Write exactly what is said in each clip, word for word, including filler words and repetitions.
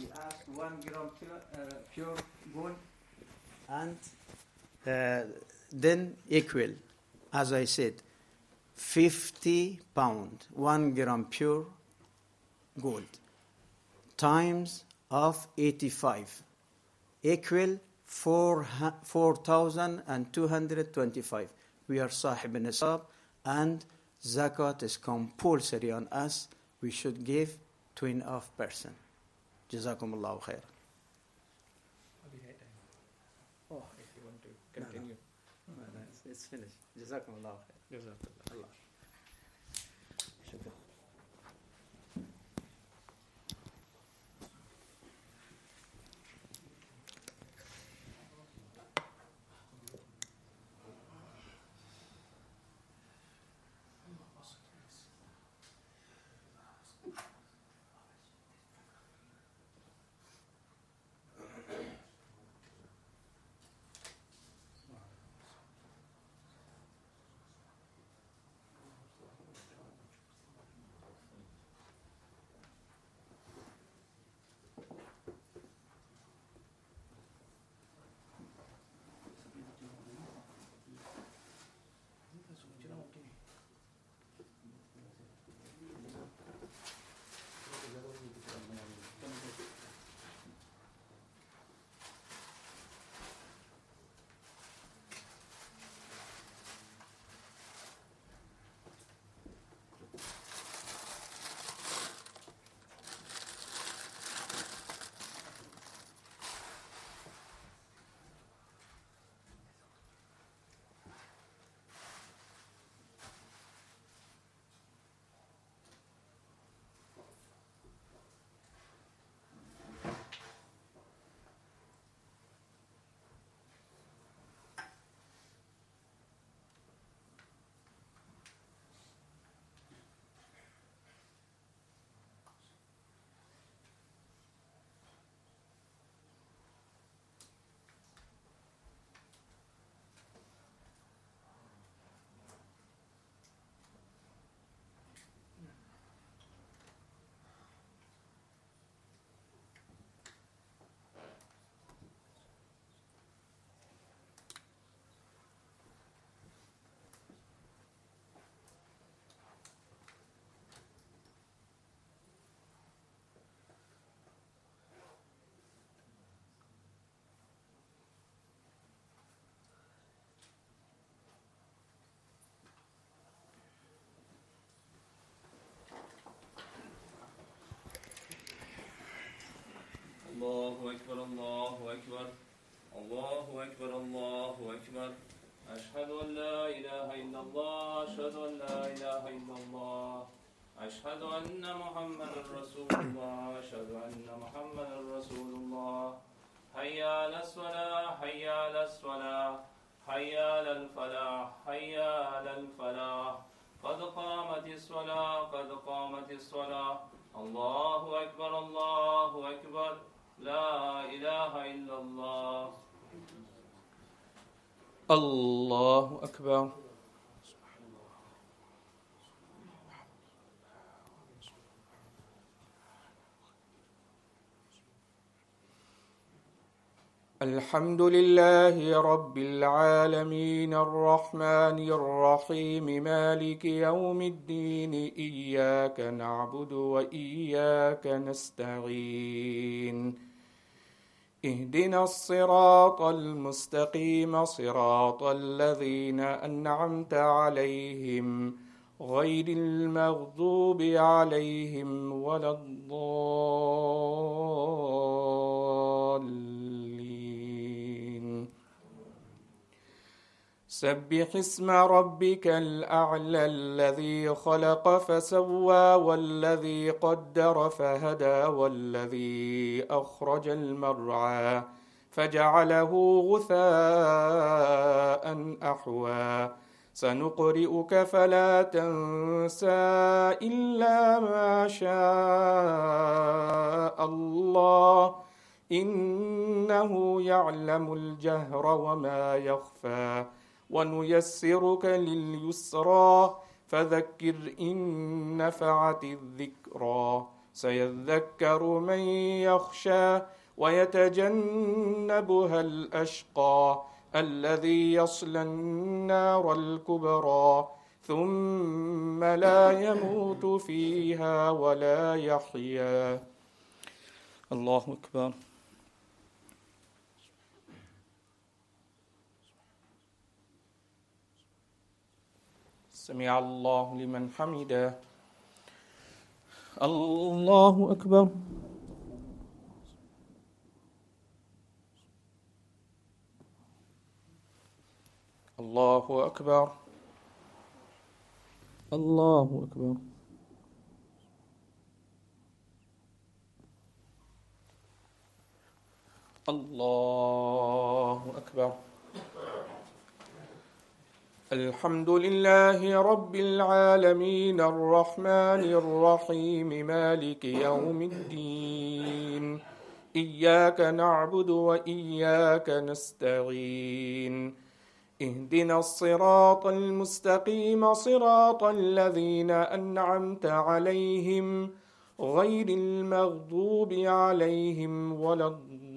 we ask one gram pure, uh, pure gold, and uh, then equal, as I said, fifty pound, one gram pure gold, times of eighty-five, equal four thousand two hundred twenty-five. We are sahib nisab, and zakat is compulsory on us. We should give two and a half percent. Jazakum Allahu khair. Oh, if you want to continue. No, no. No, no, it's, it's finished. Jazakum Allahu khair. Jazakum Allah. Shukran. الله أكبر الله أكبر الله أكبر الله أكبر أشهد أن لا إله إلا الله أشهد أن لا إله إلا الله أشهد أن محمدا رسول الله أشهد أن محمدا رسول الله حي على الصلاة حي على الصلاة حي على الفلاح حي على الفلاح قد قامت الصلاة قد قامت الصلاة الله أكبر الله أكبر لا إله إلا الله الله أكبر الحمد لله رب العالمين الرحمن الرحيم مالك يوم الدين إياك نعبد وإياك نستعين اهدنا الصراط المستقيم صراط الذين أنعمت عليهم غير المغضوب عليهم ولا الضالين سبح اسم ربك الأعلى الذي خلق فسوى والذي قدر فهدى والذي أخرج المرعى فجعله غثاء أحوى سنقرئك فلا تنسى إلا ما شاء الله إنه يعلم الجهر وما يخفى ونيسرك لليسرى فذكر إن نفعت الذكرى سيذكر من يخشى ويتجنبها الأشقى الذي يصلى النار الكبرى ثم لا يموت فيها ولا يحيا. الله أكبر. سمع الله لمن حمده. الله أكبر. الله أكبر. الله أكبر. الله أكبر. الحمد لله رب العالمين الرحمن الرحيم مالك يوم الدين إياك نعبد وإياك نستعين اهدنا الصراط المستقيم صراط الذين أنعمت عليهم غير المغضوب عليهم ولا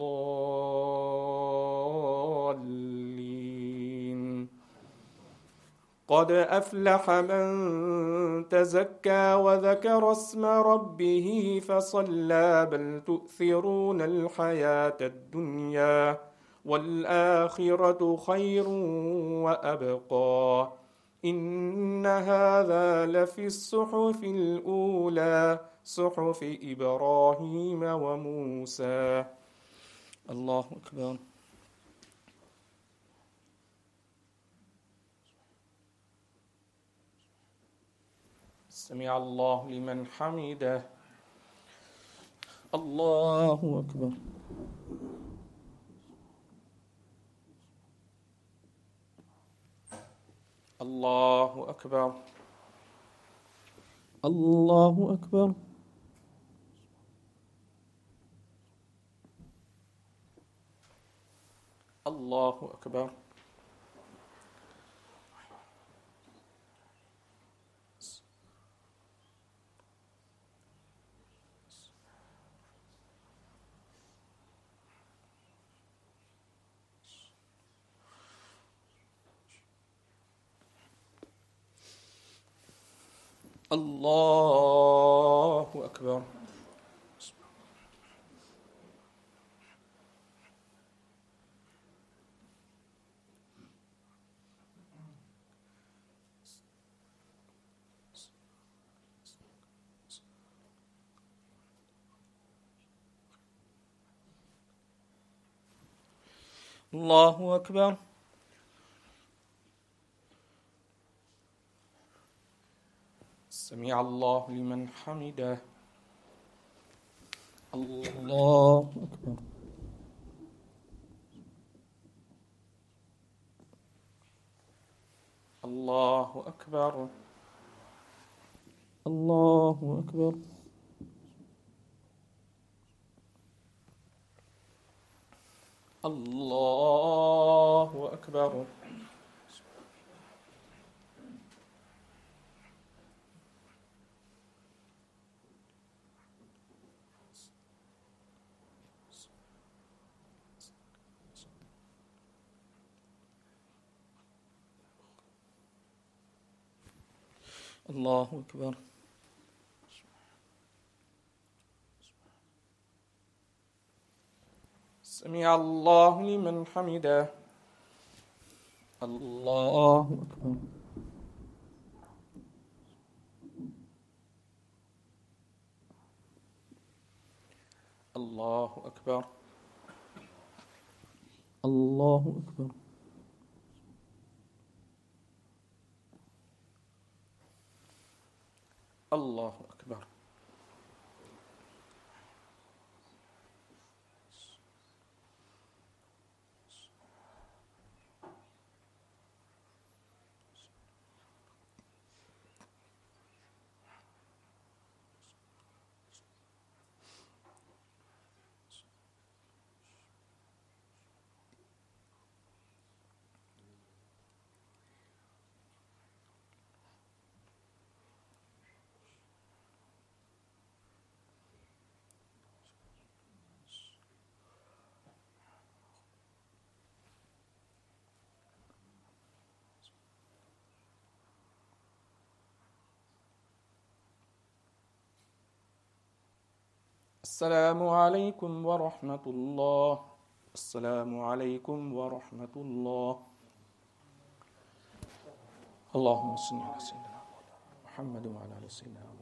الضالين. قد أفلح من تزكى وذكر اسم ربه فصلى بل تؤثرون الحياة الدنيا والآخرة خير وأبقى إن هذا لفي الصحف الأولى صحف إبراهيم وموسى. الله أكبر. سمع الله لمن حمده. الله أكبر. الله أكبر. الله أكبر. الله أكبر. الله أكبر. الله أكبر. سمع الله لمن حمده. الله أكبر. الله أكبر. الله أكبر. الله أكبر. الله أكبر. سمع الله لمن حمده. الله أكبر. الله أكبر. الله أكبر. الله أكبر. السلام عليكم ورحمة الله. السلام عليكم ورحمة الله. اللهم صل على سيدنا محمد وعلى آل سيدنا محمد.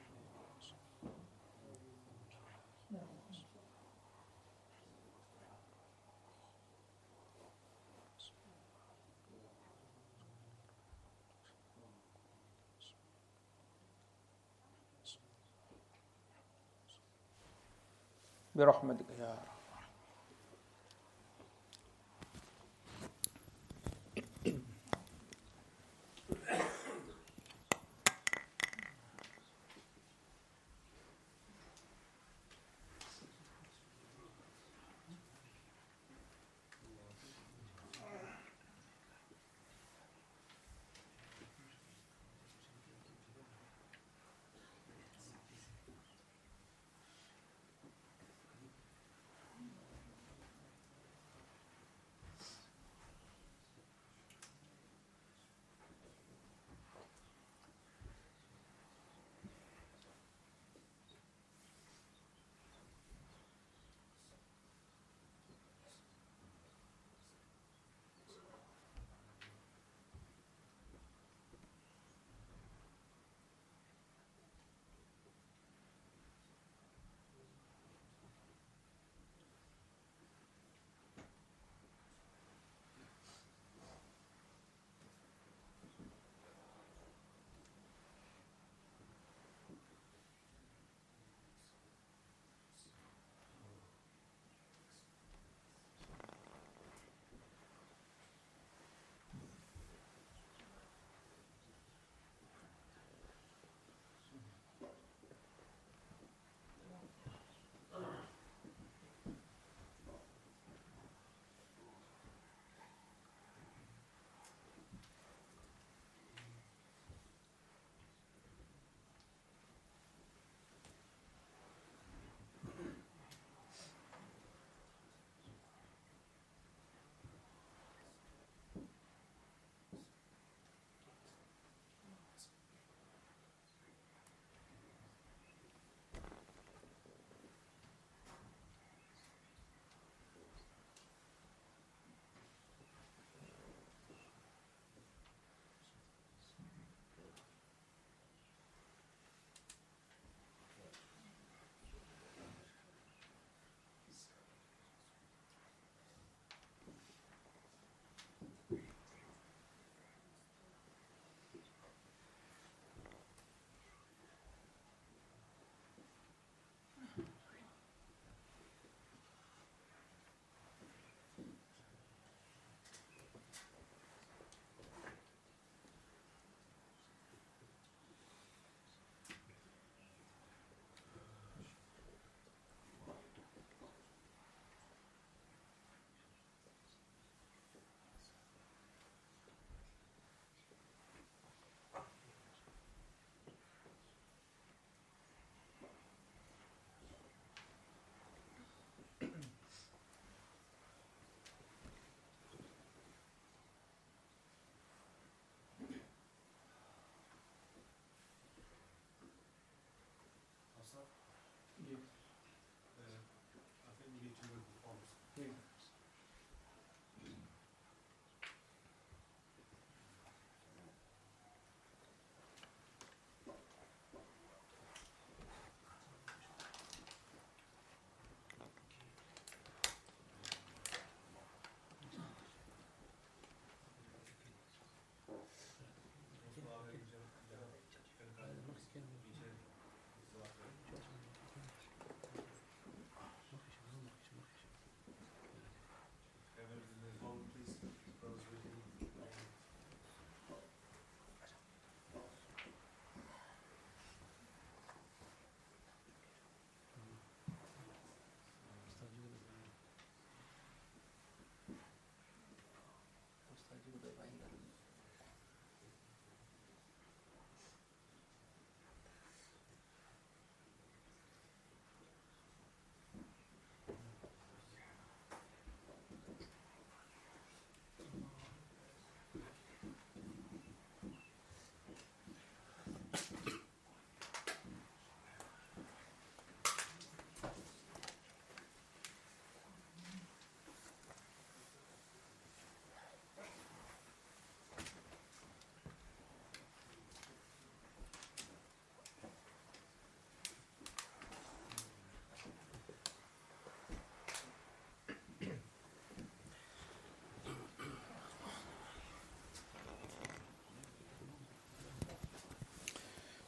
برحمتك يا رب.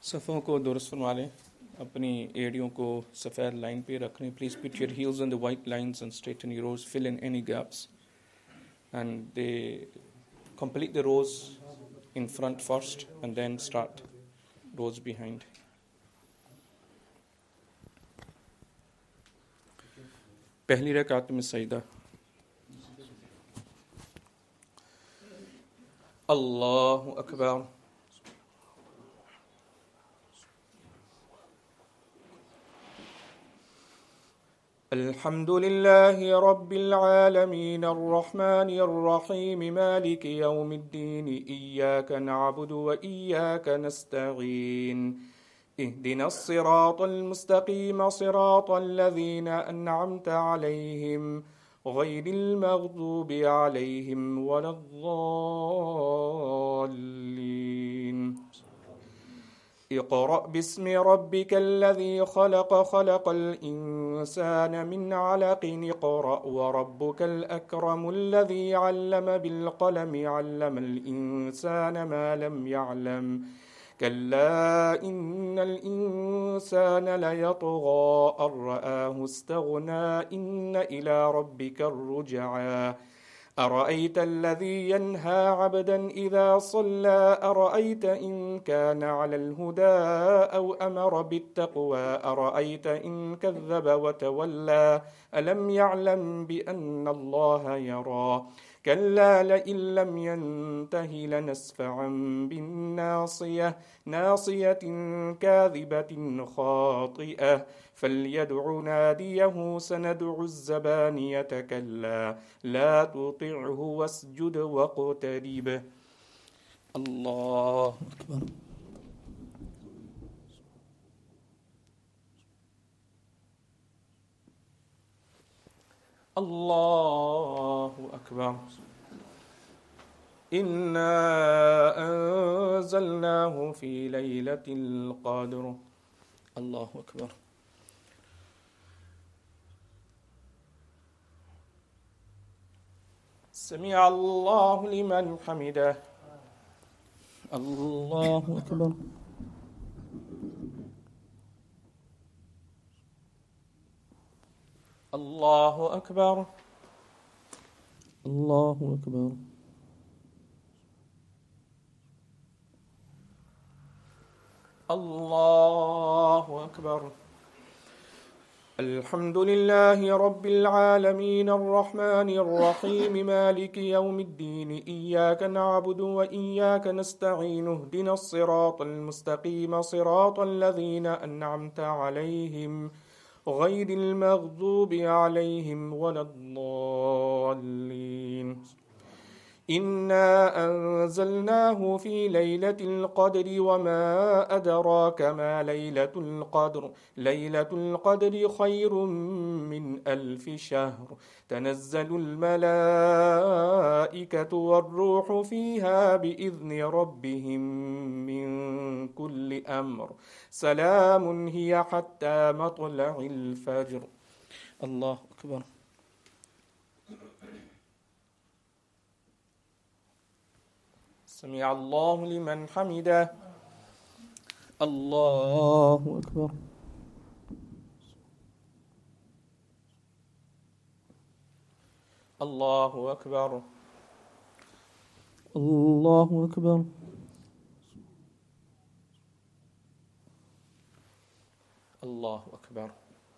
सफ़ों को दुरुस्त फरमा लें, अपनी एड़ियों को सफ़ेद लाइन पे रख लें. Please put your heels on the white lines and straighten your rows, fill in any gaps. And they complete the rows in front first and then start rows behind. पहली रकात में सजदा. अल्लाहु अकबर. الحمد لله رب العالمين الرحمن الرحيم مالك يوم الدين إياك نعبد وإياك نستعين اهدنا الصراط المستقيم صراط الذين أنعمت عليهم غير المغضوب عليهم ولا الضالين. اقرأ باسم ربك الذي خلق خلق الإنسان من علق اقرأ وربك الأكرم الذي علم بالقلم علم الإنسان ما لم يعلم كلا إن الإنسان ليطغى أن رآه استغنى إن إلى ربك الرجعى أرأيت الذي ينهى عبدا إذا صلى أرأيت إن كان على الهدى أو أمر بالتقوى أرأيت إن كذب وتولى ألم يعلم بأن الله يرى كلا لئن لم ينته لنسفعا بالناصية ناصية كاذبة خاطئة فليدع ناديه سندع الزبانية كلا لا تطعه واسجد واقترب. الله أكبر. الله أكبر. إنا أنزلناه في ليلة القدر. الله أكبر. سمع الله لمن حمده. الله أكبر. الله أكبر. الله أكبر. الله أكبر. الحمد لله رب العالمين الرحمن الرحيم مالك يوم الدين إياك نعبد وإياك نستعين اهدنا الصراط المستقيم صراط الذين أنعمت عليهم غير المغضوب عليهم ولا الضالين. إنا أنزلناه في ليلة القدر وما أدراك ما ليلة القدر ليلة القدر خير من ألف شهر تنزل الملائكة والروح فيها بإذن ربهم من كل أمر سلام هي حتى مطلع الفجر. الله أكبر. سمع الله لمن حمده. الله أكبر. الله أكبر. الله أكبر. الله أكبر.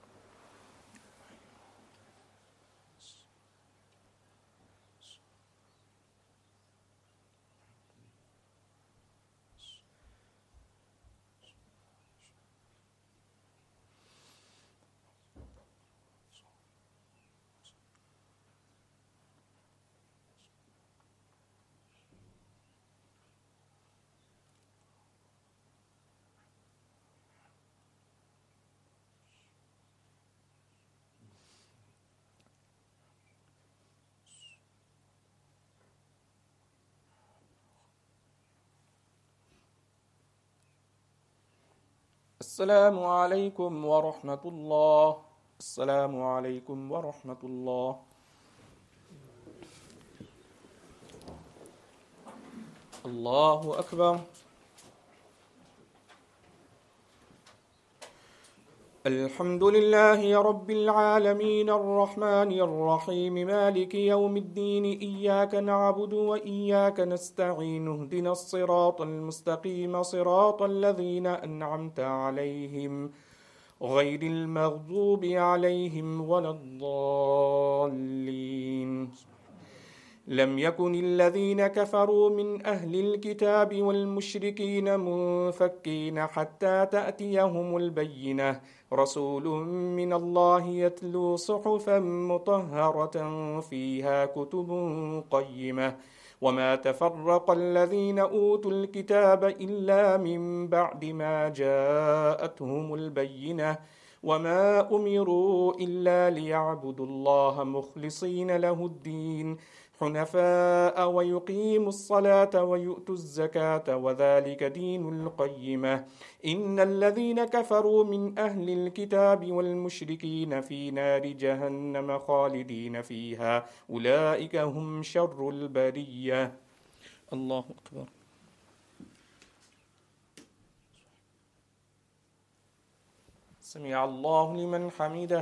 السلام عليكم ورحمة الله. السلام عليكم ورحمة الله. الله أكبر. الحمد لله رب العالمين الرحمن الرحيم مالك يوم الدين إياك نعبد وإياك نستعين اهدنا الصراط المستقيم صراط الذين أنعمت عليهم غير المغضوب عليهم ولا الضالين. لم يكن الذين كفروا من أهل الكتاب والمشركين منفكين حتى تأتيهم البينة رسول من الله يتلو صحفا مطهرة فيها كتب قيمة وما تفرق الذين أوتوا الكتاب إلا من بعد ما جاءتهم البينة وما أمروا إلا ليعبدوا الله مخلصين له الدين حنفاء ويقيموا الصلاة ويؤتوا الزكاة وذلك دين القيمة إن الذين كفروا من أهل الكتاب والمشركين في نار جهنم خالدين فيها أولئك هم شر البرية. الله أكبر. سمع الله لمن حمده.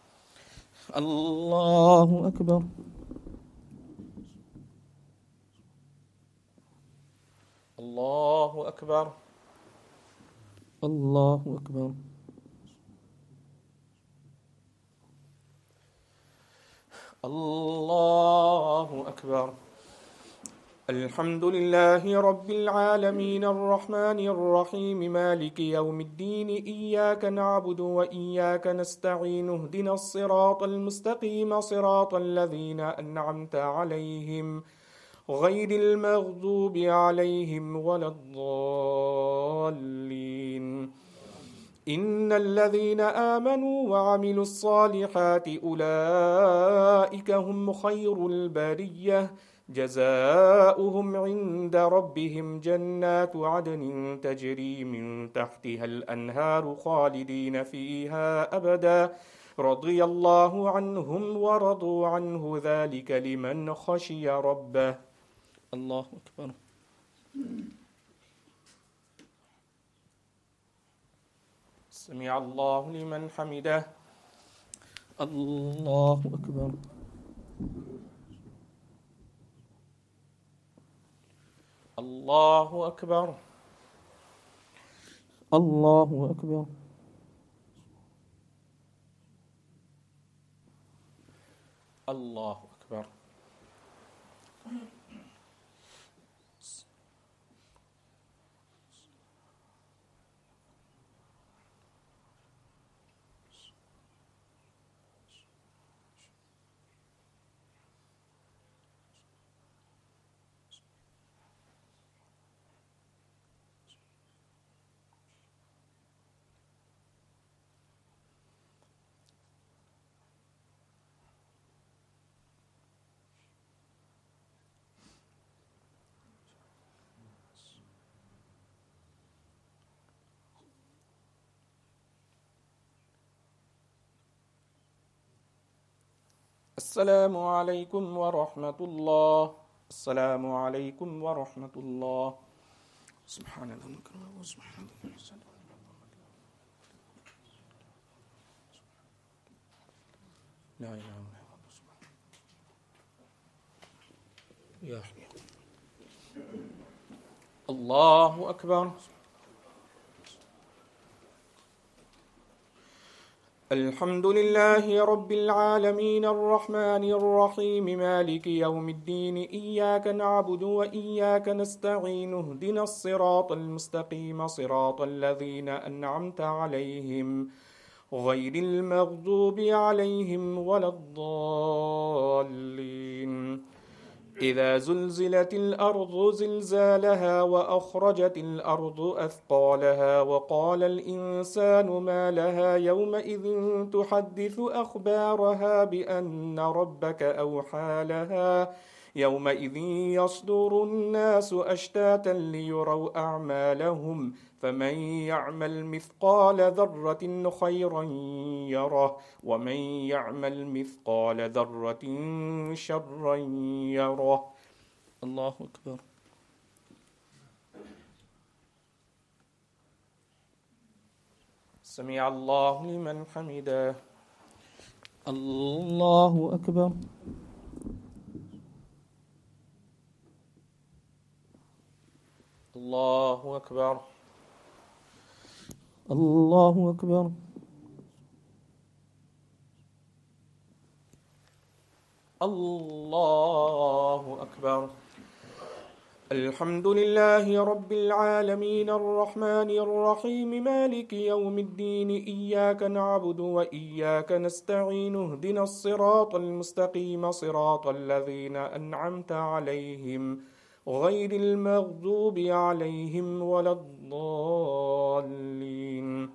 الله أكبر. الله أكبر. الله أكبر. الله أكبر. الحمد لله رب العالمين الرحمن الرحيم مالك يوم الدين إياك نعبد وإياك نستعين اهدنا الصراط المستقيم صراط الذين أنعمت عليهم غير المغضوب عليهم ولا الضالين. إن الذين آمنوا وعملوا الصالحات أولئك هم خير البرية جزاؤهم عند ربهم جنات عدن تجري من تحتها الأنهار خالدين فيها أبدا رضي الله عنهم ورضوا عنه ذلك لمن خشي ربه. الله أكبر. سمع الله لمن حمده. الله أكبر. الله أكبر. الله أكبر. الله أكبر. السلام عليكم ورحمة الله. السلام عليكم ورحمة الله. سبحان الله وسبحان الله. لا إله إلا الله. يا حي. الله أكبر. الحمد لله رب العالمين الرحمن الرحيم مالك يوم الدين إياك نعبد وإياك نستعين اهدنا الصراط المستقيم صراط الذين أنعمت عليهم غير المغضوب عليهم ولا الضالين. إذا زلزلت الأرض زلزالها وأخرجت الأرض أثقالها وقال الإنسان ما لها يومئذ تحدث أخبارها بأن ربك أوحى لها يومئذ يصدر الناس أشتاتا ليروا أعمالهم فمن يعمل مثقال ذرة خيرا يره ومن يعمل مثقال ذرة شرا يره. الله أكبر. سمع الله لمن حمده. الله أكبر. الله أكبر. الله أكبر. الله أكبر. الحمد لله رب العالمين الرحمن الرحيم مالك يوم الدين إياك نعبد وإياك نستعين اهدنا الصراط المستقيم صراط الذين أنعمت عليهم غير المغضوب عليهم ولا الضالين.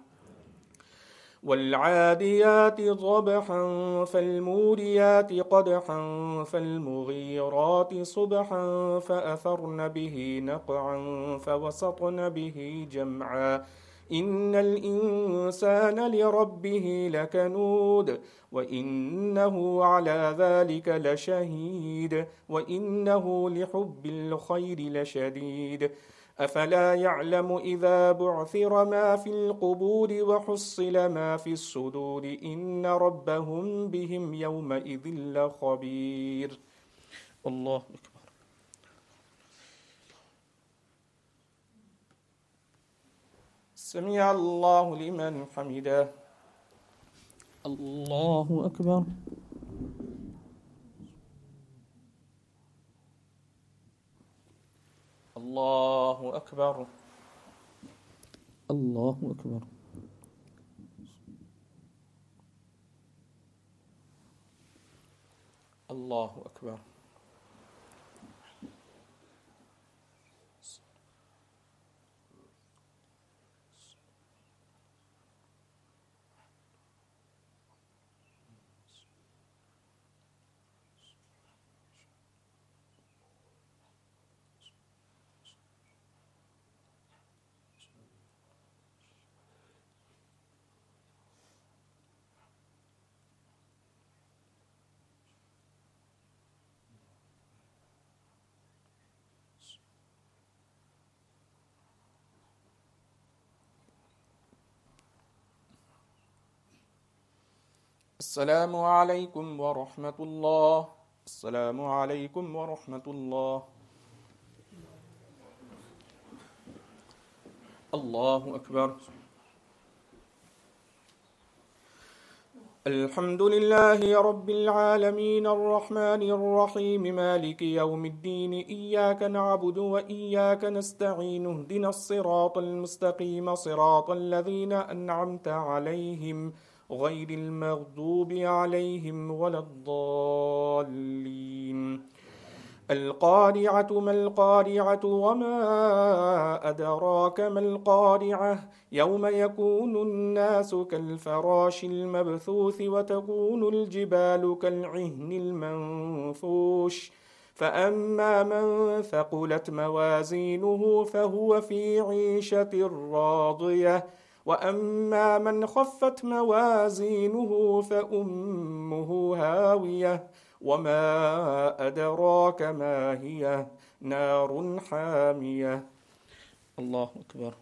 والعاديات ضبحا فالموريات قدحا فالمغيرات صبحا فأثرن به نقعا فوسطن به جمعا إن الإنسان لربه لكنود وإنه على ذلك لشهيد وإنه لحب الخير لشديد أفلا يعلم إذا بعثر ما في القبور وحصل ما في الصدور إن ربهم بهم يومئذ لخبير. الله أكبر. سمع الله لمن حمده. الله أكبر. الله أكبر. الله أكبر. الله أكبر. السلام عليكم ورحمة الله. السلام عليكم ورحمة الله. الله أكبر. الحمد لله رب العالمين الرحمن الرحيم مالك يوم الدين إياك نعبد وإياك نستعين اهدنا الصراط المستقيم صراط الذين أنعمت عليهم غير المغضوب عليهم ولا الضالين. القارعة ما القارعة وما أدراك ما القارعة يوم يكون الناس كالفراش المبثوث وتكون الجبال كالعهن المنفوش فأما من ثقلت موازينه فهو في عيشة راضية وأما من خفت موازينه فأمه هاوية وما أدراك ما هي نار حامية. الله أكبر.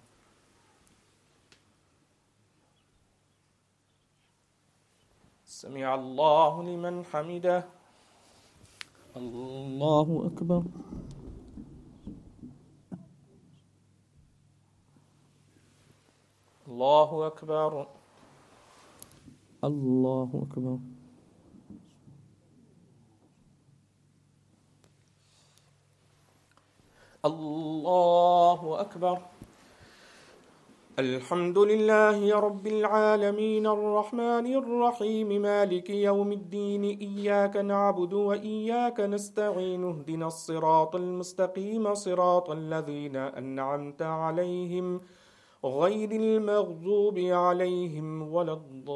سمع الله لمن حمده. الله أكبر. الله أكبر. الله أكبر. الله أكبر. الحمد لله رب العالمين الرحمن الرحيم مالك يوم الدين إياك نعبد وإياك نستعين اهدنا الصراط المستقيم صراط الذين أنعمت عليهم غير المغضوب عليهم ولا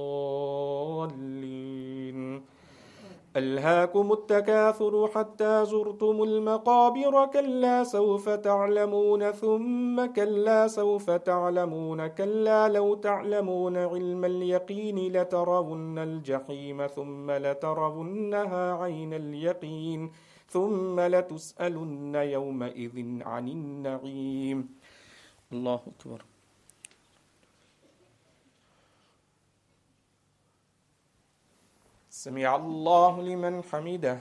الضالين. ألهاكم التكاثر حتى زرتم المقابر كلا سوف تعلمون ثم كلا سوف تعلمون كلا لو تعلمون علم اليقين لترون الجحيم ثم لترونها عين اليقين ثم لتسألن يومئذ عن النعيم. الله أكبر. سمع الله لمن حمده.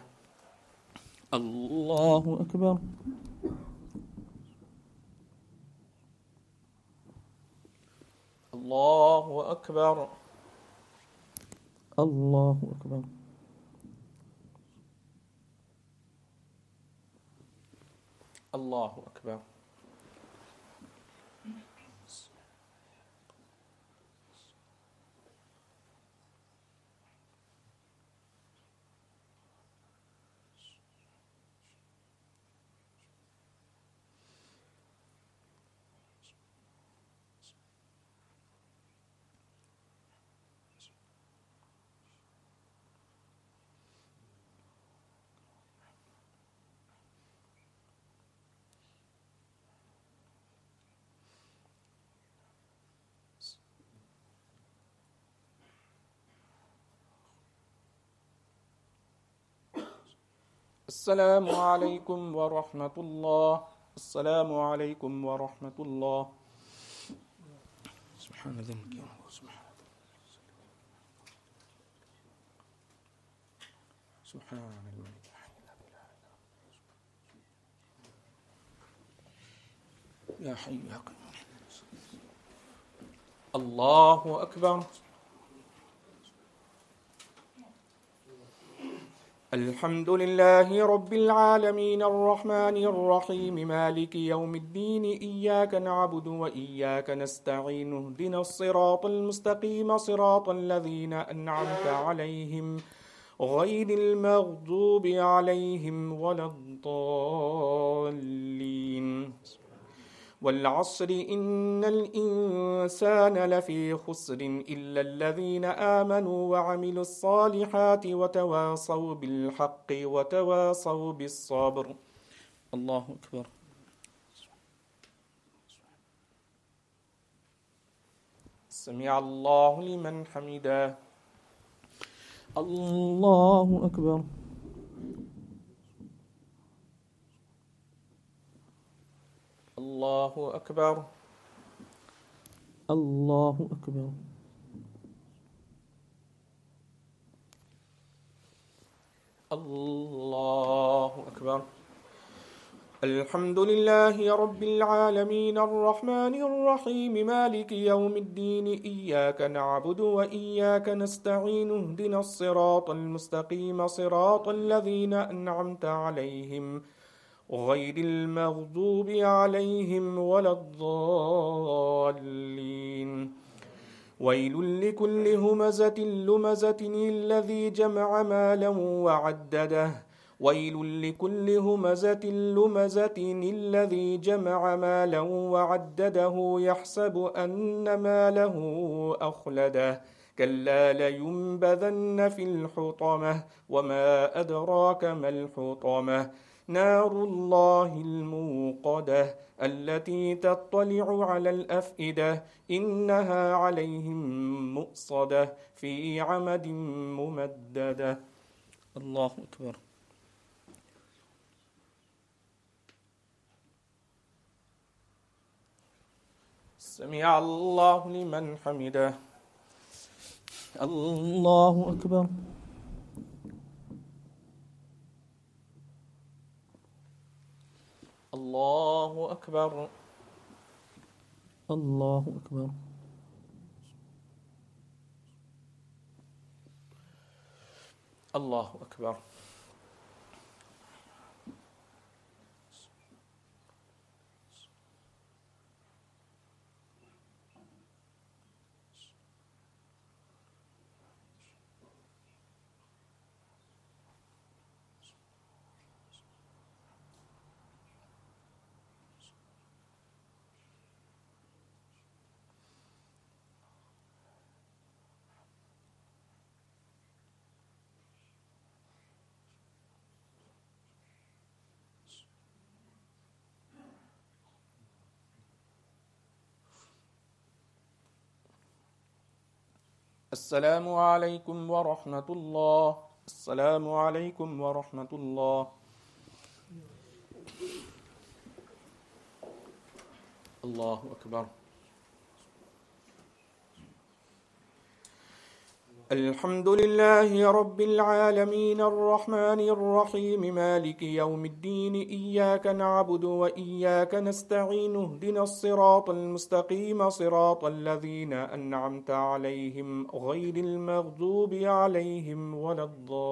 الله أكبر. الله أكبر. الله أكبر. الله أكبر. السلام عليكم ورحمة الله. السلام عليكم ورحمة الله. سبحان ذنبك يا الله. سبحان سبحان الملك الحي الذي لا إله إلا هو. يا حي يا قيوم. الله أكبر. الحمد لله رب العالمين الرحمن الرحيم مالك يوم الدين إياك نعبد وإياك نستعين اهدنا الصراط المستقيم صراط الذين أنعمت عليهم غير المغضوب عليهم ولا الضالين. والعصر إن الإنسان لفي خسر إلا الذين آمنوا وعملوا الصالحات وتواصوا بالحق وتواصوا بالصبر. الله أكبر. سمع الله لمن حمده. الله أكبر. الله أكبر. الله أكبر. الله أكبر. الحمد لله رب العالمين الرحمن الرحيم مالك يوم الدين إياك نعبد وإياك نستعين اهدنا الصراط المستقيم صراط الذين أنعمت عليهم غير المغضوب عليهم ولا الضالين. ويل لكل همزة لمزة الذي جمع مالا وعدده. ويل لكل همزة لمزة الذي جمع مالا وعدده يحسب أن ماله أخلده. كلا لينبذن في الحطمة وما أدراك ما الحطمة نار الله الموقدة التي تطلع على الأفئدة إنها عليهم مؤصدة في عمد ممددة. الله أكبر. سمع الله لمن حمده. الله أكبر. الله أكبر. الله أكبر. الله أكبر. السلام عليكم ورحمة الله. السلام عليكم ورحمة الله. الله أكبر. الحمد لله رب العالمين الرحمن الرحيم مالك يوم الدين إياك نعبد وإياك نستعين اهدنا الصراط المستقيم صراط الذين أنعمت عليهم غير المغضوب عليهم ولا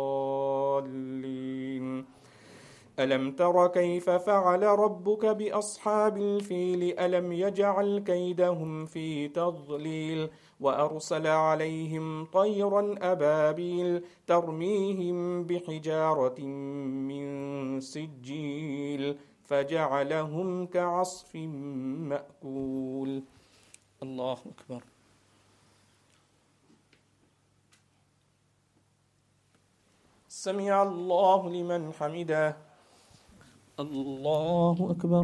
الضالين. ألم تر كيف فعل ربك بأصحاب الفيل ألم يجعل كيدهم في تضليل وأرسل عليهم طيرا أبابيل ترميهم بحجارة من سجيل فجعلهم كعصف مأكول. الله أكبر. سمع الله لمن حمده. الله أكبر.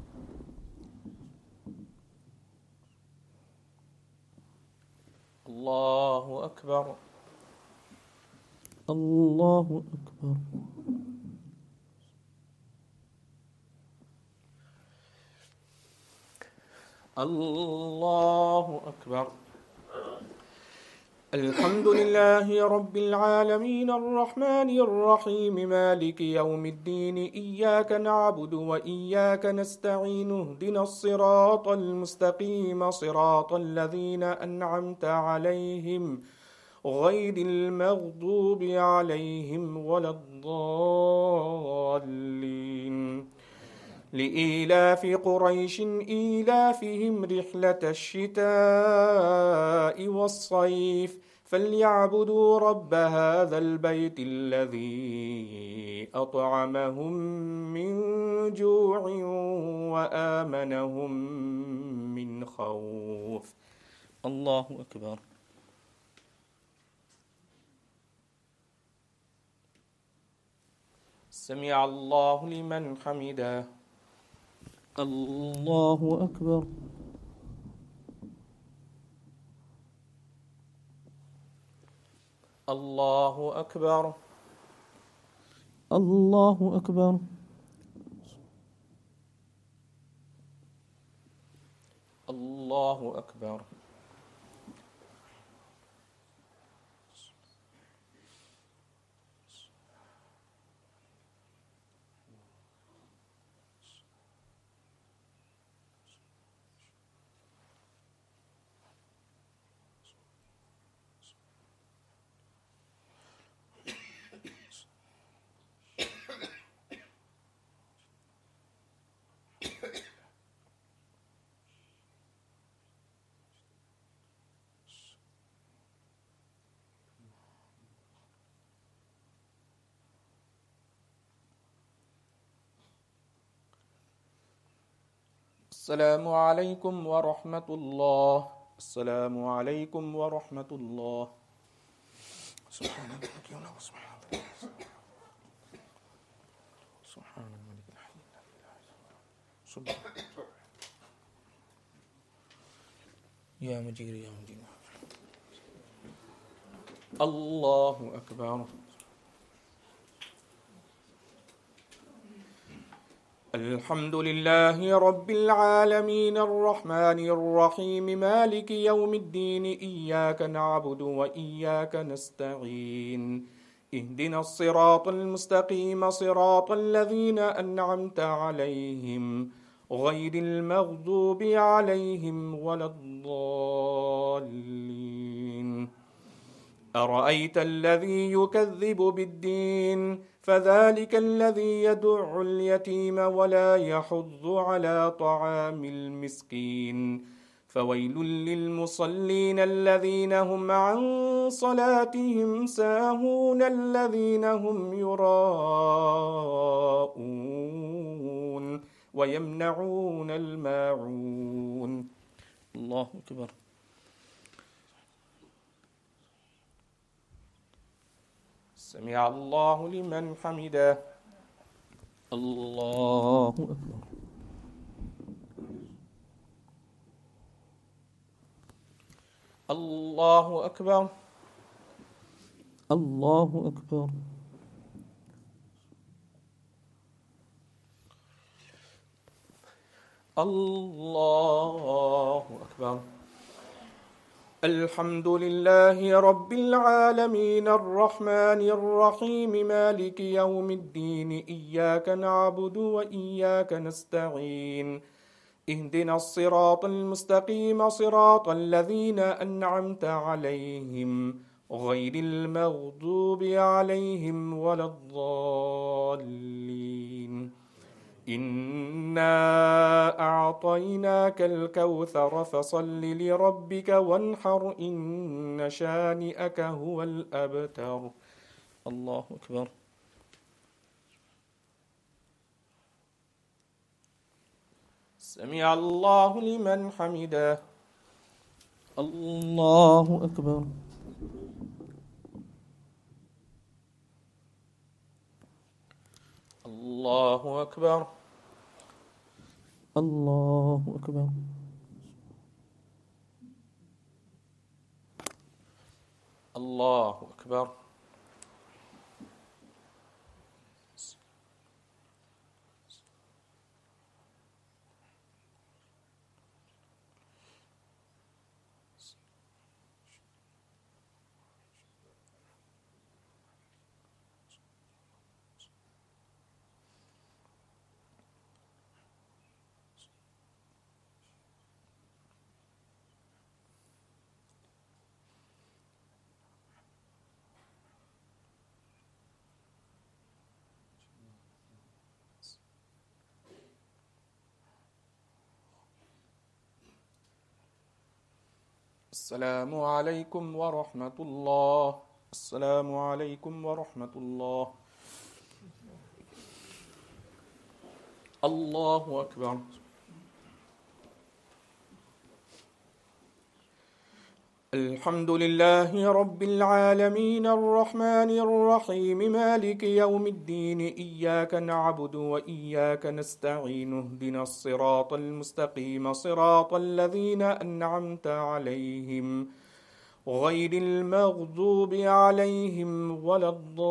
الله أكبر. الله أكبر. الله أكبر. الحمد لله رب العالمين الرحمن الرحيم مالك يوم الدين إياك نعبد وإياك نستعين اهدنا الصراط المستقيم صراط الذين أنعمت عليهم غير المغضوب عليهم ولا الضالين. لإيلاف قريش إيلافهم رحلة الشتاء والصيف فليعبدوا رب هذا البيت الذي أطعمهم من جوع وآمنهم من خوف. الله أكبر. سمع الله لمن حمده. الله أكبر. الله أكبر. الله أكبر. الله أكبر. السلام عليكم ورحمة الله. السلام عليكم ورحمة الله. سبحان الملك يوم سبحان سبحان الملك الحي سبحان يا مجير يا مجير. الله أكبر. الحمد لله رب العالمين الرحمن الرحيم مالك يوم الدين إياك نعبد وإياك نستعين اهدنا الصراط المستقيم صراط الذين أنعمت عليهم غير المغضوب عليهم ولا الضالين. أرأيت الذي يكذب بالدين فذلك الذي يدع اليتيم ولا يحض على طعام المسكين فويل للمصلين الذين هم عن صلاتهم ساهون الذين هم يراءون ويمنعون الماعون. الله أكبر. سمع الله لمن حمده. الله أكبر. الله أكبر. الله أكبر. الله أكبر. الحمد لله رب العالمين الرحمن الرحيم مالك يوم الدين إياك نعبد وإياك نستعين اهدنا الصراط المستقيم صراط الذين أنعمت عليهم غير المغضوب عليهم ولا الضالين إنا أعطيناك الكوثر فصل لربك وانحر إن شانئك هو الأبتر. الله أكبر. سمع الله لمن حمده. الله أكبر. الله أكبر. الله أكبر. الله أكبر. السلام عليكم ورحمة الله. السلام عليكم ورحمة الله. الله أكبر. الحمد لله رب العالمين الرحمن الرحيم مالك يوم الدين إياك نعبد وإياك نستعين اهدنا الصراط المستقيم صراط الذين أنعمت عليهم غير المغضوب عليهم ولا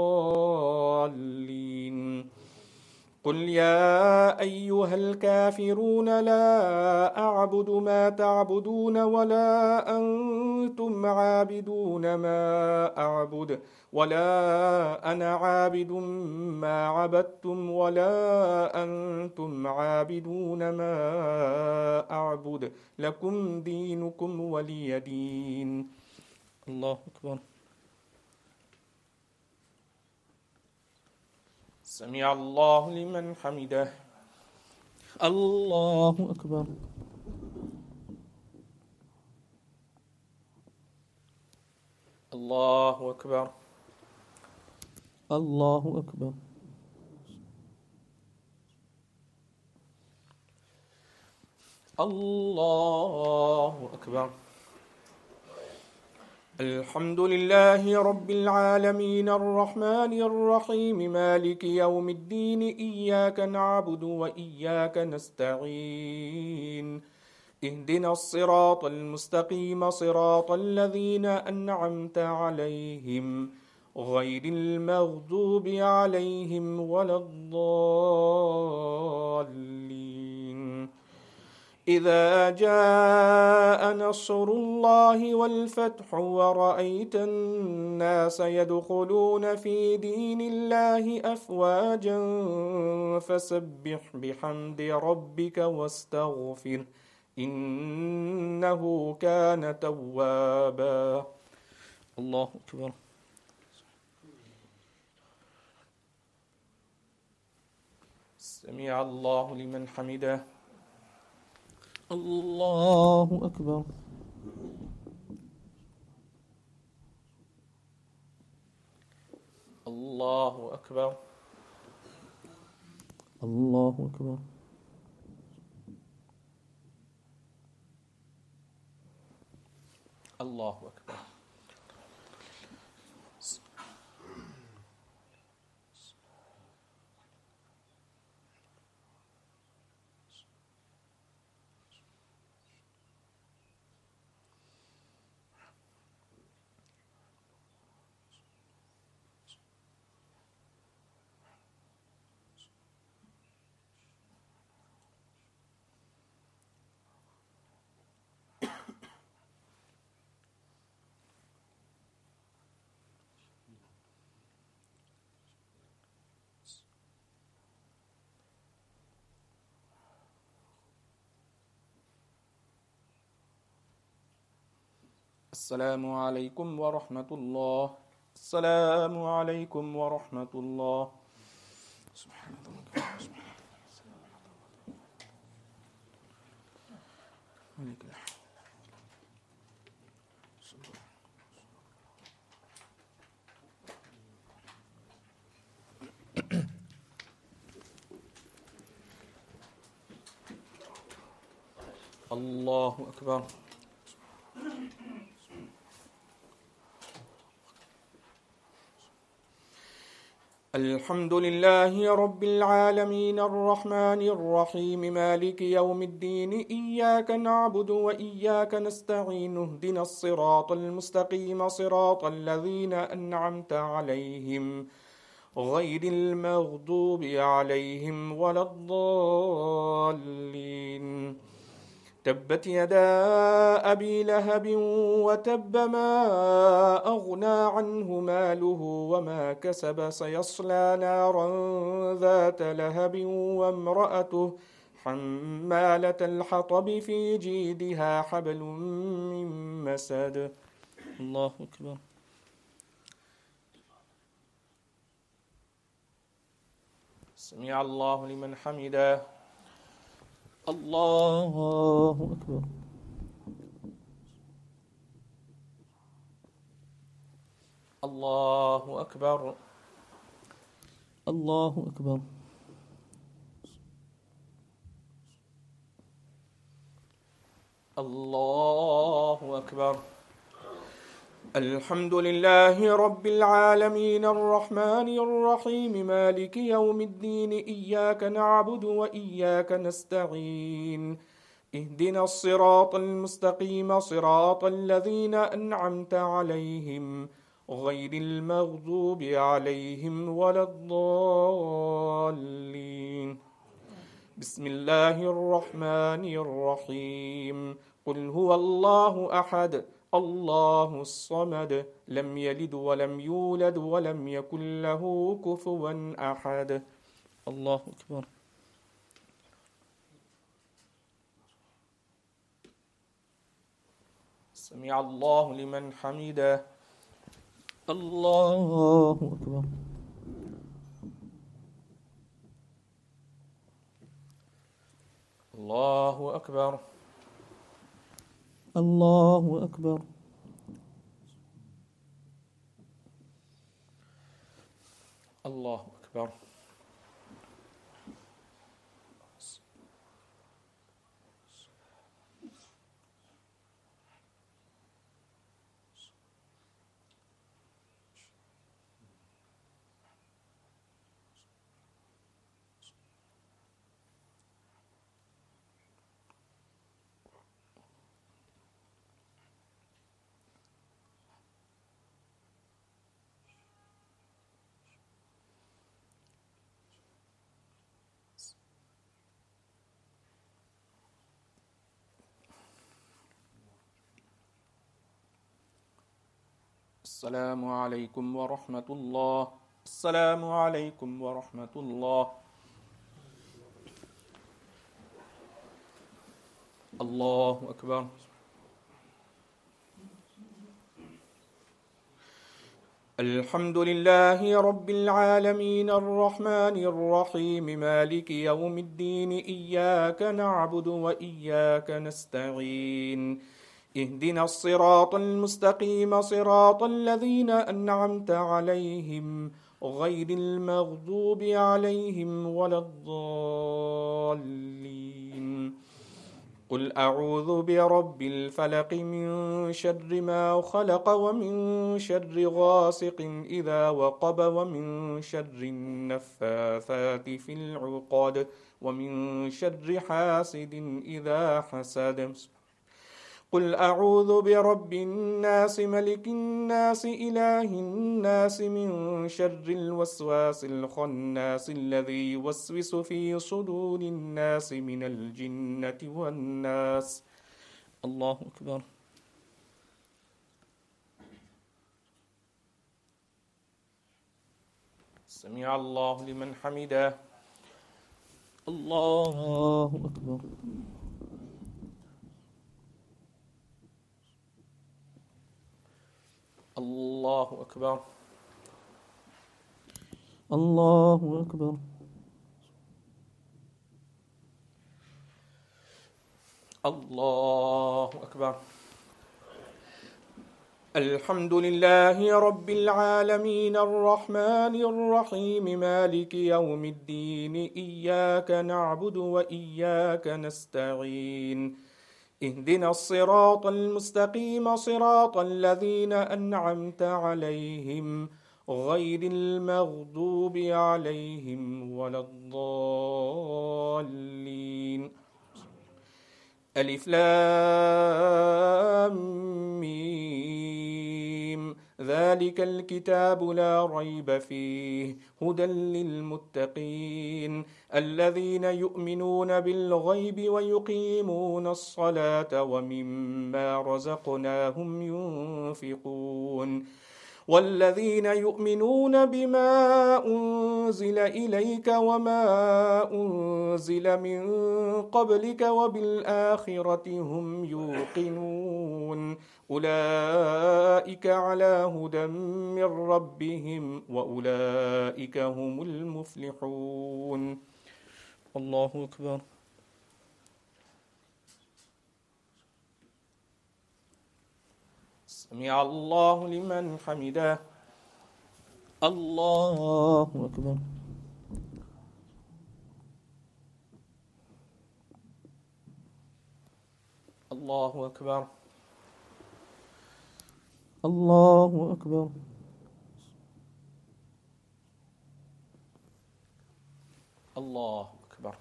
الضالين. قل يا أيها الكافرون لا أعبد ما تعبدون ولا أنتم عابدون ما أعبد ولا أنا عابد ما عبدتم ولا أنتم عابدون ما أعبد لكم دينكم ولي دين. الله أكبر. سمع الله لمن حمده. الله أكبر. الله أكبر. الله أكبر. الله أكبر. الحمد لله رب العالمين الرحمن الرحيم مالك يوم الدين إياك نعبد وإياك نستعين اهدنا الصراط المستقيم صراط الذين أنعمت عليهم غير المغضوب عليهم ولا الضالين. إذا جاء نصر الله والفتح ورأيت الناس يدخلون في دين الله أفواجا فسبح بحمد ربك واستغفر إنه كان توابا. الله أكبر. سمع الله لمن حمده. الله أكبر. الله أكبر. الله أكبر. الله أكبر. السلام عليكم ورحمة الله. السلام عليكم ورحمة الله. سبحان الله. الله أكبر. الحمد لله رب العالمين الرحمن الرحيم مالك يوم الدين إياك نعبد وإياك نستعين اهدنا الصراط المستقيم صراط الذين أنعمت عليهم غير المغضوب عليهم ولا الضالين. تبت يدا أبي لهب وتب ما أغنى عنه ماله وما كسب سيصلى نارا ذات لهب وامرأته حمالة الحطب في جيدها حبل من مسد. الله أكبر. سمع الله لمن حمده. الله أكبر. الله أكبر. الله أكبر. الله أكبر. الحمد لله رب العالمين الرحمن الرحيم مالك يوم الدين إياك نعبد وإياك نستعين اهدنا الصراط المستقيم صراط الذين أنعمت عليهم غير المغضوب عليهم ولا الضالين. بسم الله الرحمن الرحيم. قل هو الله أحد الله الصمد لم يلد ولم يولد ولم يكن له كفوا أحد. الله أكبر. سمع الله لمن حمده. الله أكبر. الله أكبر. الله أكبر. الله أكبر. السلام عليكم ورحمة الله. السلام عليكم ورحمة الله. الله أكبر. الحمد لله رب العالمين الرحمن الرحيم مالك يوم الدين إياك نعبد وإياك نستعين اهدنا الصراط المستقيم صراط الذين أنعمت عليهم غير المغضوب عليهم ولا الضالين. قل أعوذ برب الفلق من شر ما خلق ومن شر غاسق إذا وقب ومن شر النفاثات في العقد ومن شر حاسد إذا حسد. قل أعوذ برب الناس ملك الناس إله الناس من شر الوسواس الخناس الذي يوسوس في صدور الناس من الجنة والناس. الله أكبر. سمع الله لمن حمده. الله أكبر. الله أكبر الله أكبر الله أكبر. الحمد لله رب العالمين الرحمن الرحيم مالك يوم الدين إياك نعبد وإياك نستعين اهدنا الصراط المستقيم صراط الذين أنعمت عليهم غير المغضوب عليهم ولا الضالين. ألف لام ميم ذلك الكتاب لا ريب فيه هدى للمتقين الذين يؤمنون بالغيب ويقيمون الصلاة ومما رزقناهم ينفقون والذين يؤمنون بما أنزل إليك وما أنزل من قبلك وبالآخرة هم يوقنون أولئك على هدى من ربهم وأولئك هم المفلحون. الله أكبر. سمع الله لمن حمده. الله أكبر. الله أكبر. الله أكبر. الله أكبر.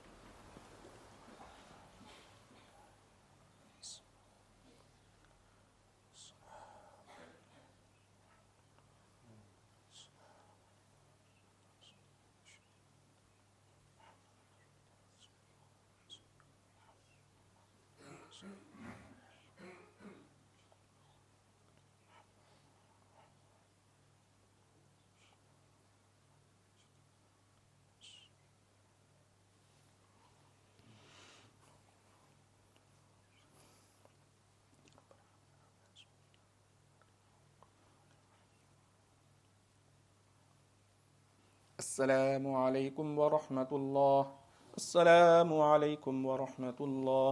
السلام عليكم ورحمة الله. السلام عليكم ورحمة الله.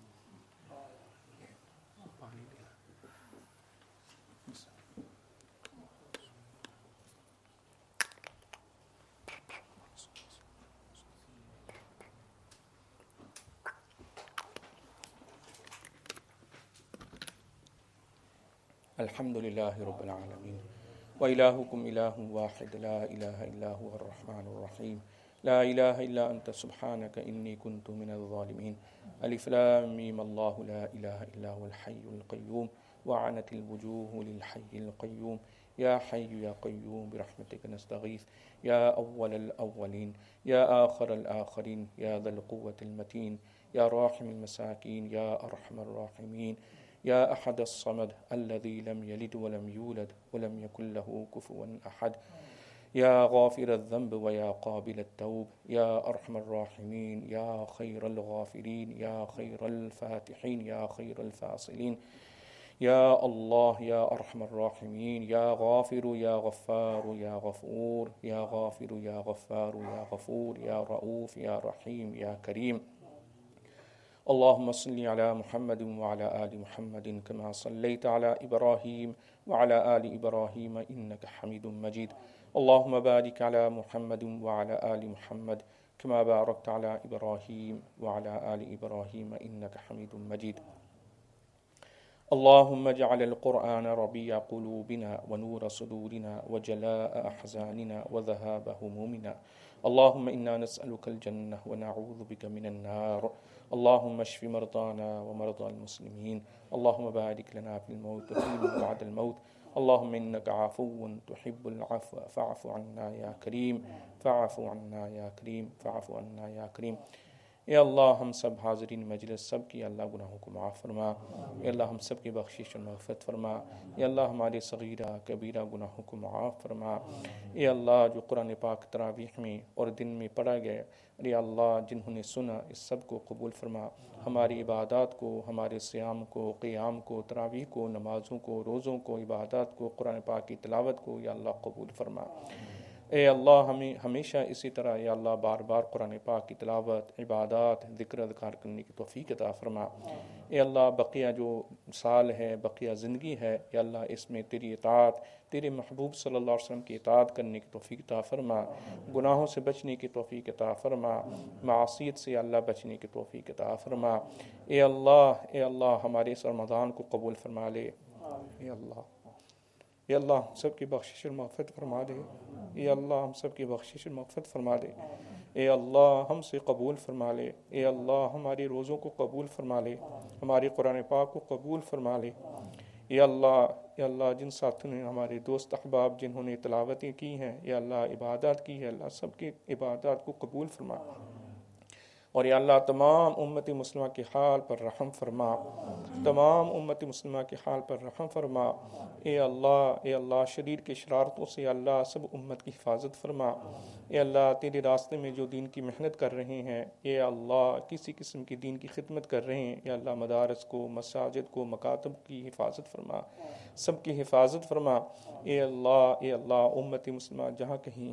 الحمد لله رب العالمين وإلهكم إله واحد لا إله إلا هو الرحمن الرحيم لا إله إلا أنت سبحانك إني كنت من الظالمين. ألف لام ميم الله لا إله إلا هو الحي القيوم وعنت الوجوه للحي القيوم يا حي يا قيوم برحمتك نستغيث يا أول الأولين يا آخر الآخرين يا ذا القوة المتين يا راحم المساكين يا أرحم الراحمين يا أحد الصمد الذي لم يلد ولم يولد ولم يكن له كفوا أحد يا غافر الذنب ويا قابل التوب يا أرحم الراحمين يا خير الغافرين يا خير الفاتحين يا خير الفاصلين يا الله يا أرحم الراحمين يا غافر يا غفار يا غفور يا غافر يا غفار يا غفور يا رؤوف يا رحيم يا كريم. اللهم صل على محمد وعلى آل محمد كما صليت على إبراهيم وعلى آل إبراهيم إنك حميد مجيد. اللهم بارك على محمد وعلى آل محمد كما باركت على إبراهيم وعلى آل إبراهيم إنك حميد مجيد. اللهم اجعل القرآن ربيع قلوبنا ونور صدورنا وجلاء أحزاننا وذهاب همومنا. اللهم إنا نسألك الجنة ونعوذ بك من النار. اللهم اشف مرضانا ومرضى المسلمين. اللهم بارك لنا في الموت وفيما بعد الموت. اللهم إنك عفو تحب العفو فاعف عنا يا كريم فاعف عنا يا كريم فاعف عنا يا كريم. اے اللہ ہم سب حاضرین مجلس سب کی اللہ گناہوں کو معاف فرما، اے اللہ ہم سب کی بخشش و مغفرت فرما، اے اللہ ہمارے صغیرہ کبیرہ گناہوں کو معاف فرما، اے اللہ جو قرآن پاک تراویح میں اور دن میں پڑھا گیا، اے اللہ جنہوں نے سنا اس سب کو قبول فرما، ہماری عبادات کو، ہمارے صیام کو، قیام کو، تراویح کو، نمازوں کو، روزوں کو، عبادات کو، قرآن پاک کی تلاوت کو یا اللہ قبول فرما۔ اے اللہ ہمیں ہمیشہ اسی طرح یا اللہ بار بار قرآن پاک کی تلاوت، عبادات، ذکر اذکار کرنے کی توفیق عطا فرما۔ اے اللہ بقیہ جو سال ہے، بقیہ زندگی ہے، یا اللہ اس میں تیری اطاعت، تیرے محبوب صلی اللہ علیہ وسلم کی اطاعت کرنے کی توفیق عطا فرما، گناہوں سے بچنے کی توفیق عطا فرما، معصیت سے اللہ بچنے کی توفیق عطا فرما۔ اے اللہ اے اللہ ہمارے اس رمضان کو قبول فرما لے۔ اے اللہ اے اللہ ہم سب کی بخشش اور مغفرت فرما دے۔ اے اللہ ہم سب کی بخشش اور مغفرت فرما دے۔ اے اللہ ہم سے قبول فرما لے۔ اے اللہ ہماری روزوں کو قبول فرما لے، ہماری قرآن پاک کو قبول فرما لے۔ اے اللہ اے اللہ جن ساتھوں نے ہمارے دوست احباب جنہوں نے تلاوتیں کی ہیں، اے اللہ عبادات کی ہے، اللہ سب کی عبادات کو قبول فرما، اور یا اللہ تمام امت مسلمہ کے حال پر رحم فرما، تمام امت مسلمہ کے حال پر رحم فرما۔ اے اللہ اے اللہ شریر کے شرارتوں سے اللہ سب امت کی حفاظت فرما۔ اے اللہ تیرے راستے میں جو دین کی محنت کر رہے ہیں، اے اللہ کسی قسم کی دین کی خدمت کر رہے ہیں، اے اللہ مدارس کو، مساجد کو، مکاتب کی حفاظت فرما، سب کی حفاظت فرما۔ اے اللہ اے اللہ امت مسلمہ جہاں کہیں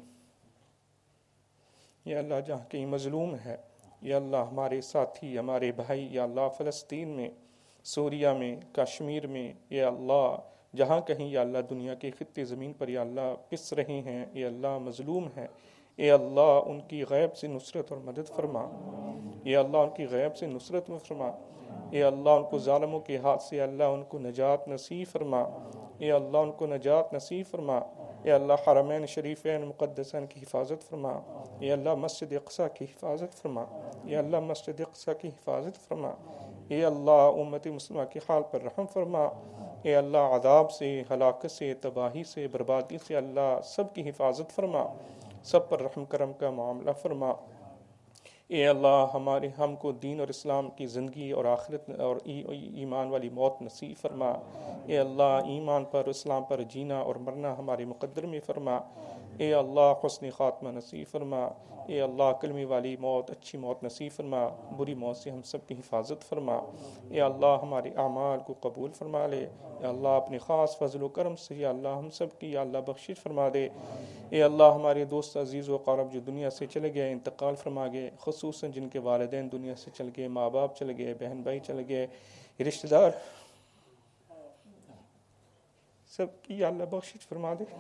اے اللہ جہاں کہیں مظلوم ہے، یا اللہ ہمارے ساتھی ہمارے بھائی یا اللہ فلسطین میں، سوریہ میں، کشمیر میں، یا اللہ جہاں کہیں یا اللہ دنیا کے خطے زمین پر یا اللہ پس رہے ہیں، یا اللہ مظلوم ہیں، اے اللہ ان کی غیب سے نصرت اور مدد فرما، یا اللہ ان کی غیب سے نصرت میں فرما، اے اللہ ان کو ظالموں کے ہاتھ سے اللہ ان کو نجات نصیب فرما، اے اللہ ان کو نجات نصیب فرما، اے اللہ حرمین شریفین مقدسین کی حفاظت فرما، اے اللہ مسجد اقصی کی حفاظت فرما، اے اللہ مسجد اقصی کی حفاظت فرما، اے اللہ امت مسلمہ کے حال پر رحم فرما، اے اللہ عذاب سے، ہلاکت سے، تباہی سے، بربادی سے اللہ سب کی حفاظت فرما، سب پر رحم کرم کا معاملہ فرما۔ اے اللہ ہمارے ہم کو دین اور اسلام کی زندگی اور آخرت اور ایمان والی موت نصیب فرما۔ اے اللہ ایمان پر اسلام پر جینا اور مرنا ہمارے مقدر میں فرما۔ اے اللہ حسن خاتمہ نصیب فرما۔ اے اللہ کلمے والی موت، اچھی موت نصیب فرما، بری موت سے ہم سب کی حفاظت فرما۔ اے اللہ ہمارے اعمال کو قبول فرما لے۔ اے اللہ اپنے خاص فضل و کرم سے یا اللہ ہم سب کی یا اللہ بخشش فرما دے۔ اے اللہ ہمارے دوست عزیز و قرب جو دنیا سے چلے گئے، انتقال فرما گئے، خصوصاً جن کے والدین دنیا سے چل گئے، ماں باپ چلے گئے، بہن بھائی چلے گئے، رشتہ دار سب کی یا اللہ بخشش فرما دے۔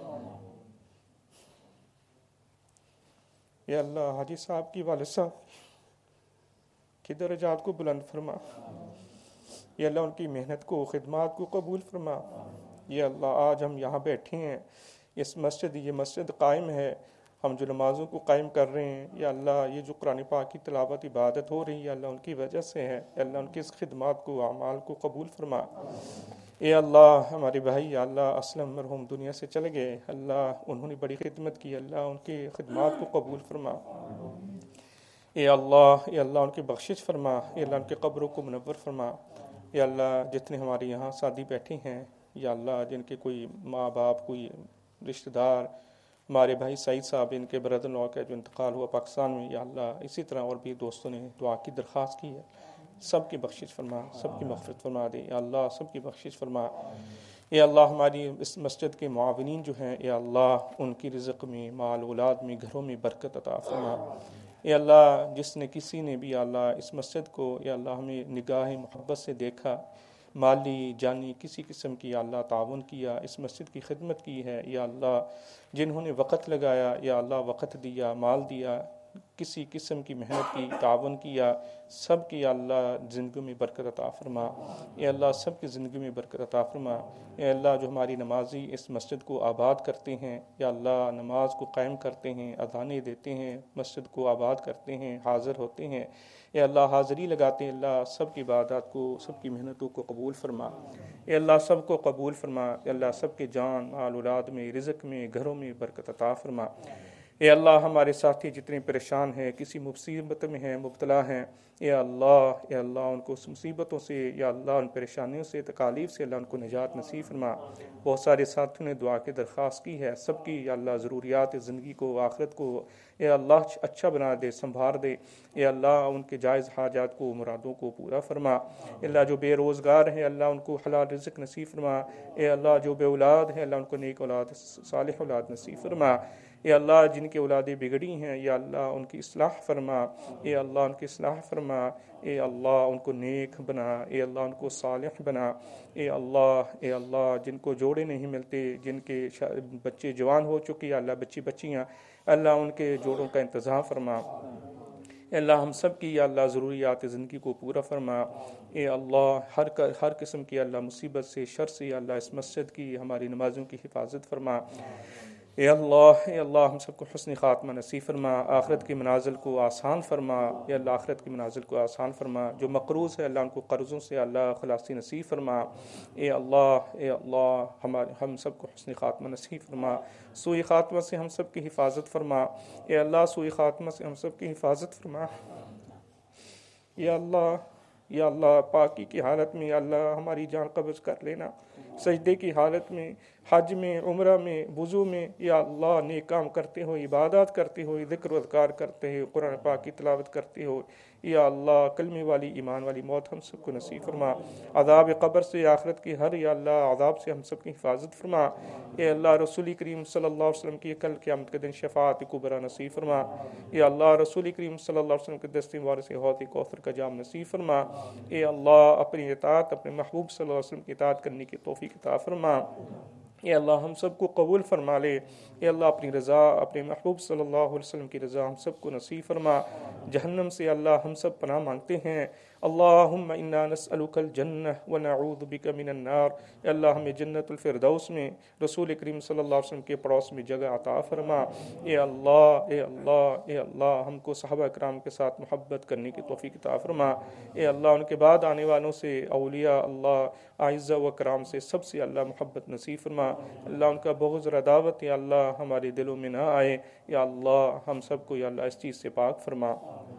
یا اللہ حاجی صاحب کی والد صاحب کی درجات کو بلند فرما۔ یا اللہ ان کی محنت کو، خدمات کو قبول فرما۔ یا اللہ آج ہم یہاں بیٹھے ہیں، اس مسجد یہ مسجد قائم ہے، ہم جو نمازوں کو قائم کر رہے ہیں، یا اللہ یہ جو قرآن پاک کی تلاوت عبادت ہو رہی ہے، یا اللہ ان کی وجہ سے ہے، یا اللہ ان کی اس خدمات کو، اعمال کو قبول فرما۔ اے اللہ ہمارے بھائی یا اللہ اسلم مرحوم دنیا سے چلے گئے، اللہ انہوں نے بڑی خدمت کی، اللہ ان کی خدمات کو قبول فرما۔ اے اللہ اے اللہ ان کی بخشش فرما، اے اللہ ان کے قبروں کو منور فرما۔ اے اللہ جتنے ہمارے یہاں ساتھی بیٹھے ہیں، یا اللہ جن کے کوئی ماں باپ، کوئی رشتہ دار، ہمارے بھائی سعید صاحب ان کے برادر ان لا کا جو انتقال ہوا پاکستان میں، یا اللہ اسی طرح اور بھی دوستوں نے دعا کی درخواست کی ہے، سب کی بخشش فرما، سب کی مغفرت فرما دے، یا اللہ سب کی بخشش فرما۔ اے اللہ ہماری اس مسجد کے معاونین جو ہیں، اے اللہ ان کی رزق میں، مال اولاد میں، گھروں میں برکت عطا فرما۔ اے اللہ جس نے کسی نے بھی یا اللہ اس مسجد کو یا اللہ ہمیں نگاہ محبت سے دیکھا، مالی جانی کسی قسم کی یا اللہ تعاون کیا، اس مسجد کی خدمت کی ہے، یا اللہ جنہوں نے وقت لگایا، یا اللہ وقت دیا، مال دیا، کسی قسم کی محنت کی، تعاون کیا، سب کی یا اللہ زندگی میں برکت عطا فرما۔ اے اللہ سب کی زندگی میں برکت عطا فرما۔ اے اللہ جو ہماری نمازی اس مسجد کو آباد کرتے ہیں، یا اللہ نماز کو قائم کرتے ہیں، اذانیں دیتے ہیں، مسجد کو آباد کرتے ہیں، حاضر ہوتے ہیں، اے اللہ حاضری لگاتے ہیں، اللہ سب کی عبادات کو، سب کی محنتوں کو قبول فرما۔ اے اللہ سب کو قبول فرما۔ اے اللہ سب کے جان، مال اولاد میں، رزق میں، گھروں میں برکت عطا فرما۔ اے اللہ ہمارے ساتھی جتنے پریشان ہیں، کسی مصیبت میں ہیں، مبتلا ہیں، اے اللہ اے اللہ ان کو اس مصیبتوں سے، یا اللہ ان پریشانیوں سے، تکالیف سے اللہ ان کو نجات نصیب فرما۔ بہت سارے ساتھیوں نے دعا کی درخواست کی ہے، سب کی یا اللہ ضروریات زندگی کو، آخرت کو اے اللہ اچھا بنا دے، سنبھال دے۔ اے اللہ ان کے جائز حاجات کو، مرادوں کو پورا فرما۔ اے اللہ جو بے روزگار ہیں اللہ ان کو حلال رزق نصیب فرما۔ اے اللہ جو بے اولاد ہیں اللہ ان کو نیک اولاد، صالح اولاد نصیب فرما۔ اے اللہ جن کی اولادیں بگڑی ہیں یا اللہ ان کی اصلاح فرما۔ اے اللہ ان کی اصلاح فرما۔ اے اللہ ان کو نیک بنا۔ اے اللہ ان کو صالح بنا۔ اے اللہ اے اللہ جن کو جوڑے نہیں ملتے، جن کے بچے جوان ہو چکے یا اللہ بچی بچیاں، اللہ ان کے جوڑوں کا انتظام فرما۔ اے اللہ ہم سب کی یا اللہ ضروریات زندگی کو پورا فرما۔ اے اللہ ہر ہر قسم کی اللہ مصیبت سے، شر سے یا اللہ اس مسجد کی، ہماری نمازوں کی حفاظت فرما۔ اے اللہ اے اللہ ہم سب کو حسن خاتمہ نصیب فرما، آخرت کی منازل کو آسان فرما۔ اے اللہ آخرت کی منازل کو آسان فرما، جو مقروض ہے اللہ ان کو قرضوں سے اللہ خلاصی نصیب فرما۔ اے اللہ اے اللہ ہمارے ہم سب کو حسن خاتمہ نصیب فرما، سوئی خاتمہ سے ہم سب کی حفاظت فرما۔ اے اللہ سوئی خاتمہ سے ہم سب کی حفاظت فرما۔ یا اللہ یا اللہ پاکی کی حالت میں یا اللہ ہماری جان قبض کر لینا، سجدے کی حالت میں، حج میں، عمرہ میں، وضو میں یا اللہ نیک کام کرتے ہو، عبادات کرتے ہو، ذکر و اذکار کرتے ہو، قرآن پاک کی تلاوت کرتے ہو، یا اللہ کلمے والی ایمان والی موت ہم سب کو نصیب فرما۔ عذاب قبر سے، آخرت کی ہر یا اللہ عذاب سے ہم سب کی حفاظت فرما۔ اے اللہ رسول کریم صلی اللہ علیہ وسلم کی کل قیامت کے دن شفاعت کبریٰ نصیب فرما۔ یا اللہ رسول کریم صلی اللہ علیہ وسلم کے دستے مبارک سے حوض کوثر کا جام نصیب فرما۔ اے اللہ اپنی اطاعت، اپنے محبوب صلی اللہ علیہ وسلم کی اطاعت کرنے کی توفیق عطا فرما۔ اے اللہ ہم سب کو قبول فرما لے۔ اے اللہ اپنی رضا، اپنے محبوب صلی اللہ علیہ وسلم کی رضا ہم سب کو نصیب فرما۔ جہنم سے اللہ ہم سب پناہ مانگتے ہیں۔ اللہم انا نسألک الجنہ ونعوذ بک من النار۔ اے اللہ ہمیں جنت الفردوس میں رسول کریم صلی اللہ علیہ وسلم کے پڑوس میں جگہ عطا فرما۔ اے اللہ اے اللہ اے اللہ ہم کو صحابہ کرام کے ساتھ محبت کرنے کی توفیق عطا فرما۔ اے اللہ ان کے بعد آنے والوں سے، اولیاء اللہ اعزاء و کرام سے، سب سے اللہ محبت نصیب فرما۔ اللہ ان کا بغض اور عداوت یا اللہ ہمارے دلوں میں نہ آئے۔ یا اللہ ہم سب کو یا اللہ اس چیز سے پاک فرما۔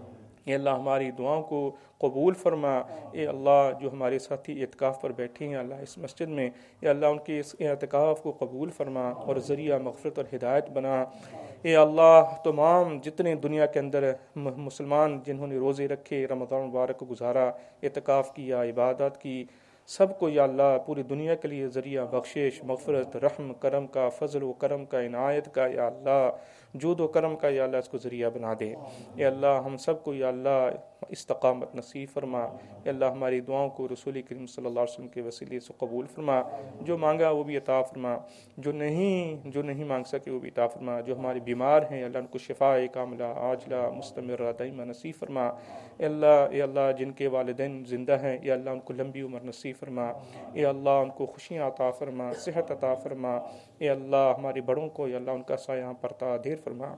اے اللہ ہماری دعاؤں کو قبول فرما۔ اے اللہ جو ہمارے ساتھی اعتکاف پر بیٹھے ہیں اللہ اس مسجد میں، اے اللہ ان کے اس اعتکاف کو قبول فرما اور ذریعہ مغفرت اور ہدایت بنا۔ اے اللہ تمام جتنے دنیا کے اندر مسلمان جنہوں نے روزے رکھے، رمضان مبارک کو گزارا، اعتکاف کیا، عبادات کی، سب کو یا اللہ پوری دنیا کے لیے ذریعہ بخشش، مغفرت، رحم، کرم کا، فضل و کرم کا، عنایت کا، یا اللہ جود و کرم کا یا اللہ اس کو ذریعہ بنا دے۔ اے اللہ ہم سب کو یا اللہ استقامت نصیب فرما۔ اے اللہ ہماری دعاؤں کو رسول کریم صلی اللہ علیہ وسلم کے وسیلے سے قبول فرما۔ جو مانگا وہ بھی عطا فرما، جو نہیں جو نہیں مانگ سکے وہ بھی عطا فرما۔ جو ہمارے بیمار ہیں اللہ ان کو شفاء کاملہ عاجلہ مستمرہ دائمہ نصیب فرما۔ اے اللہ اے اللہ جن کے والدین زندہ ہیں یا اللہ ان کو لمبی عمر نصیب فرما۔ اے اللہ ان کو خوشیاں عطا فرما، صحت عطا فرما۔ اے اللہ ہمارے بڑوں کو یا اللہ ان کا سایہ پرتا دیر فرما۔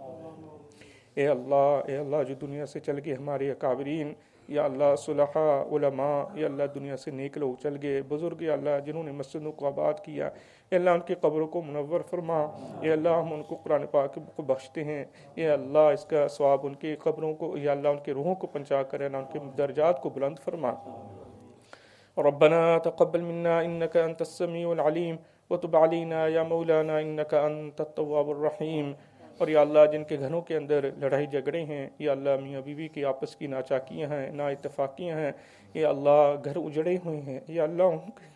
اے اللہ اے اللہ جو دنیا سے چل گئے ہمارے اکابرین یا اللہ صلحاء علماء یا اللہ دنیا سے نیک لوگ چل گئے، بزرگ یا اللہ جنہوں نے مسجدوں کو آباد کیا، اے اللہ ان کی قبروں کو منور فرما۔ اے اللہ ہم ان کو قرآن پاک کو بخشتے ہیں، اے اللہ اس کا ثواب ان کی قبروں کو یا اللہ ان کے روحوں کو پہنچا کر اے اللہ ان کے درجات کو بلند فرما۔ ربنا تقبل منا انك انت السميع العليم وتب علينا يا مولانا انك انت التواب الرحيم۔ اور یا اللہ جن کے گھروں کے اندر لڑائی جھگڑے ہیں یا اللہ میاں بیوی کی آپس کی ناچاکیاں ہیں، نا اتفاقیاں ہیں، یا اللہ گھر اجڑے ہوئے ہیں، یا اللہ ان کے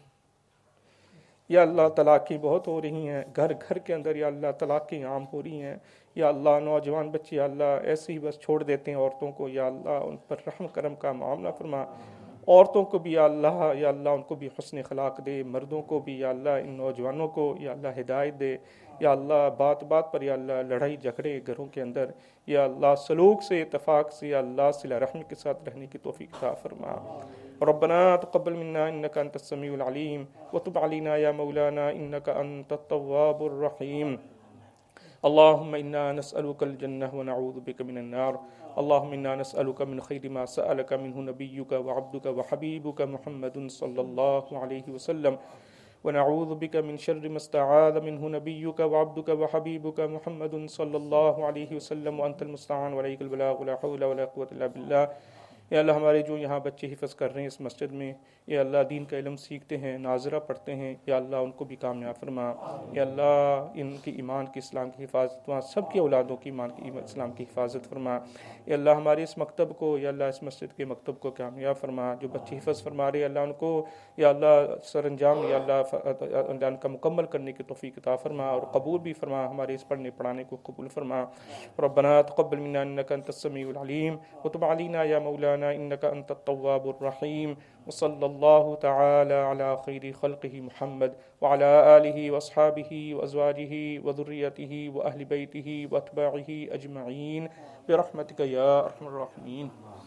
یا اللہ طلاقیں بہت ہو رہی ہیں، گھر گھر کے اندر یا اللہ طلاقیں عام ہو رہی ہیں، یا اللہ نوجوان بچے یا اللہ ایسے ہی بس چھوڑ دیتے ہیں عورتوں کو، یا اللہ ان پر رحم کرم کا معاملہ فرما۔ عورتوں کو بھی یا اللہ یا اللہ ان کو بھی حسن اخلاق دے، مردوں کو بھی یا اللہ ان نوجوانوں کو یا اللہ ہدایت دے، یا اللہ بات بات پر یا اللہ لڑائی جھگڑے گھروں کے اندر یا اللہ سلوک سے اتفاق سے یا اللہ صلہ رحمی کے ساتھ رہنے کی توفیق عطا فرما۔ ربنا تقبل منا انك انت السميع العليم وتب علينا يا مولانا انك انت التواب الرحيم۔ اللهم انا نسألك الجنة ونعوذ بك من النار۔ اللهم انا نسألك من خير ما سألك منه نبيك وعبدك وحبيبك محمد صلى الله عليه وسلم ونعوذ بك من شر ما استعاذ منه نبيك وعبدك وحبيبك محمد صلى الله عليه وسلم وأنت المستعان وعليك البلاغ ولا حول ولا قوة إلا بالله. یا اللہ ہمارے جو یہاں بچے حفظ کر رہے ہیں اس مسجد میں، یا اللہ دین کا علم سیکھتے ہیں، ناظرہ پڑھتے ہیں، یا اللہ ان کو بھی کامیاب فرما. یا اللہ ان کی ایمان کی اسلام کی حفاظت فرما، سب کی اولادوں کی ایمان کی اسلام کی حفاظت فرما. یا اللہ ہمارے اس مکتب کو، یا اللہ اس مسجد کے مکتب کو کامیاب فرما. جو بچے حفظ فرما رہے اللہ ان کو یا اللہ سر انجام یا اللہ ان کا مکمل کرنے کی توفیق عطا فرما اور قبول بھی فرما. ہمارے اس پڑھنے پڑھانے کو قبول فرما. ربنا تقبل منا انك انت السميع العليم وتب علينا يا مولانا انك انت التواب الرحيم. وصلى الله تعالى على خير خلقه محمد وعلى آله واصحابه وازواجه وذريته واهل بيته واتباعه اجمعين برحمتك يا ارحم الراحمين.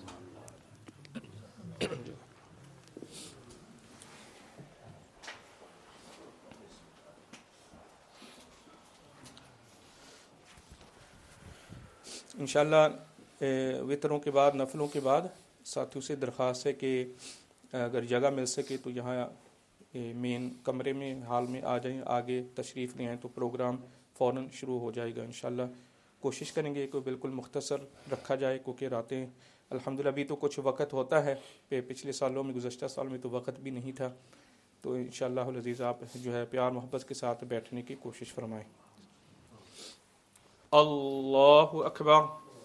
انشاءاللہ وطروں کے بعد نفلوں کے بعد ساتھیوں سے درخواست ہے کہ اگر جگہ مل سکے تو یہاں مین کمرے میں ہال میں آ جائیں، آگے تشریف لے آئیں تو پروگرام فوراً شروع ہو جائے گا انشاءاللہ. کوشش کریں گے کہ بالکل مختصر رکھا جائے کیونکہ راتیں الحمدللہ ابھی تو کچھ وقت ہوتا ہے، پچھلے سالوں میں گزشتہ سال میں تو وقت بھی نہیں تھا. تو انشاءاللہ العزیز آپ جو ہے پیار محبت کے ساتھ بیٹھنے کی کوشش فرمائیں. اللہ اکبر.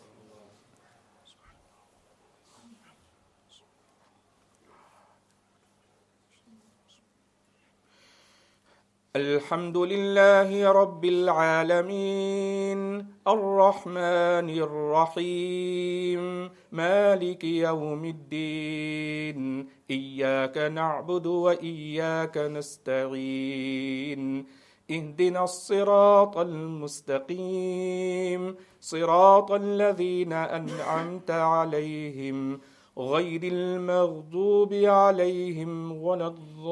الحمد لله رب العالمين الرحمن الرحيم مالك يوم الدين إياك نعبد وإياك نستعين اهدنا الصراط المستقيم صراط الذين أنعمت عليهم غير المغضوب عليهم ولا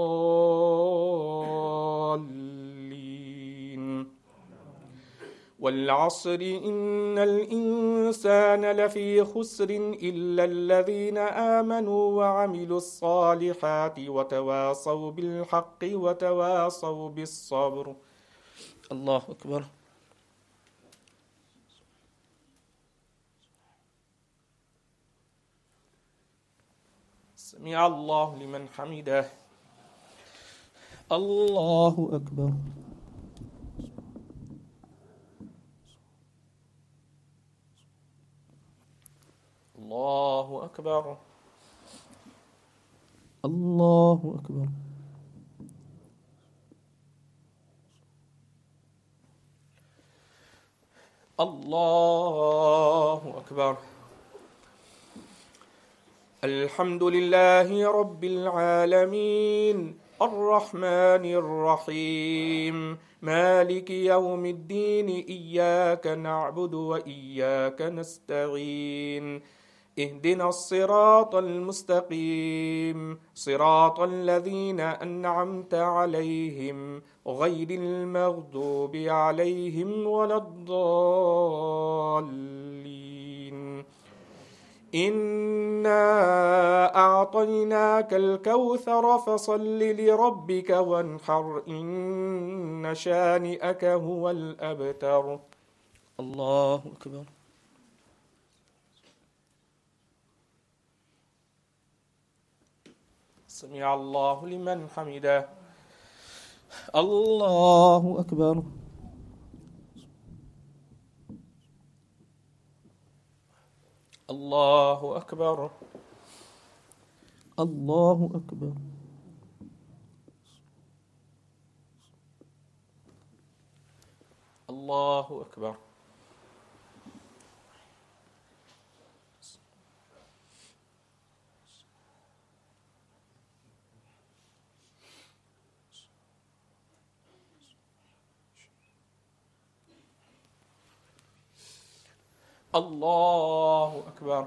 الضالين. والعصر إن الإنسان لفي خسر إلا الذين آمنوا وعملوا الصالحات وتواصوا بالحق وتواصوا بالصبر. الله أكبر. سمع الله لمن حمده. الله أكبر. الله أكبر. الله أكبر. الله أكبر. الحمد لله رب العالمين الرحمن الرحيم مالك يوم الدين إياك نعبد وإياك نستعين اهدنا الصراط المستقيم صراط الذين أنعمت عليهم غير المغضوب عليهم ولا الضالين. إنا أعطيناك الكوثر فصل لربك وانحر إن شانئك هو الأبتر. الله أكبر. سمع الله لمن حمده. الله أكبر. الله أكبر. الله أكبر. الله أكبر. الله أكبر.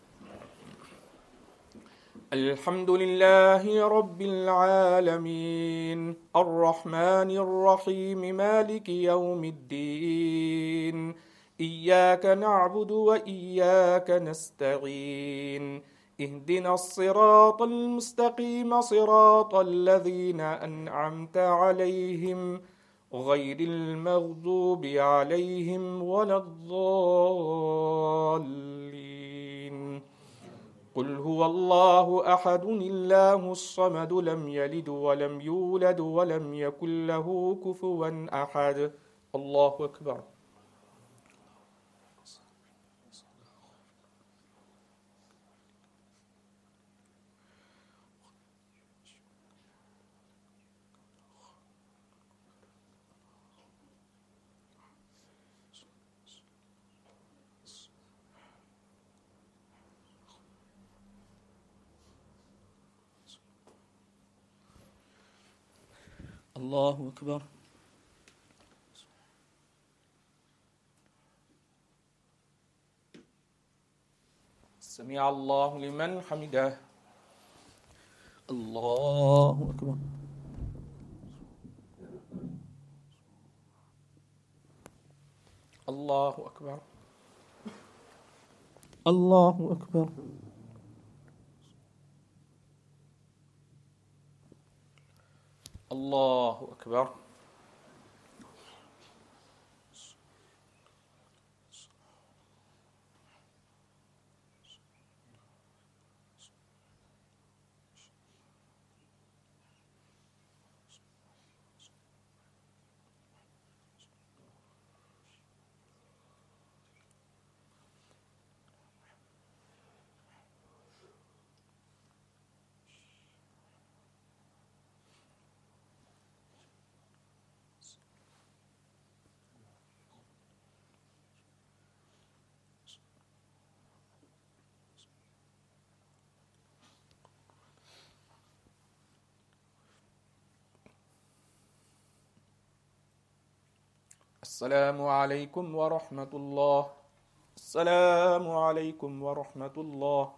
الحمد لله رب العالمين الرحمن الرحيم مالك يوم الدين إياك نعبد وإياك نستعين اهدنا الصراط المستقيم صراط الذين أنعمت عليهم غير المغضوب عليهم ولا الضالين. قل هو الله أحد الله الصمد لم يلد ولم يولد ولم يكن له كفوا أحد. الله أكبر. الله أكبر. سمع الله لمن حمده. الله أكبر. الله أكبر. الله أكبر. الله أكبر. السلام عليكم ورحمة الله. السلام عليكم ورحمة الله.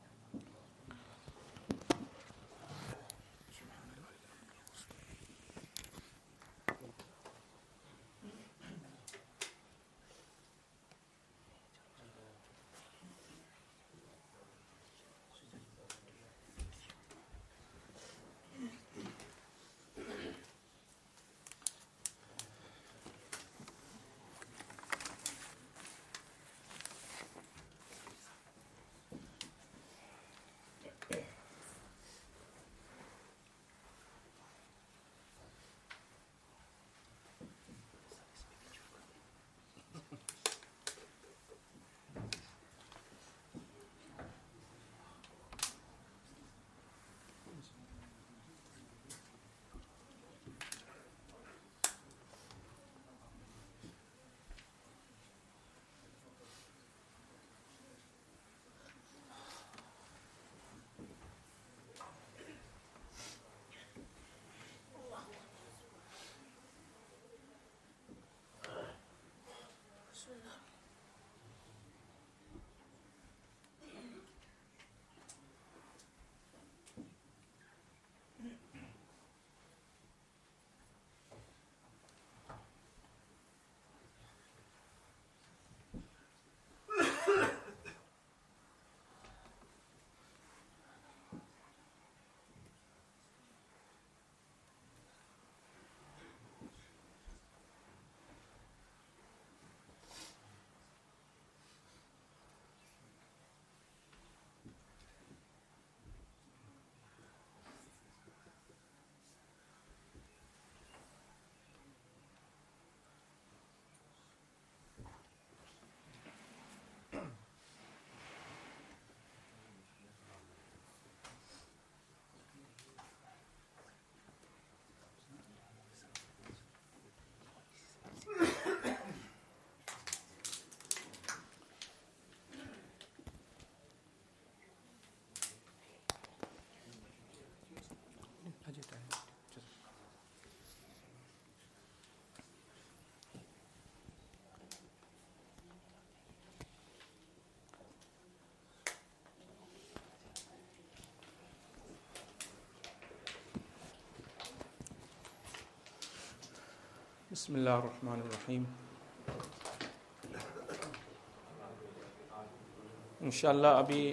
بسم الله الرحمن الرحيم. इंशाल्लाह अभी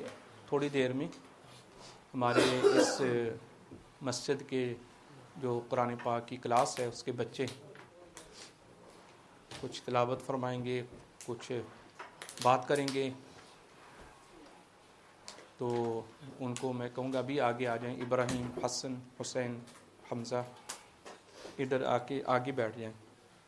تھوڑی دیر میں ہمارے اس مسجد کے جو قرآن پاک کی کلاس ہے اس کے بچے کچھ تلاوت فرمائیں گے، کچھ بات کریں گے، تو ان کو میں کہوں گا ابھی آگے آ جائیں. ابراہیم، حسن، حسین، حمزہ ادھر آ کے آگے بیٹھ جائیں.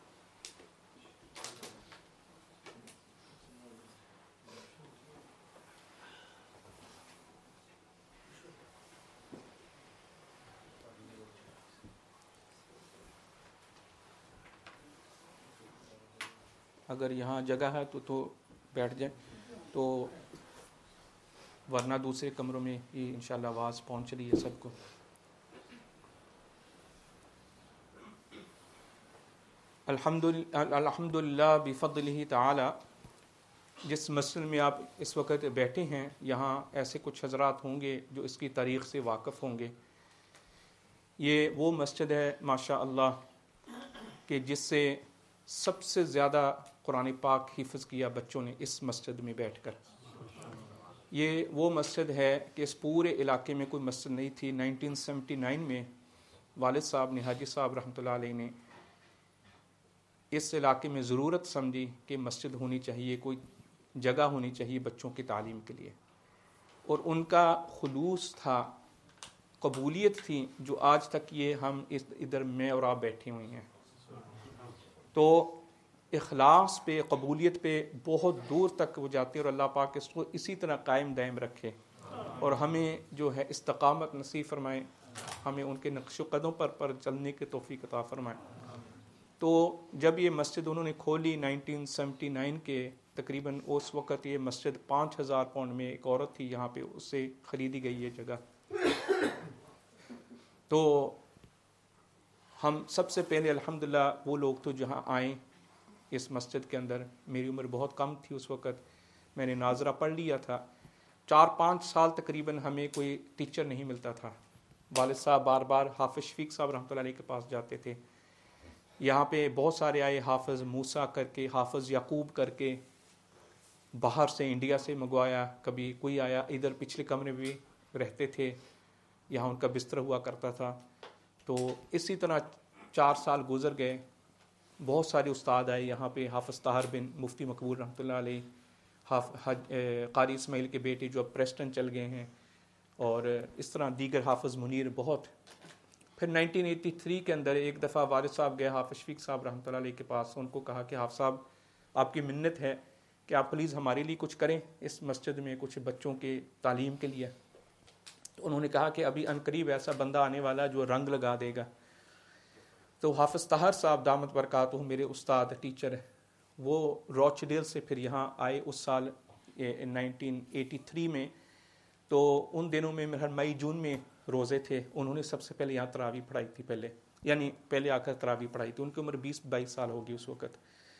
اگر یہاں جگہ ہے تو تو بیٹھ جائیں، تو ورنہ دوسرے کمروں میں ہی انشاءاللہ آواز پہنچ رہی ہے سب کو. الحمد للہ بفضلہ تعالی. جس مسجد میں آپ اس وقت بیٹھے ہیں یہاں ایسے کچھ حضرات ہوں گے جو اس کی تاریخ سے واقف ہوں گے. یہ وہ مسجد ہے ماشاء اللہ کہ جس سے سب سے زیادہ قرآن پاک حفظ کیا بچوں نے اس مسجد میں بیٹھ کر. یہ وہ مسجد ہے کہ اس پورے علاقے میں کوئی مسجد نہیں تھی. نائنٹین سیونٹی نائن میں والد صاحب نے، حاجی صاحب رحمۃ اللہ علیہ نے اس علاقے میں ضرورت سمجھی کہ مسجد ہونی چاہیے، کوئی جگہ ہونی چاہیے بچوں کی تعلیم کے لیے. اور ان کا خلوص تھا، قبولیت تھی، جو آج تک یہ ہم اس ادھر میں اور آپ بیٹھے ہوئے ہیں. تو اخلاص پہ، قبولیت پہ بہت دور تک وہ جاتے ہیں، اور اللہ پاک اس کو اسی طرح قائم دائم رکھے اور ہمیں جو ہے استقامت نصیب فرمائے، ہمیں ان کے نقش و قدم پر پر چلنے کی توفیق عطا فرمائے. تو جب یہ مسجد انہوں نے کھولی نائنٹین سیونٹی نائن کے تقریباً، اس وقت یہ مسجد پانچ ہزار پاؤنڈ میں ایک عورت تھی یہاں پہ، اس سے خریدی گئی یہ جگہ. تو ہم سب سے پہلے الحمدللہ وہ لوگ تو جہاں آئیں اس مسجد کے اندر. میری عمر بہت کم تھی اس وقت، میں نے ناظرہ پڑھ لیا تھا. چار پانچ سال تقریباً ہمیں کوئی ٹیچر نہیں ملتا تھا. والد صاحب بار بار حافظ شفیق صاحب رحمۃ اللہ علیہ کے پاس جاتے تھے. یہاں پہ بہت سارے آئے، حافظ موسیٰ کر کے، حافظ یعقوب کر کے، باہر سے انڈیا سے منگوایا، کبھی کوئی آیا. ادھر پچھلے کمرے بھی رہتے تھے، یہاں ان کا بستر ہوا کرتا تھا. تو اسی طرح چار سال گزر گئے. بہت سارے استاد آئے یہاں پہ. حافظ طاہر بن مفتی مقبول رحمۃ اللہ علیہ، حج قاری اسماعیل کے بیٹے جو اب پریسٹن چل گئے ہیں، اور اس طرح دیگر حافظ منیر بہت. پھر نائنٹین ایٹی تھری کے اندر ایک دفعہ والد صاحب گئے حافظ شفیق صاحب رحمۃ اللہ علیہ کے پاس. ان کو کہا کہ حافظ صاحب آپ کی منت ہے کہ آپ پلیز ہمارے لیے کچھ کریں اس مسجد میں، کچھ بچوں کے تعلیم کے لیے. تو انہوں نے کہا کہ ابھی عنقریب ایسا بندہ آنے والا جو رنگ لگا دے گا. تو حافظ طاہر صاحب دامت برکاتہ میرے استاد ٹیچر، وہ روچ ڈیل سے پھر یہاں آئے اس سال نائنٹین ایٹی تھری میں. تو ان دنوں میں ہر مئی جون میں روزے تھے. انہوں نے سب سے پہلے یہاں تراویح پڑھائی تھی، پہلے یعنی پہلے آ کر تراویح پڑھائی تھی. ان کی عمر بیس بائیس سال ہوگی اس وقت.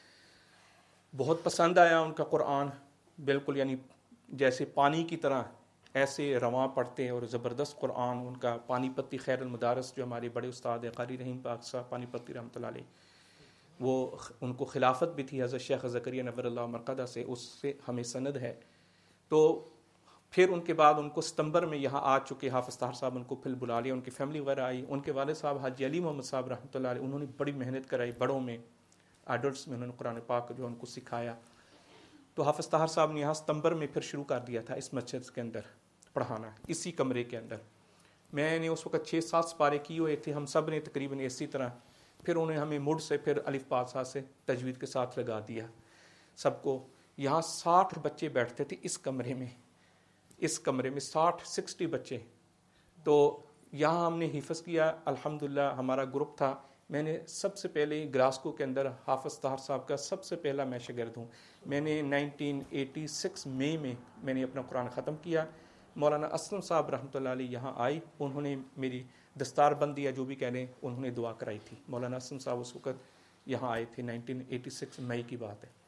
بہت پسند آیا ان کا قرآن، بالکل یعنی جیسے پانی کی طرح ایسے رواں پڑھتے، اور زبردست قرآن ان کا. پانی پتی خیر المدارس جو ہمارے بڑے استاد ہیں قاری رحیم پاک صاحب پانی پتی رحمۃ اللہ علیہ، وہ ان کو خلافت بھی تھی حضرت شیخ زکریا نور اللہ مرقدہ سے، اس سے ہمیں سند ہے. تو پھر ان کے بعد ان کو ستمبر میں یہاں آ چکے حافظ طاہر صاحب، ان کو پھر بلا لیا. ان کی فیملی وغیرہ آئی. ان کے والد صاحب حاجی علی محمد صاحب رحمۃ اللہ علیہ، انہوں نے بڑی محنت کرائی بڑوں میں، ایڈلٹس میں انہوں نے قرآن پاک جو ان کو سکھایا. تو حافظ طاہر صاحب نے یہاں ستمبر میں پھر شروع کر دیا تھا اس مسجد کے اندر پڑھانا، اسی کمرے کے اندر. میں نے اس وقت چھ سات سپارے کیے ہوئے تھے، ہم سب نے تقریباً اسی طرح. پھر انہوں نے ہمیں مڈ سے پھر الف پاسا سے تجوید کے ساتھ لگا دیا سب کو. یہاں ساٹھ بچے بیٹھتے تھے اس کمرے میں، اس کمرے میں ساٹھ سکسٹی بچے. تو یہاں ہم نے حفظ کیا الحمدللہ. ہمارا گروپ تھا. میں نے سب سے پہلے گلاسکو کے اندر حافظ طاہر صاحب کا سب سے پہلا میں شاگرد ہوں. میں نے نائنٹین ایٹی سکس مئی میں میں نے اپنا قرآن ختم کیا. مولانا اسلم صاحب رحمۃ اللہ علیہ یہاں آئی، انہوں نے میری دستار بندی یا جو بھی کہہ لیں انہوں نے دعا کرائی تھی. مولانا اسلم صاحب اس وقت یہاں آئے تھے، نائنٹین ایٹی سکس مئی کی بات ہے.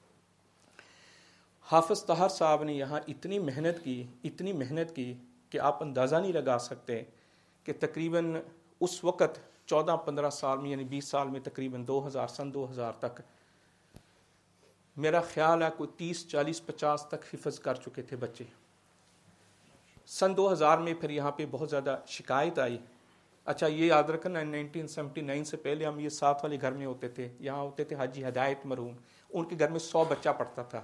حافظ طاہر صاحب نے یہاں اتنی محنت کی، اتنی محنت کی کہ آپ اندازہ نہیں لگا سکتے کہ تقریباً اس وقت چودہ پندرہ سال میں یعنی بیس سال میں تقریباً دو ہزار سن دو ہزار تک میرا خیال ہے کوئی تیس چالیس پچاس تک حفظ کر چکے تھے بچے. سن دو ہزار میں پھر یہاں پہ بہت زیادہ شکایت آئی. اچھا یہ یاد رکھنا نائنٹین سیونٹی نائن سے پہلے ہم یہ ساتھ والے گھر میں ہوتے تھے, یہاں ہوتے تھے حاجی ہدایت مرحوم, ان کے گھر میں سو بچہ پڑھتا تھا.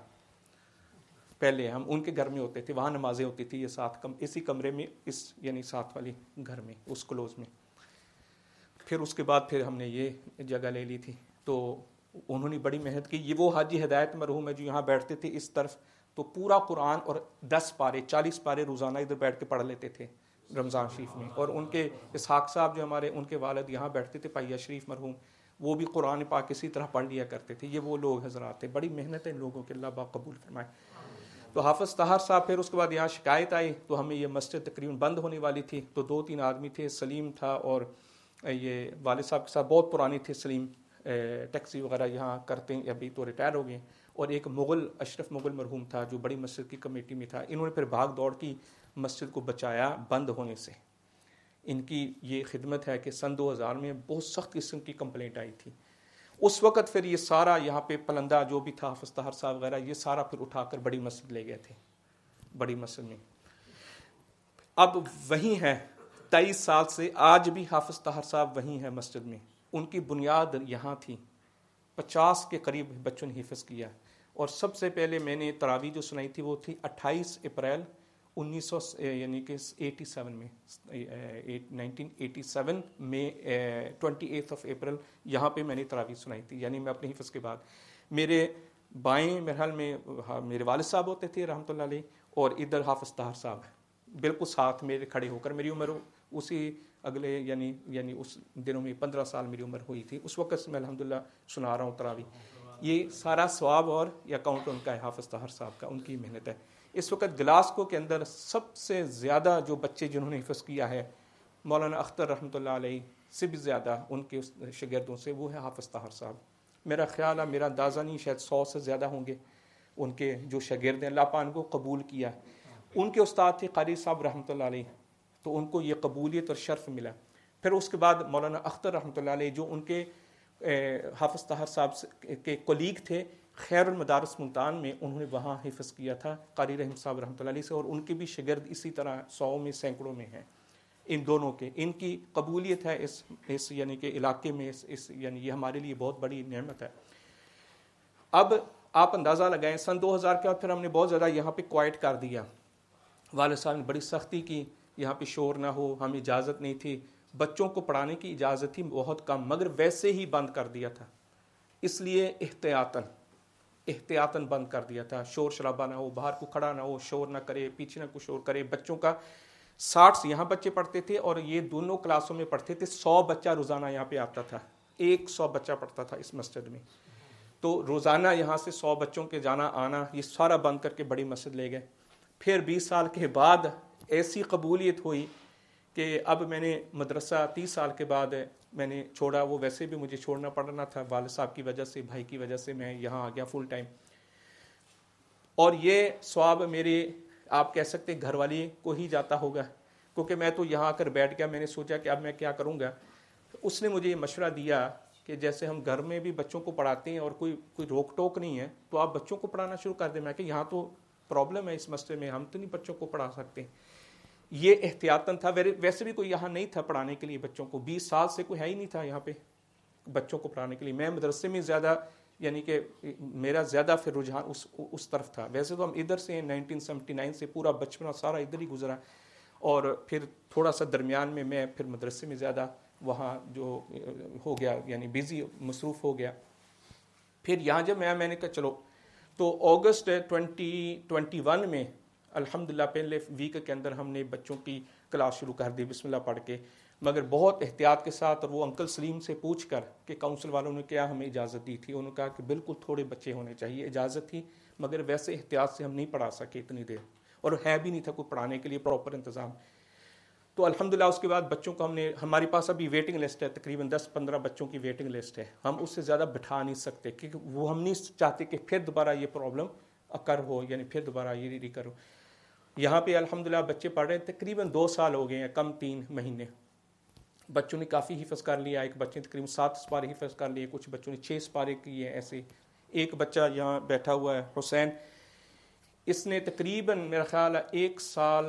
پہلے ہم ان کے گھر میں ہوتے تھے, وہاں نمازیں ہوتی تھی یہ ساتھ کم اسی کمرے میں, اس یعنی ساتھ والی گھر میں, اس کلوز میں. پھر اس کے بعد پھر ہم نے یہ جگہ لے لی تھی. تو انہوں نے بڑی محنت کی. یہ وہ حاجی ہدایت مرحوم ہے جو یہاں بیٹھتے تھے اس طرف, تو پورا قرآن اور دس پارے چالیس پارے روزانہ ادھر بیٹھ کے پڑھ لیتے تھے رمضان شریف میں. اور ان کے اسحاق صاحب جو ہمارے ان کے والد یہاں بیٹھتے تھے, پائیا شریف مرحوم, وہ بھی قرآن پاک اسی طرح پڑھ لیا کرتے تھے. یہ وہ لوگ حضرات تھے. بڑی محنت ہے ان لوگوں کے, اللہ پاک قبول فرمائے. تو حافظ طاہر صاحب, پھر اس کے بعد یہاں شکایت آئی تو ہمیں یہ مسجد تقریباً بند ہونے والی تھی. تو دو تین آدمی تھے, سلیم تھا اور یہ والد صاحب کے ساتھ بہت پرانی تھے سلیم, ٹیکسی وغیرہ یہاں کرتے ہیں, ابھی تو ریٹائر ہو گئے. اور ایک مغل اشرف مغل مرحوم تھا جو بڑی مسجد کی کمیٹی میں تھا. انہوں نے پھر بھاگ دوڑ کی مسجد کو بچایا بند ہونے سے. ان کی یہ خدمت ہے کہ سن دو ہزار میں بہت سخت قسم کی کمپلینٹ آئی تھی. اس وقت پھر یہ سارا یہاں پہ پلندہ جو بھی تھا, حافظ طاہر صاحب وغیرہ, یہ سارا پھر اٹھا کر بڑی مسجد لے گئے تھے. بڑی مسجد میں اب وہیں ہے, تیئیس سال سے آج بھی حافظ طاہر صاحب وہیں ہیں مسجد میں. ان کی بنیاد یہاں تھی. پچاس کے قریب بچوں نے حفظ کیا. اور سب سے پہلے میں نے تراویح جو سنائی تھی وہ تھی اٹھائیس اپریل انیس سو یعنی کہ ایٹی سیون میں, نائنٹین ایٹی سیون میں ٹوینٹی ایتھ آف اپریل یہاں پہ میں نے تراویح سنائی تھی, یعنی میں اپنے حفظ کے بعد. میرے بائیں میرے حال میں میرے والد صاحب ہوتے تھے رحمۃ اللہ علیہ, اور ادھر حافظ طاہر صاحب بالکل ساتھ میرے کھڑے ہو کر. میری عمر اسی اگلے یعنی یعنی اس دنوں میں پندرہ سال میری عمر ہوئی تھی. اس وقت سے میں الحمدللہ سنا رہا ہوں تراویح. یہ سارا ثواب اور یہ اکاؤنٹ ان کا ہے, حافظ طاہر صاحب کا, ان کی محنت ہے. اس وقت گلاسکو کے اندر سب سے زیادہ جو بچے جنہوں نے حفظ کیا ہے مولانا اختر رحمۃ اللہ علیہ سے بھی زیادہ ان کے شاگردوں سے, وہ ہے حافظ طاہر صاحب. میرا خیال ہے, میرا اندازہ نہیں, شاید سو سے زیادہ ہوں گے ان کے جو شاگرد ہیں. اللہ پاک کو قبول کیا. ان کے استاد تھے قاری صاحب رحمۃ اللہ علیہ, تو ان کو یہ قبولیت اور شرف ملا. پھر اس کے بعد مولانا اختر رحمۃ اللہ علیہ جو ان کے حافظ طاہر صاحب کے کولیگ تھے خیر المدارس ملتان میں, انہوں نے وہاں حفظ کیا تھا قاری رحیم صاحب رحمۃ اللہ علیہ سے. اور ان کے بھی شاگرد اسی طرح سو میں سینکڑوں میں ہیں. ان دونوں کے ان کی قبولیت ہے اس اس یعنی کہ علاقے میں, اس, اس یعنی یہ ہمارے لیے بہت بڑی نعمت ہے. اب آپ اندازہ لگائیں, سن دو ہزار کے بعد پھر ہم نے بہت زیادہ یہاں پہ کوائٹ کر دیا. والد صاحب نے بڑی سختی کی, یہاں پہ شور نہ ہو, ہمیں اجازت نہیں تھی. بچوں کو پڑھانے کی اجازت تھی بہت کم, مگر ویسے ہی بند کر دیا تھا. اس لیے احتیاطاً احتیاطاً بند کر دیا تھا. شور شرابہ نہ ہو, باہر کو کھڑا نہ ہو, شور نہ کرے, پیچھے نہ کو شور کرے. بچوں کا ساٹھ یہاں بچے پڑھتے تھے اور یہ دونوں کلاسوں میں پڑھتے تھے. سو بچہ روزانہ یہاں پہ آتا تھا, ایک سو بچہ پڑھتا تھا اس مسجد میں. تو روزانہ یہاں سے سو بچوں کے جانا آنا یہ سارا بند کر کے بڑی مسجد لے گئے. پھر بیس سال کے بعد ایسی قبولیت ہوئی کہ اب میں نے مدرسہ تیس سال کے بعد میں نے چھوڑا. وہ ویسے بھی مجھے چھوڑنا پڑنا تھا والد صاحب کی وجہ سے, بھائی کی وجہ سے میں یہاں آ گیا فل ٹائم. اور یہ ثواب میرے آپ کہہ سکتے گھر والی کو ہی جاتا ہوگا, کیونکہ میں تو یہاں آ کر بیٹھ گیا. میں نے سوچا کہ اب میں کیا کروں گا. اس نے مجھے یہ مشورہ دیا کہ جیسے ہم گھر میں بھی بچوں کو پڑھاتے ہیں اور کوئی کوئی روک ٹوک نہیں ہے, تو آپ بچوں کو پڑھانا شروع کر دیں. میں کہ یہاں تو پرابلم ہے اس مسئلے میں, ہم تو نہیں بچوں کو پڑھا سکتے. یہ احتیاطاً تھا. ویسے بھی کوئی یہاں نہیں تھا پڑھانے کے لیے بچوں کو, بیس سال سے کوئی ہے ہی نہیں تھا یہاں پہ بچوں کو پڑھانے کے لیے. میں مدرسے میں زیادہ یعنی کہ میرا زیادہ پھر رجحان اس اس طرف تھا. ویسے تو ہم ادھر سے نائنٹین سیونٹی نائن سے پورا بچپنا سارا ادھر ہی گزرا, اور پھر تھوڑا سا درمیان میں میں پھر مدرسے میں زیادہ وہاں جو ہو گیا یعنی بیزی مصروف ہو گیا. پھر یہاں جب میں میں نے کہا چلو, تو اگست ٹوینٹی ٹوینٹی ون میں الحمدللہ پہلے ویک کے اندر ہم نے بچوں کی کلاس شروع کر دی بسم اللہ پڑھ کے, مگر بہت احتیاط کے ساتھ. اور وہ انکل سلیم سے پوچھ کر کہ کونسل والوں نے کیا ہمیں اجازت دی تھی, انہوں نے کہا کہ بالکل تھوڑے بچے ہونے چاہیے. اجازت تھی مگر ویسے احتیاط سے ہم نہیں پڑھا سکے اتنی دیر, اور ہے بھی نہیں تھا کوئی پڑھانے کے لیے پراپر انتظام. تو الحمدللہ اس کے بعد بچوں کو ہم نے, ہمارے پاس ابھی ویٹنگ لسٹ ہے, تقریباً دس پندرہ بچوں کی ویٹنگ لسٹ ہے. ہم اس سے زیادہ بٹھا نہیں سکتے کیونکہ وہ ہم نہیں چاہتے کہ پھر دوبارہ یہ پرابلم اکر ہو, یعنی پھر دوبارہ یہ ریکر ہو. یہاں پہ الحمدللہ بچے پڑھ رہے ہیں, تقریباً دو سال ہو گئے ہیں, کم تین مہینے. بچوں نے کافی حفظ کر لیا. ایک بچے نے تقریباً سات سپارے حفظ کر لیے, کچھ بچوں نے چھ سپارے کیے. ایسے ایک بچہ یہاں بیٹھا ہوا ہے حسین, اس نے تقریباً میرا خیال ہے ایک سال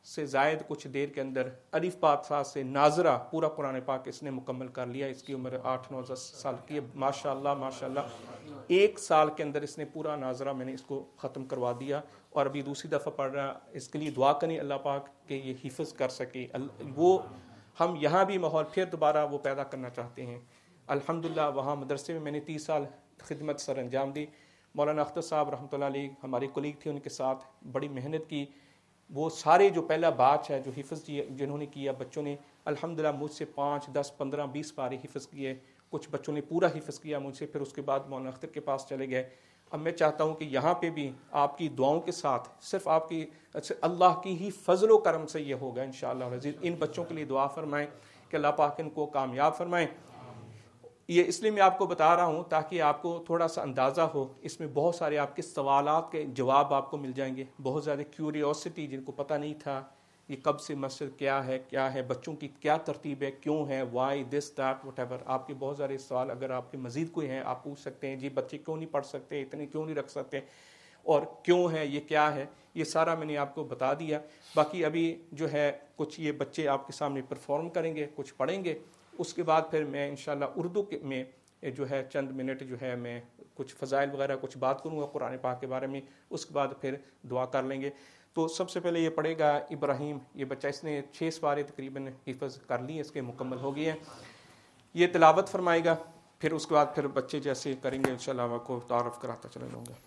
سے زائد کچھ دیر کے اندر الف با تا سے ناظرہ پورا قرآن پاک اس نے مکمل کر لیا. اس کی عمر آٹھ نو دس سال کی ہے. ماشاء اللہ ماشاء اللہ ایک سال کے اندر اس نے پورا ناظرہ میں نے اس کو ختم کروا دیا, اور ابھی دوسری دفعہ پڑھ رہا. اس کے لیے دعا کریں اللہ پاک کہ یہ حفظ کر سکے. وہ ہم یہاں بھی ماحول پھر دوبارہ وہ پیدا کرنا چاہتے ہیں. الحمدللہ وہاں مدرسے میں میں نے تیس سال خدمت سر انجام دی. مولانا اختر صاحب رحمۃ اللہ علیہ ہمارے کولیگ تھے, ان کے ساتھ بڑی محنت کی. وہ سارے جو پہلا باچ ہے جو حفظ جنہوں نے کیا بچوں نے الحمدللہ مجھ سے پانچ دس پندرہ بیس پارے حفظ کیے. کچھ بچوں نے پورا حفظ کیا مجھ سے, پھر اس کے بعد مولانا اختر کے پاس چلے گئے. اب میں چاہتا ہوں کہ یہاں پہ بھی آپ کی دعاؤں کے ساتھ صرف آپ کی اللہ کی ہی فضل و کرم سے یہ ہوگا انشاءاللہ العزیز. ان بچوں کے لیے دعا فرمائیں کہ اللہ پاک ان کو کامیاب فرمائیں. یہ اس لیے میں آپ کو بتا رہا ہوں تاکہ آپ کو تھوڑا سا اندازہ ہو. اس میں بہت سارے آپ کے سوالات کے جواب آپ کو مل جائیں گے. بہت زیادہ کیوریوسٹی جن کو پتہ نہیں تھا یہ کب سے مسجد کیا ہے کیا ہے, بچوں کی کیا ترتیب ہے, کیوں ہے, why this that whatever. آپ کے بہت سارے سوال اگر آپ کے مزید کوئی ہیں آپ پوچھ سکتے ہیں. جی بچے کیوں نہیں پڑھ سکتے, اتنے کیوں نہیں رکھ سکتے, اور کیوں ہے, یہ کیا ہے, یہ سارا میں نے آپ کو بتا دیا. باقی ابھی جو ہے کچھ یہ بچے آپ کے سامنے پرفارم کریں گے, کچھ پڑھیں گے. اس کے بعد پھر میں انشاءاللہ اردو میں جو ہے چند منٹ جو ہے میں کچھ فضائل وغیرہ کچھ بات کروں گا قرآن پاک کے بارے میں. اس کے بعد پھر دعا کر لیں گے. تو سب سے پہلے یہ پڑھے گا ابراہیم. یہ بچہ اس نے چھ سپارے تقریباً حفظ کر لی, اس کے مکمل ہو گئے ہیں. یہ تلاوت فرمائے گا, پھر اس کے بعد پھر بچے جیسے کریں گے انشاءاللہ آپ کو تعارف کراتا چلا جاؤں گا.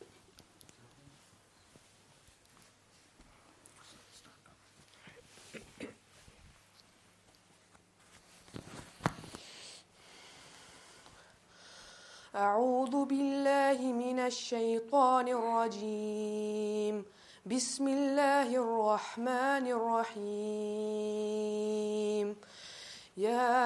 أعوذ بالله من الشيطان الرجيم. بسم الله الرحمن الرحيم. يا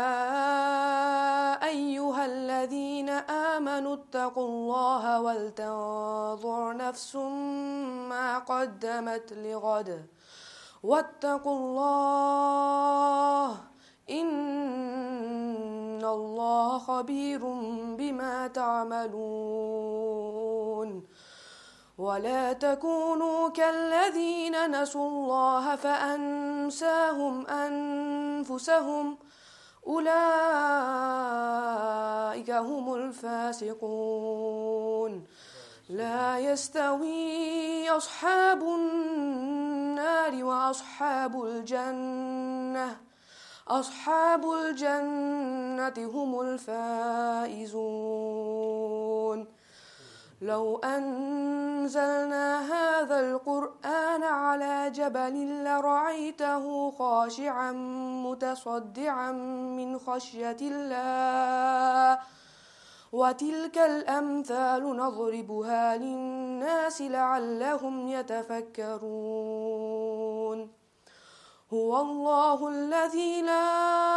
أيها الذين آمنوا اتقوا الله ولتنظر نفس ما قدمت لغد واتقوا الله إن الله خبير بما تعملون. ولا تكونوا كالذين نسوا الله فأنساهم أنفسهم أولئك هم الفاسقون. لا يستوي أصحاب النار وأصحاب الجنة أصحاب الجنة هم الفائزون. لو أنزلنا هذا القرآن على جبل لرأيته خاشعا متصدعا من خشية الله وتلك الأمثال نضربها للناس لعلهم يتفكرون. هو الله الذي لا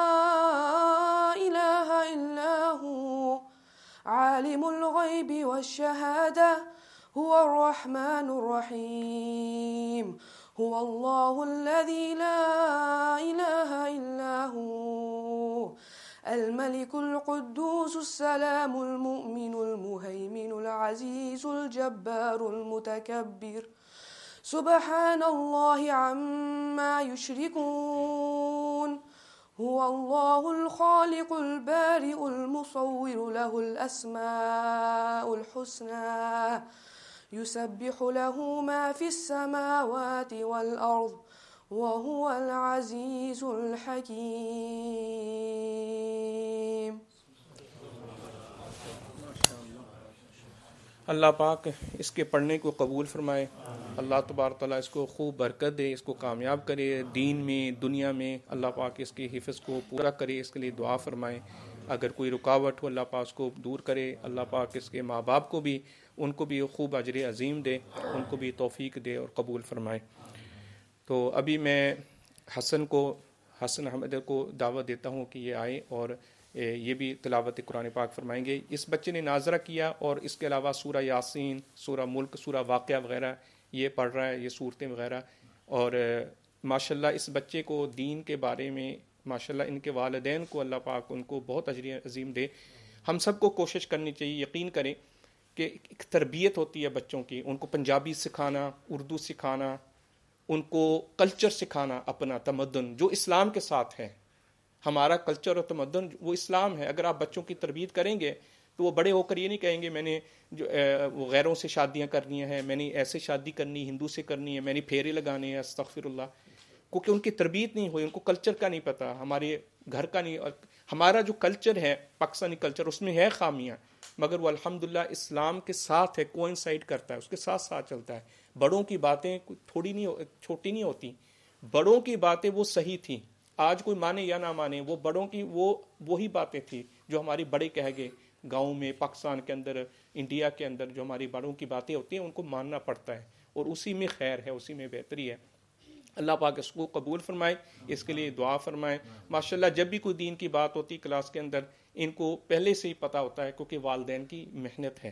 إله إلا هو عالم الغيب والشهادة هو الرحمن الرحيم. هو الله الذي لا إله إلا هو الملك القدوس السلام المؤمن المهيمن العزيز الجبار المتكبر سبحان الله عما يشركون. هو الله الخالق البارئ المصور له الأسماء الحسنى يسبح له ما في السماوات والأرض وهو العزيز الحكيم. اللہ پاک اس کے پڑھنے کو قبول فرمائے. اللہ تبارک تعالیٰ اس کو خوب برکت دے, اس کو کامیاب کرے دین میں دنیا میں. اللہ پاک اس کے حفظ کو پورا کرے, اس کے لیے دعا فرمائے. اگر کوئی رکاوٹ ہو اللہ پاک اس کو دور کرے. اللہ پاک اس کے ماں باپ کو بھی ان کو بھی خوب اجر عظیم دے, ان کو بھی توفیق دے اور قبول فرمائے. تو ابھی میں حسن کو حسن احمد کو دعوت دیتا ہوں کہ یہ آئے اور یہ بھی تلاوت قرآن پاک فرمائیں گے. اس بچے نے ناظرہ کیا اور اس کے علاوہ سورہ یاسین, سورہ ملک, سورہ واقعہ وغیرہ یہ پڑھ رہا ہے, یہ صورتیں وغیرہ. اور ماشاءاللہ اس بچے کو دین کے بارے میں ماشاءاللہ ان کے والدین کو اللہ پاک ان کو بہت اجر عظیم دے. ہم سب کو کوشش کرنی چاہیے, یقین کریں کہ ایک تربیت ہوتی ہے بچوں کی, ان کو پنجابی سکھانا, اردو سکھانا, ان کو کلچر سکھانا اپنا تمدن جو اسلام کے ساتھ ہے. ہمارا کلچر اور تمدن وہ اسلام ہے. اگر آپ بچوں کی تربیت کریں گے تو وہ بڑے ہو کر یہ نہیں کہیں گے میں نے جو وہ غیروں سے شادیاں کرنی ہیں, میں نے ایسے شادی کرنی, ہندو سے کرنی ہے, میں نے پھیرے لگانے ہیں, استغفر اللہ, کیونکہ ان کی تربیت نہیں ہوئی, ان کو کلچر کا نہیں پتا, ہمارے گھر کا نہیں. ہمارا جو کلچر ہے پاکستانی کلچر اس میں ہے خامیاں, مگر وہ الحمدللہ اسلام کے ساتھ ہے, کوئنسائڈ کرتا ہے, اس کے ساتھ ساتھ چلتا ہے. بڑوں کی باتیں تھوڑی نہیں چھوٹی نہیں ہوتی, بڑوں کی باتیں وہ صحیح تھیں, آج کوئی مانے یا نہ مانے, وہ بڑوں کی وہ وہی باتیں تھیں جو ہماری بڑے کہہ گئے. گاؤں میں, پاکستان کے اندر, انڈیا کے اندر جو ہماری بڑوں کی باتیں ہوتی ہیں ان کو ماننا پڑتا ہے, اور اسی میں خیر ہے, اسی میں بہتری ہے. اللہ پاک اس کو قبول فرمائے, اس کے لیے دعا فرمائے. ماشاءاللہ جب بھی کوئی دین کی بات ہوتی کلاس کے اندر ان کو پہلے سے ہی پتہ ہوتا ہے, کیونکہ والدین کی محنت ہے.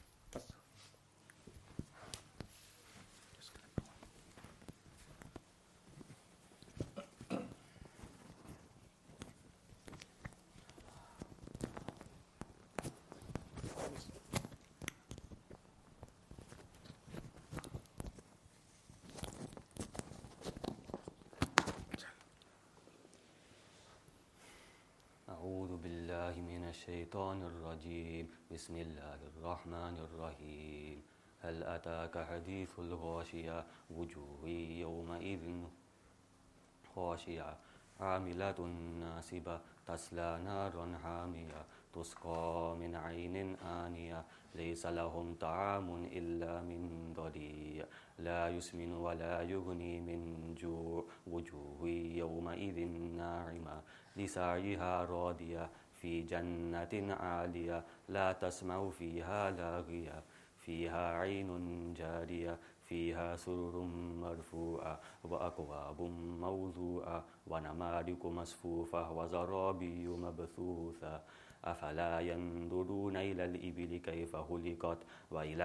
أعوذ بالله من الشيطان الرجيم بسم الله الرحمن الرحيم هل أتاك حديث الغاشية وجوه يومئذ خاشعة عاملة ناصبة تصلى نارا حامية تسقى من عين آنية ليس لهم طعام إلا من ضريع لا يسمن ولا يغني من جوع وجوه يومئذ ناعمة لسعيها راضية في جنة عالية لا تسمع فيها لاغية فيها عين جارية فيها سرر مرفوعة وأكواب موضوعة ونمارق مصفوفة وزرابي مبثوثة أفلا ينظرون إلى الإبل كيف خلقت وإلى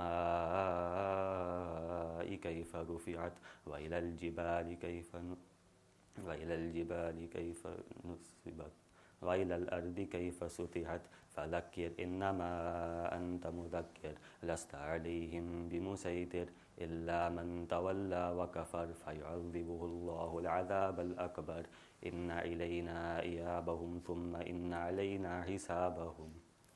السماء كيف رفعت وإلى الجبال كيف وإلى الجبال كيف نصبت وإلى الأرض كيف سطحت فذكر إنما أنت مذكر لست عليهم بمسيطر إلا من تولى وكفر فيعذبه الله العذاب الأكبر إن إلينا إيابهم ثم إن علينا حسابهم.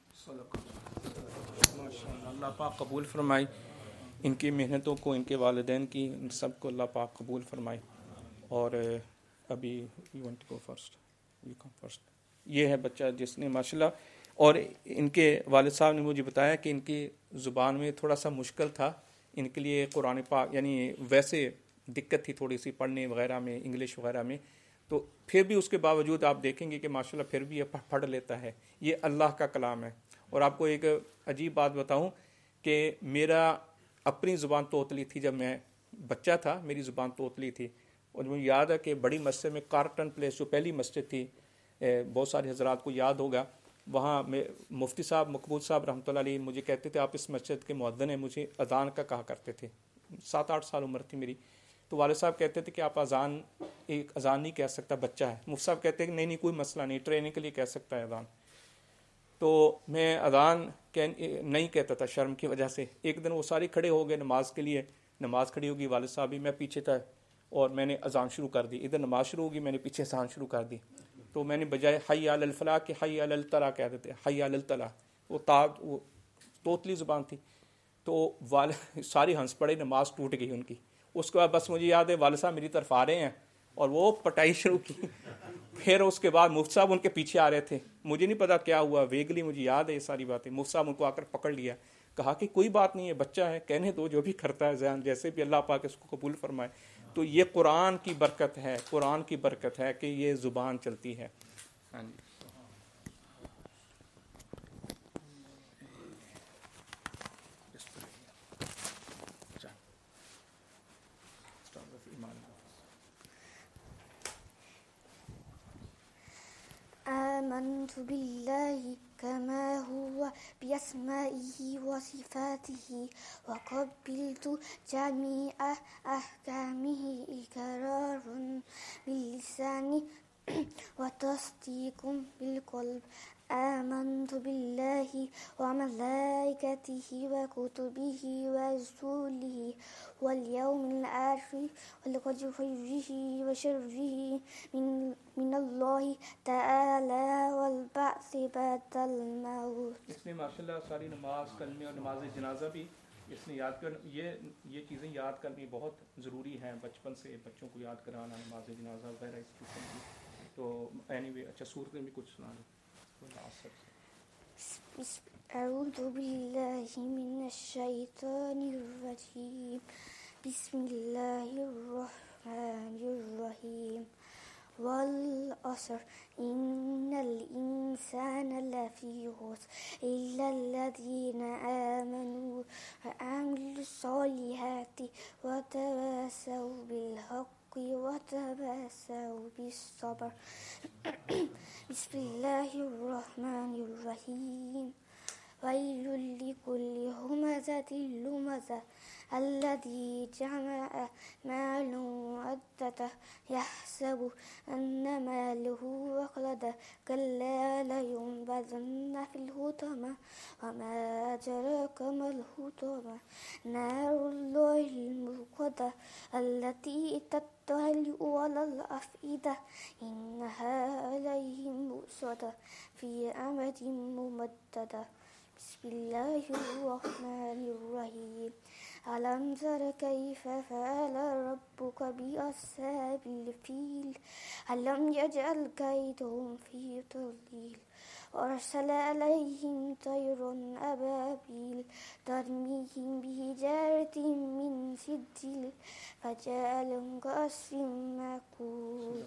اللہ پاک قبول فرمائے ان کی محنتوں کو, ان کے والدین کی, ان سب کو اللہ پاک قبول فرمائے. اور ابھی you want to go first, you come first. یہ ہے بچہ جس نے ماشاءاللہ, اور ان کے والد صاحب نے مجھے بتایا کہ ان کی زبان میں تھوڑا سا مشکل تھا, ان کے لیے قرآن پاک یعنی ویسے دقت تھی تھوڑی سی پڑھنے وغیرہ میں, انگلش وغیرہ میں, تو پھر بھی اس کے باوجود آپ دیکھیں گے کہ ماشاءاللہ پھر بھی یہ پڑھ لیتا ہے. یہ اللہ کا کلام ہے. اور آپ کو ایک عجیب بات بتاؤں کہ میرا اپنی زبان توتلی تھی, جب میں بچہ تھا میری زبان توتلی تھی. اور مجھے یاد ہے کہ بڑی مسجد میں کارٹن پلیس جو پہلی مسجد تھی, بہت سارے حضرات کو یاد ہوگا, وہاں میں مفتی صاحب مقبول صاحب رحمۃ اللہ علیہ مجھے کہتے تھے آپ اس مسجد کے مؤذن ہیں. مجھے اذان کا کہا کرتے تھے, سات آٹھ سال عمر تھی میری. تو والد صاحب کہتے تھے کہ آپ اذان ایک اذان نہیں کہہ سکتا, بچہ ہے. مفتی صاحب کہتے ہیں کہ نہیں نہیں کوئی مسئلہ نہیں, ٹریننگ کے لیے کہہ سکتا ہے اذان. تو میں اذان نہیں کہتا تھا شرم کی وجہ سے. ایک دن وہ سارے کھڑے ہو گئے نماز کے لیے, نماز کھڑی ہوگی, والد صاحب بھی, میں پیچھے تھا, اور میں نے اذان شروع کر دی. ادھر نماز شروع ہوگی, میں نے پیچھے اذان شروع کر دی. تو میں نے بجائے حی علی الفلاح کہ حی علی الطلاع کہہ دیتے, حی علی الطلاع. وہ تا وہ توتلی زبان تھی. تو والد ساری ہنس پڑے, نماز ٹوٹ گئی ان کی. اس کے بعد بس مجھے یاد ہے والد صاحب میری طرف آ رہے ہیں اور وہ پٹائی شروع کی. پھر اس کے بعد مفتی صاحب ان کے پیچھے آ رہے تھے, مجھے نہیں پتا کیا ہوا, ویگلی مجھے یاد ہے یہ ساری باتیں. مفتی صاحب ان کو آ کر پکڑ لیا, کہا کہ کوئی بات نہیں ہے, بچہ ہے, کہنے دو جو بھی کرتا ہے ذہن, جیسے بھی اللہ پاک اس کو قبول فرمائے. تو یہ قرآن کی برکت ہے, قرآن کی برکت ہے کہ یہ زبان چلتی ہے. ہاں جی. آمنت بالله كما هو بأسمائه وصفاته وقبلت جميع أحكامه إقرار باللسان وتصديق بالقلب آمنت بالله وملائكته وكتبه ورسله واليوم الآخر والقدر خيره وشره من من الله تعالى والبعث بعد الموت. اس نے ماشاءاللہ ساری نماز کلمے اور نماز جنازہ بھی اس نے یاد کر یہ یہ چیزیں یاد کرنی بہت ضروری ہیں بچپن سے بچوں کو یاد کرانا نماز جنازہ وغیرہ اس قسم کی. تو اینی وے اچھا سورت میں بھی کچھ سنا دیں. أعوذ بالله من الشيطان الرجيم بسم الله الرحمن الرحيم والعصر إن الإنسان لفي خسر إلا الذين آمنوا وعملوا الصالحات وتواصوا بالحق وتواصوا بالصبر. بسم الله الرحمن الرحيم ويل لكل همزة لمزة الذي جمع مالا وعدده يحسب أن ماله أخلده كلا لينبذن في الحطمة وما أدراك ما الحطمة نار الله الموقدة التي تطلع على الأفئدة إنها عليهم مؤصدة في أمد ممددة. بسم الله الرحمن الرحيم ألم تر كيف فعل ربك بأصحاب الفيل ألم يجعل كيدهم في تضليل وأرسل عليهم طيرا أبابيل ترميهم بحجارة من سجيل فجعلهم كعصف مأكول.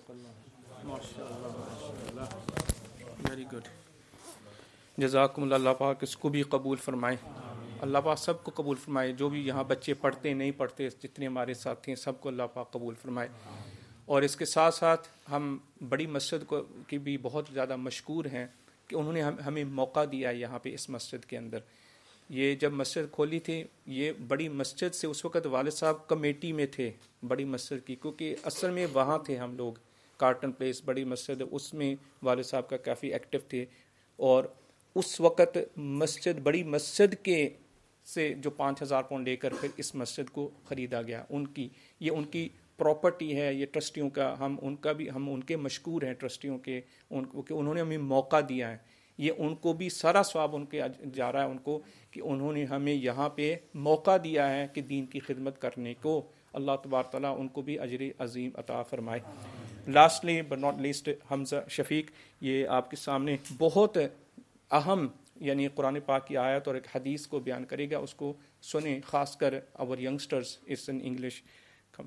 Very good. جزاکم اللہ. اللہ پاک اس کو بھی قبول فرمائے. اللہ پاک سب کو قبول فرمائے. جو بھی یہاں بچے پڑھتے نہیں پڑھتے جتنے ہمارے ساتھی ہیں سب کو اللہ پاک قبول فرمائے. اور اس کے ساتھ ساتھ ہم بڑی مسجد کو کی بھی بہت زیادہ مشکور ہیں کہ انہوں نے ہمیں موقع دیا یہاں پہ اس مسجد کے اندر. یہ جب مسجد کھولی تھی یہ بڑی مسجد سے اس وقت والد صاحب کمیٹی میں تھے بڑی مسجد کی, کیونکہ اصل میں وہاں تھے ہم لوگ. کارٹن پلیس بڑی مسجد اس میں والد صاحب کا کافی ایکٹیو تھے. اور اس وقت مسجد بڑی مسجد کے سے جو پانچ ہزار پاؤنڈ لے کر پھر اس مسجد کو خریدا گیا. ان کی یہ ان کی پراپرٹی ہے, یہ ٹرسٹیوں کا. ہم ان کا بھی ہم ان کے مشکور ہیں ٹرسٹیوں کے ان کو کہ انہوں نے ہمیں موقع دیا ہے. یہ ان کو بھی سارا ثواب ان کے جا رہا ہے ان کو کہ انہوں نے ہمیں یہاں پہ موقع دیا ہے کہ دین کی خدمت کرنے کو. اللہ تبارک تعالیٰ ان کو بھی اجر عظیم عطا فرمائے. Lastly but not least Hamza Shafiq, یہ آپ کے سامنے بہت اہم یعنی قرآن پاک کی آیت اور ایک حدیث کو بیان کرے گا. اس کو سنیں, خاص کر اور ینگسٹرز اس ان انگلش. کم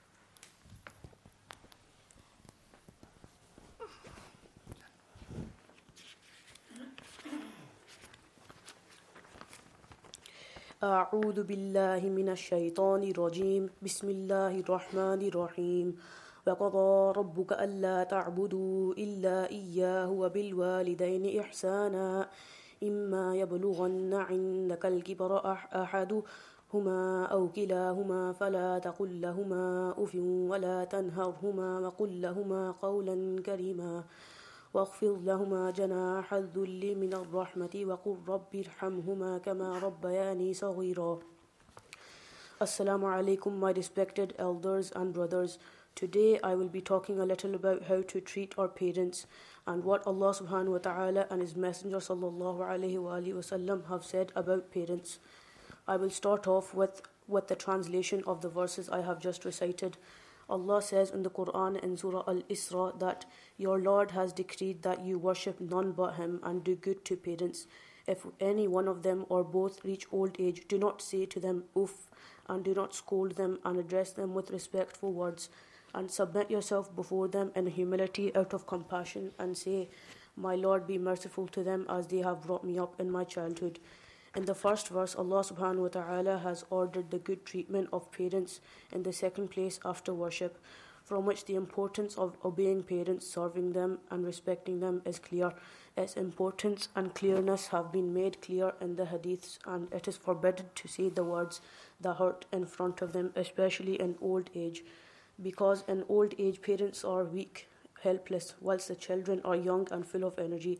اعوذ باللہ من الشیطان الرجیم بسم اللہ الرحمن الرحیم وقضى ربك ألا تعبدوا إلا إياه وبالوالدين إحسانا إما يبلغن عندك الكبر أحدهما أو كلاهما فلا تقل لهما أف ولا تنهرهما وقل لهما قولا كريما واخفض لهما جناح الذل من الرحمة وقل رب ارحمهما كما ربياني صغيرا. Assalamu alaikum, my respected elders and brothers. Today I will be talking a little about how to treat our parents and what Allah subhanahu wa ta'ala and His Messenger sallallahu alayhi wa alihi wa sallam have said about parents. I will start off with, with the translation of the verses I have just recited. Allah says in the Quran in Surah Al-Isra that your Lord has decreed that you worship none but Him and do good to parents. If any one of them or both reach old age, do not say to them oof, and do not scold them, and address them with respectful words, and submit yourself before them in humility out of compassion, and say, my Lord, be merciful to them as they have brought me up in my childhood. In the first verse, Allah subhanahu wa ta'ala has ordered the good treatment of parents in the second place after worship, from which the importance of obeying parents, serving them and respecting them is clear. Its importance and clearness have been made clear in the hadiths, and it is forbidden to say the words that hurt in front of them, especially in old age, because in old age parents are weak, helpless, whilst the children are young and full of energy.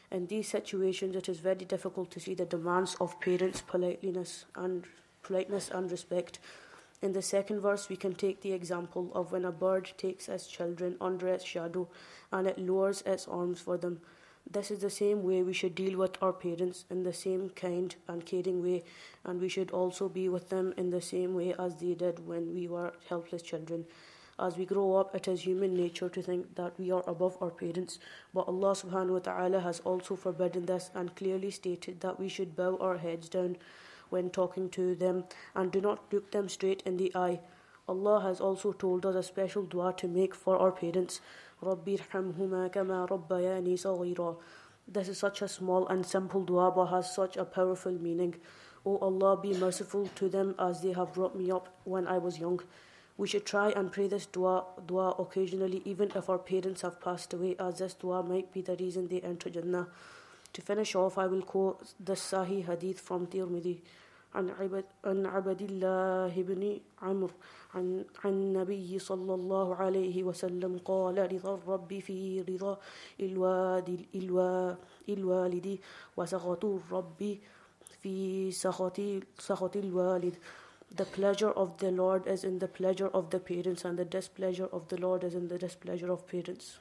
In these situations, it is very difficult to see the demands of parents' politeness and politeness and respect. In the second verse, we can take the example of when a bird takes its children under its shadow and it lowers its arms for them. This is the same way we should deal with our parents, in the same kind and caring way, and we should also be with them in the same way as they did when we were helpless children. As we grow up, it is human nature to think that we are above our parents, but Allah subhanahu wa ta'ala has also forbidden this and clearly stated that we should bow our heads down when talking to them and do not look them straight in the eye. Allah has also told us a special dua to make for our parents. Rabbi irhamhuma kama rabbayani saghira. This is such a small and simple dua but has such a powerful meaning. O Allah, be merciful to them as they have brought me up when I was young. We should try and pray this dua, dua occasionally, even if our parents have passed away, as this dua might be the reason they enter Jannah. To finish off, I will quote the Sahih Hadith from Tirmidhi. عن عبد عن عبد الله بن عمرو عن عن النبي صلى الله عليه وسلم قال رضا الرب في رضا الوالد الوالد وسخط الرب في سخط سخط الوالد. The pleasure of the Lord is in the pleasure of the parents, and the displeasure of the Lord is in the displeasure of parents.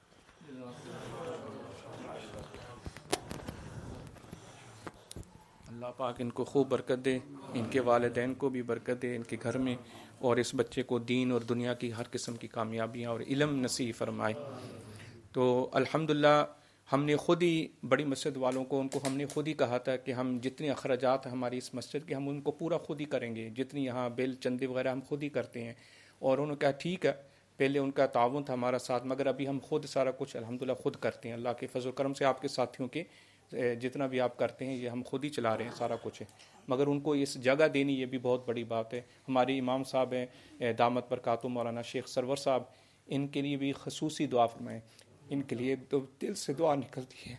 اللہ پاک ان کو خوب برکت دے، ان کے والدین کو بھی برکت دے ان کے گھر میں، اور اس بچے کو دین اور دنیا کی ہر قسم کی کامیابیاں اور علم نصیب فرمائے. تو الحمدللہ ہم نے خود ہی بڑی مسجد والوں کو ان کو ہم نے خود ہی کہا تھا کہ ہم جتنے اخراجات ہیں ہماری اس مسجد کے ہم ان کو پورا خود ہی کریں گے، جتنی یہاں بل چندے وغیرہ ہم خود ہی کرتے ہیں. اور انہوں نے کہا ٹھیک ہے، پہلے ان کا تعاون تھا ہمارا ساتھ، مگر ابھی ہم خود سارا کچھ الحمدللہ خود کرتے ہیں. اللہ کے فضل و کرم سے آپ کے ساتھیوں کے جتنا بھی آپ کرتے ہیں یہ ہم خود ہی چلا رہے ہیں، سارا کچھ ہے. مگر ان کو اس جگہ دینی یہ بھی بہت بڑی بات ہے. ہمارے امام صاحب ہیں دامت برکاتہ مولانا شیخ سرور صاحب، ان کے لیے بھی خصوصی دعا فرمائیں. ان کے لیے تو دل سے دعا نکلتی ہے.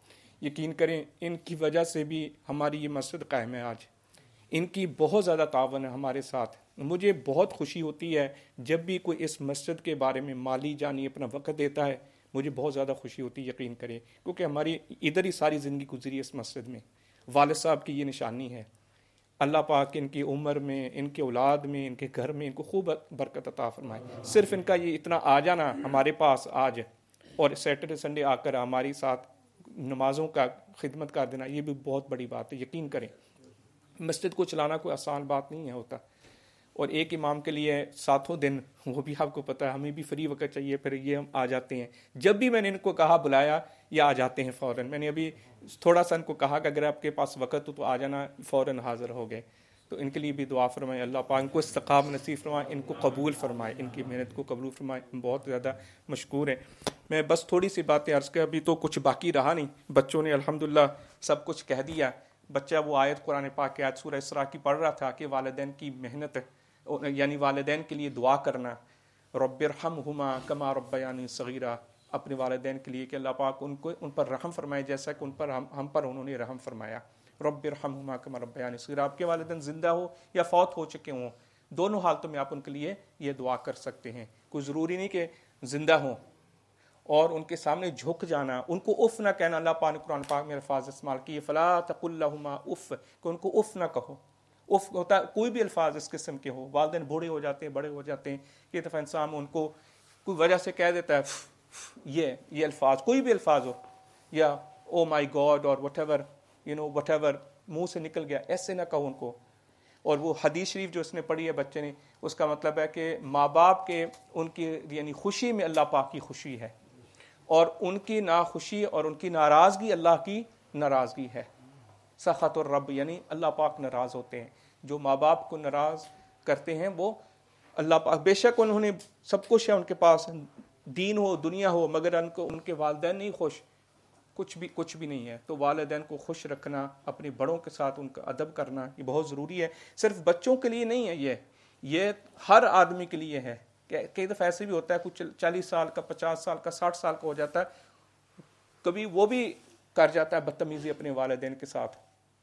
یقین کریں ان کی وجہ سے بھی ہماری یہ مسجد قائم ہے آج. ان کی بہت زیادہ تعاون ہے ہمارے ساتھ. مجھے بہت خوشی ہوتی ہے جب بھی کوئی اس مسجد کے بارے میں مالی جانی اپنا وقت دیتا ہے، مجھے بہت زیادہ خوشی ہوتی ہے. یقین کریں کیونکہ ہماری ادھر ہی ساری زندگی گزری اس مسجد میں. والد صاحب کی یہ نشانی ہے. اللہ پاک ان کی عمر میں، ان کے اولاد میں، ان کے گھر میں ان کو خوب برکت عطا فرمائے. صرف ان کا یہ اتنا آ جانا ہمارے پاس آج اور سیٹرڈے سنڈے آ کر ہماری ساتھ نمازوں کا خدمت کر دینا، یہ بھی بہت بڑی بات ہے. یقین کریں مسجد کو چلانا کوئی آسان بات نہیں ہے ہوتا. اور ایک امام کے لیے ساتوں دن، وہ بھی آپ کو پتہ ہے ہمیں بھی فری وقت چاہیے، پھر یہ ہم آ جاتے ہیں. جب بھی میں نے ان کو کہا بلایا یہ آ جاتے ہیں فوراً. میں نے ابھی تھوڑا سا ان کو کہا کہ اگر آپ کے پاس وقت ہو تو آ جانا، فوراً حاضر ہو گئے. تو ان کے لیے بھی دعا فرمائے. اللہ پاک ان کو استقامت نصیب فرمائے، ان کو قبول فرمائے، ان کی محنت کو قبول فرمائے. بہت زیادہ مشکور ہیں. میں بس تھوڑی سی باتیں عرض کر، ابھی تو کچھ باقی رہا نہیں. بچوں نے الحمدللہ سب کچھ کہہ دیا. بچہ وہ آیت قرآن پاک کی آیت سورہ اسراء کی پڑھ رہا تھا کہ والدین کی محنت، یعنی والدین کے لیے دعا کرنا. رب ارحمہما کما ربیانی صغیرا، اپنے والدین کے لیے کہ اللہ پاک ان کو ان پر رحم فرمائے جیسا کہ ان پر ہم, ہم پر انہوں نے رحم فرمایا. رب ارحمہما کما ربیانی صغیرا. آپ کے والدین زندہ ہو یا فوت ہو چکے ہوں، دونوں حالتوں میں آپ ان کے لیے یہ دعا کر سکتے ہیں. کوئی ضروری نہیں کہ زندہ ہوں اور ان کے سامنے جھک جانا، ان کو اف نہ کہنا. اللہ پاک نے قرآن پاک میں الفاظ استعمال کیے فلا تقل لہما اف، کہ ان کو اف نہ کہو. اف ہوتا کوئی بھی الفاظ اس قسم کے ہو. والدین بوڑھے ہو جاتے ہیں، بڑے ہو جاتے ہیں، یہ دفعہ انسان ان کو کوئی وجہ سے کہہ دیتا ہے یہ یہ الفاظ، کوئی بھی الفاظ ہو، یا او مائی گاڈ اور whatever you know whatever منہ سے نکل گیا، ایسے نہ کہو ان کو. اور وہ حدیث شریف جو اس نے پڑھی ہے بچے نے، اس کا مطلب ہے کہ ماں باپ کے ان کی یعنی خوشی میں اللہ پاک کی خوشی ہے، اور ان کی ناخوشی اور ان کی ناراضگی اللہ کی ناراضگی ہے. سخط الرب یعنی اللہ پاک ناراض ہوتے ہیں. جو ماں باپ کو ناراض کرتے ہیں وہ اللہ پاک، بے شک انہوں نے سب کچھ ہے ان کے پاس، دین ہو دنیا ہو، مگر ان کو ان کے والدین نہیں خوش، کچھ بھی کچھ بھی نہیں ہے. تو والدین کو خوش رکھنا، اپنے بڑوں کے ساتھ ان کا ادب کرنا، یہ بہت ضروری ہے. صرف بچوں کے لیے نہیں ہے، یہ یہ ہر آدمی کے لیے ہے. کئی دفعہ ایسے بھی ہوتا ہے کچھ چالیس سال کا، پچاس سال کا، ساٹھ سال کا ہو جاتا ہے، کبھی وہ بھی کر جاتا ہے بدتمیزی اپنے والدین کے ساتھ.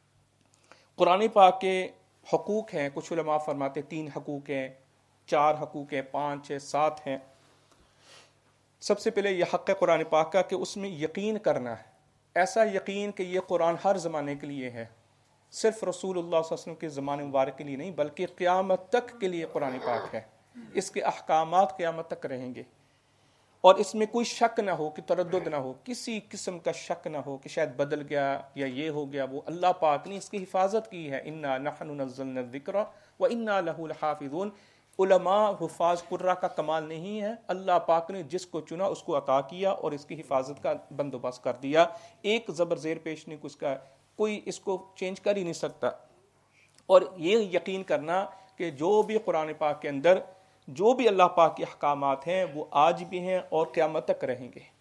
قرآن پاک کے حقوق ہیں، کچھ علماء فرماتے تین حقوق ہیں، چار حقوق ہیں، پانچ ہیں، سات ہیں. سب سے پہلے یہ حق ہے قرآن پاک کا کہ اس میں یقین کرنا ہے. ایسا یقین کہ یہ قرآن ہر زمانے کے لیے ہے، صرف رسول اللہ صلی اللہ علیہ وسلم کے زمانے مبارک کے لیے نہیں بلکہ قیامت تک کے لیے قرآن پاک ہے، اس کے احکامات قیامت تک رہیں گے، اور اس میں کوئی شک نہ ہو کہ تردد نہ ہو، کسی قسم کا شک نہ ہو کہ شاید بدل گیا یا یہ ہو گیا، وہ اللہ پاک نے اس کی حفاظت کی ہے۔ انا نحن نزلنا الذکر وانا لہ لحافظون۔ علماء حفاظ قرہ کا کمال نہیں ہے، اللہ پاک نے جس کو چنا اس کو عطا کیا اور اس کی حفاظت کا بندوبست کر دیا، ایک زبر زیر پیش نہیں، اس کا کوئی اس کو چینج کر ہی نہیں سکتا۔ اور یہ یقین کرنا کہ جو بھی قرآن پاک کے اندر جو بھی اللہ پاک کے احکامات ہیں وہ آج بھی ہیں اور قیامت تک رہیں گے۔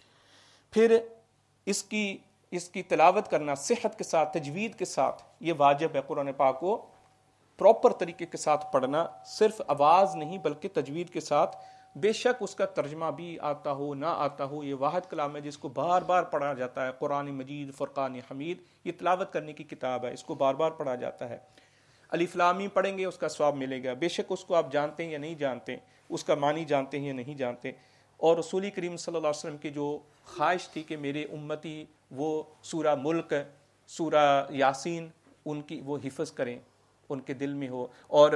پھر اس کی اس کی تلاوت کرنا صحت کے ساتھ، تجوید کے ساتھ، یہ واجب ہے۔ قرآن پاک کو پراپر طریقے کے ساتھ پڑھنا، صرف آواز نہیں بلکہ تجوید کے ساتھ، بے شک اس کا ترجمہ بھی آتا ہو نہ آتا ہو، یہ واحد کلام ہے جس کو بار بار پڑھا جاتا ہے۔ قرآن مجید، فرقان حمید، یہ تلاوت کرنے کی کتاب ہے، اس کو بار بار پڑھا جاتا ہے۔ الف لام میم پڑھیں گے اس کا ثواب ملے گا، بے شک اس کو آپ جانتے ہیں یا نہیں جانتے، اس کا معنی جانتے ہیں یا نہیں جانتے۔ اور رسول کریم صلی اللہ علیہ وسلم کی جو خواہش تھی کہ میرے امتی وہ سورہ ملک، سورہ یاسین ان کی وہ حفظ کریں، ان کے دل میں ہو۔ اور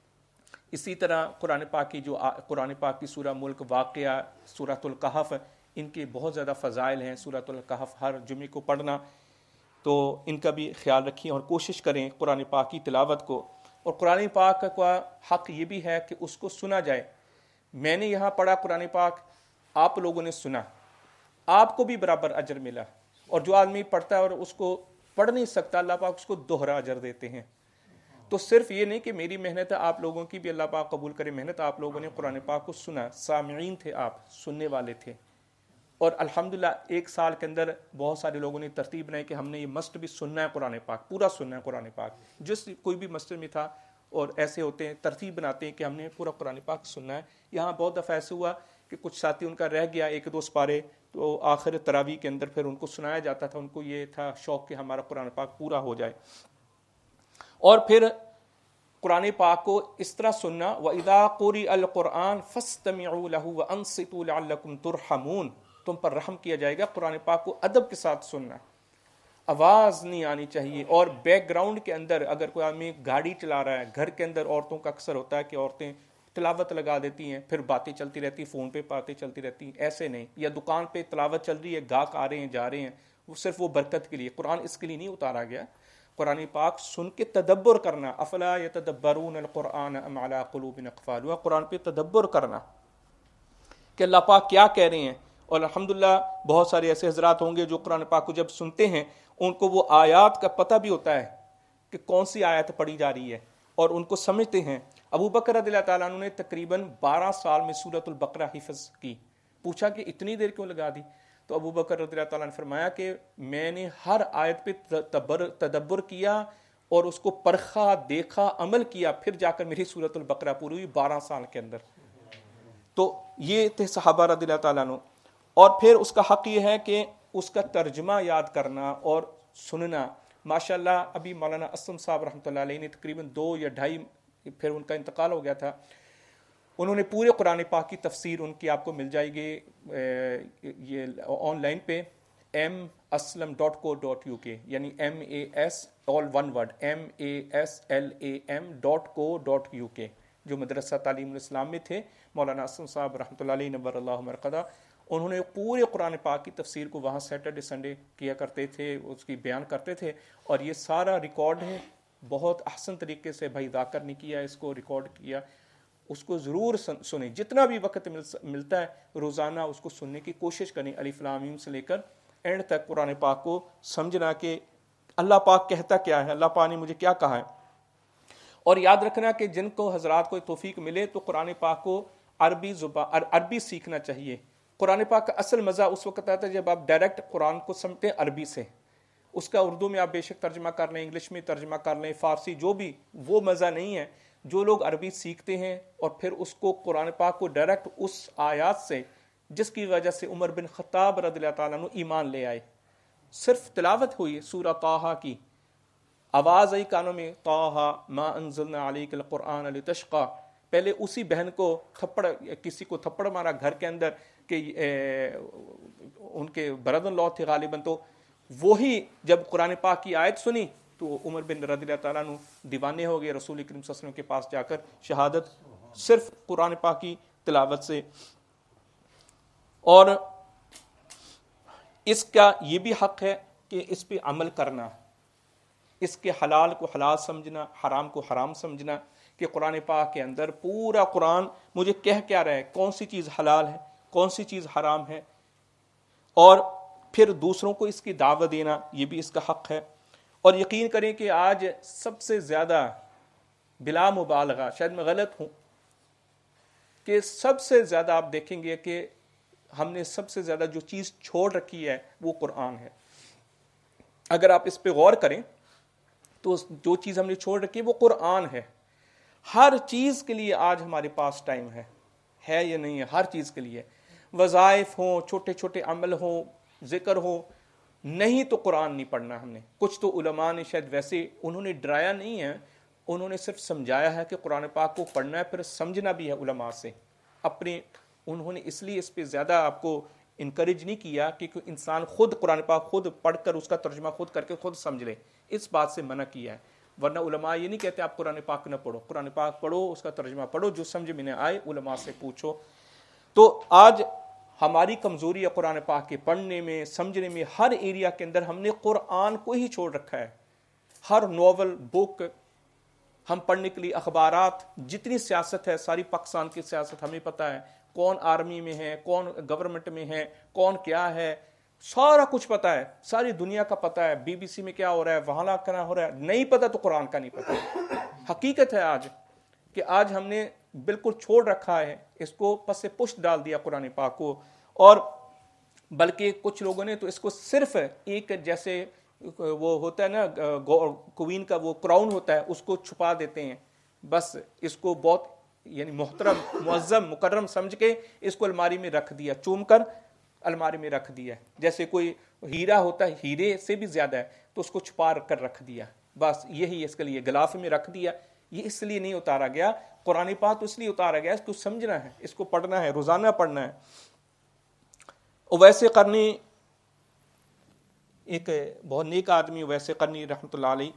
اسی طرح قرآن پاک کی جو قرآن پاک کی سورہ ملک، واقعہ، سورۃ الکہف، ان کے بہت زیادہ فضائل ہیں۔ سورۃ الکہف ہر جمعے کو پڑھنا، تو ان کا بھی خیال رکھیں اور کوشش کریں قرآن پاک کی تلاوت کو۔ اور قرآن پاک کا حق یہ بھی ہے کہ اس کو سنا جائے۔ میں نے یہاں پڑھا قرآن پاک، آپ لوگوں نے سنا، آپ کو بھی برابر اجر ملا۔ اور جو آدمی پڑھتا ہے اور اس کو پڑھ نہیں سکتا، اللہ پاک اس کو دوہرا اجر دیتے ہیں۔ تو صرف یہ نہیں کہ میری محنت ہے، آپ لوگوں کی بھی اللہ پاک قبول کرے محنت۔ آپ لوگوں نے قرآن پاک کو سنا، سامعین تھے آپ، سننے والے تھے۔ اور الحمدللہ ایک سال کے اندر بہت سارے لوگوں نے ترتیب بنائی کہ ہم نے یہ مسٹ بھی سننا ہے قرآن پاک، پورا سننا ہے قرآن پاک۔ جس کوئی بھی مسجد میں تھا اور ایسے ہوتے ہیں، ترتیب بناتے ہیں کہ ہم نے پورا قرآن پاک سننا ہے۔ یہاں بہت دفعہ ایسے ہوا کہ کچھ ساتھی ان کا رہ گیا ایک دو سپارے، تو آخر تراویح کے اندر پھر ان کو سنایا جاتا تھا، ان کو یہ تھا شوق کہ ہمارا قرآن پاک پورا ہو جائے۔ اور پھر قرآن پاک کو اس طرح سننا، وَإِذَا قُرِئَ الْقُرْآنُ فَاسْتَمِعُوا لَهُ وَأَنصِتُوا لَعَلَّكُمْ تُرْحَمُونَ۔ تم پر رحم کیا جائے گا۔ قرآن پاک کو ادب کے ساتھ سننا، آواز نہیں آنی چاہیے۔ اور بیک گراؤنڈ کے اندر اگر کوئی آدمی گاڑی چلا رہا ہے، گھر کے اندر عورتوں کا اکثر ہوتا ہے کہ عورتیں تلاوت لگا دیتی ہیں، پھر باتیں چلتی رہتی، فون پہ باتیں چلتی رہتی ہیں، ایسے نہیں۔ یا دکان پہ تلاوت چل رہی ہے، گاہک آ رہے ہیں جا رہے ہیں، وہ صرف وہ برکت کے لیے، قرآن اس کے لیے نہیں اتارا گیا۔ قرآن پاک سن کے تدبر کرنا، افلا یتدبرون القرآن ام علی قلوب اقفالها، قرآن پہ تدبر کرنا کہ اللہ پاک کیا کہہ رہے ہیں۔ اور الحمدللہ بہت سارے ایسے حضرات ہوں گے جو قرآن پاک کو جب سنتے ہیں ان کو وہ آیات کا پتہ بھی ہوتا ہے کہ کون سی آیت پڑھی جا رہی ہے، اور ان کو سمجھتے ہیں۔ ابو بکر رضی اللہ تعالیٰ عنہ نے تقریباً بارہ سال میں سورۃ البقرہ حفظ کی۔ پوچھا کہ اتنی دیر کیوں لگا دی؟ تو ابو بکر رضی اللہ تعالیٰ نے فرمایا کہ میں نے ہر آیت پہ تدبر کیا اور اس کو پرکھا، دیکھا، عمل کیا، پھر جا کر میری سورۃ البقرہ پوری ہوئی بارہ سال کے اندر۔ تو یہ تھے صحابہ رضی اللہ تعالیٰ عنہ۔ اور پھر اس کا حق یہ ہے کہ اس کا ترجمہ یاد کرنا اور سننا۔ ماشاءاللہ ابھی مولانا اسلم صاحب رحمۃ اللہ علیہ نے تقریباً دو یا ڈھائی، پھر ان کا انتقال ہو گیا تھا، انہوں نے پورے قرآن پاک کی تفسیر ان کی آپ کو مل جائے گی یہ آن لائن پہ، M Aslam dot co dot U K, یعنی M A S all one word M A S L A M dot co dot U K, جو مدرسہ تعلیم الاسلام میں تھے مولانا اسلم صاحب رحمۃ اللہ علیہ نور اللہ مرقدہ، انہوں نے پورے قرآن پاک کی تفسیر کو وہاں سیٹرڈے سنڈے کیا کرتے تھے، اس کی بیان کرتے تھے، اور یہ سارا ریکارڈ ہے، بہت احسن طریقے سے بھائی ذاکر نے کیا، اس کو ریکارڈ کیا، اس کو ضرور سنیں، جتنا بھی وقت ملتا ہے روزانہ اس کو سننے کی کوشش کریں، الف لام میم سے لے کر اینڈ تک قرآن پاک کو سمجھنا کہ اللہ پاک کہتا کیا ہے، اللہ پاک نے مجھے کیا کہا ہے۔ اور یاد رکھنا کہ جن کو حضرات کو توفیق ملے تو قرآن پاک کو عربی زبان عربی سیکھنا چاہیے۔ قرآن پاک کا اصل مزہ اس وقت آتا ہے جب آپ ڈائریکٹ قرآن کو سمجھتے ہیں عربی سے، اس کا اردو میں آپ بے شک ترجمہ کر لیں، انگلش میں ترجمہ کر لیں، فارسی، جو بھی، وہ مزہ نہیں ہے۔ جو لوگ عربی سیکھتے ہیں اور پھر اس کو قرآن پاک کو ڈائریکٹ اس آیات سے، جس کی وجہ سے عمر بن خطاب رضی اللہ تعالیٰ عنہ ایمان لے آئے، صرف تلاوت ہوئی سورہ طٰہٰ کی، آواز آئی کانوں میں، طٰہٰ ما انزلنا علیک القرآن لتشقیٰ، پہلے اسی بہن کو تھپڑ کسی کو تھپڑ مارا گھر کے اندر کہ ان کے برد اللہ تھے غالباً، تو وہی جب قرآن پاک کی آیت سنی تو عمر بن رضی اللہ تعالیٰ عنہ دیوانے ہو گئے رسول کریم صلی اللہ علیہ وسلم کے پاس جا کر شہادت صرف قرآن پاک کی تلاوت سے. اور اس کا یہ بھی حق ہے کہ اس پہ عمل کرنا، اس کے حلال کو حلال سمجھنا، حرام کو حرام سمجھنا، کہ قرآن پاک کے اندر پورا قرآن مجھے کہہ کیا رہا ہے، کون سی چیز حلال ہے، کون سی چیز حرام ہے، اور پھر دوسروں کو اس کی دعوت دینا، یہ بھی اس کا حق ہے. اور یقین کریں کہ آج سب سے زیادہ بلا مبالغہ، شاید میں غلط ہوں، کہ سب سے زیادہ آپ دیکھیں گے کہ ہم نے سب سے زیادہ جو چیز چھوڑ رکھی ہے وہ قرآن ہے. اگر آپ اس پہ غور کریں تو جو چیز ہم نے چھوڑ رکھی ہے وہ قرآن ہے. ہر چیز کے لیے آج ہمارے پاس ٹائم ہے ہے یا نہیں ہے، ہر چیز کے لیے، وظائف ہوں، چھوٹے چھوٹے عمل ہوں، ذکر ہو، نہیں تو قرآن نہیں پڑھنا ہم نے. کچھ تو علماء نے شاید ویسے انہوں نے ڈرایا نہیں ہے، انہوں نے صرف سمجھایا ہے کہ قرآن پاک کو پڑھنا ہے، پھر سمجھنا بھی ہے علماء سے اپنے. انہوں نے اس لیے اس پہ زیادہ آپ کو انکریج نہیں کیا کہ انسان خود قرآن پاک خود پڑھ کر اس کا ترجمہ خود کر کے خود سمجھ لے، اس بات سے منع کیا ہے. ورنہ علماء یہ نہیں کہتے آپ قرآن پاک نہ پڑھو، قرآن پاک پڑھو، اس کا ترجمہ پڑھو، جو سمجھ میں نہ آئے علماء سے پوچھو. تو آج ہماری کمزوری ہے قرآن پاک کے پڑھنے میں، سمجھنے میں. ہر ایریا کے اندر ہم نے قرآن کو ہی چھوڑ رکھا ہے. ہر ناول، بک ہم پڑھنے کے لیے، اخبارات، جتنی سیاست ہے ساری پاکستان کی سیاست ہمیں پتہ ہے، کون آرمی میں ہے، کون گورنمنٹ میں ہے، کون کیا ہے، سارا کچھ پتہ ہے، ساری دنیا کا پتہ ہے. بی بی سی میں کیا ہو رہا ہے، وہاں کیا ہو رہا ہے، نہیں پتہ تو قرآن کا نہیں پتہ. حقیقت ہے آج کہ آج ہم نے بالکل چھوڑ رکھا ہے، اس کو پس پشت ڈال دیا قرآن پاک کو. اور بلکہ کچھ لوگوں نے تو اس کو صرف ایک جیسے وہ ہوتا ہے نا کوئین کا وہ کراؤن ہوتا ہے، اس کو چھپا دیتے ہیں، بس اس کو بہت یعنی محترم، معظم، مکرم سمجھ کے اس کو الماری میں رکھ دیا، چوم کر الماری میں رکھ دیا. جیسے کوئی ہیرا ہوتا ہے، ہیرے سے بھی زیادہ ہے، تو اس کو چھپا کر رکھ دیا، بس یہی اس کے لیے غلاف میں رکھ دیا. یہ اس لیے نہیں اتارا گیا قرآن پاک، تو اس لیے اتارا گیا اس کو سمجھنا ہے، اس کو پڑھنا ہے، روزانہ پڑھنا ہے. ویسے قرنی ایک بہت نیک آدمی ویسے قرنی رحمۃ اللہ علیہ،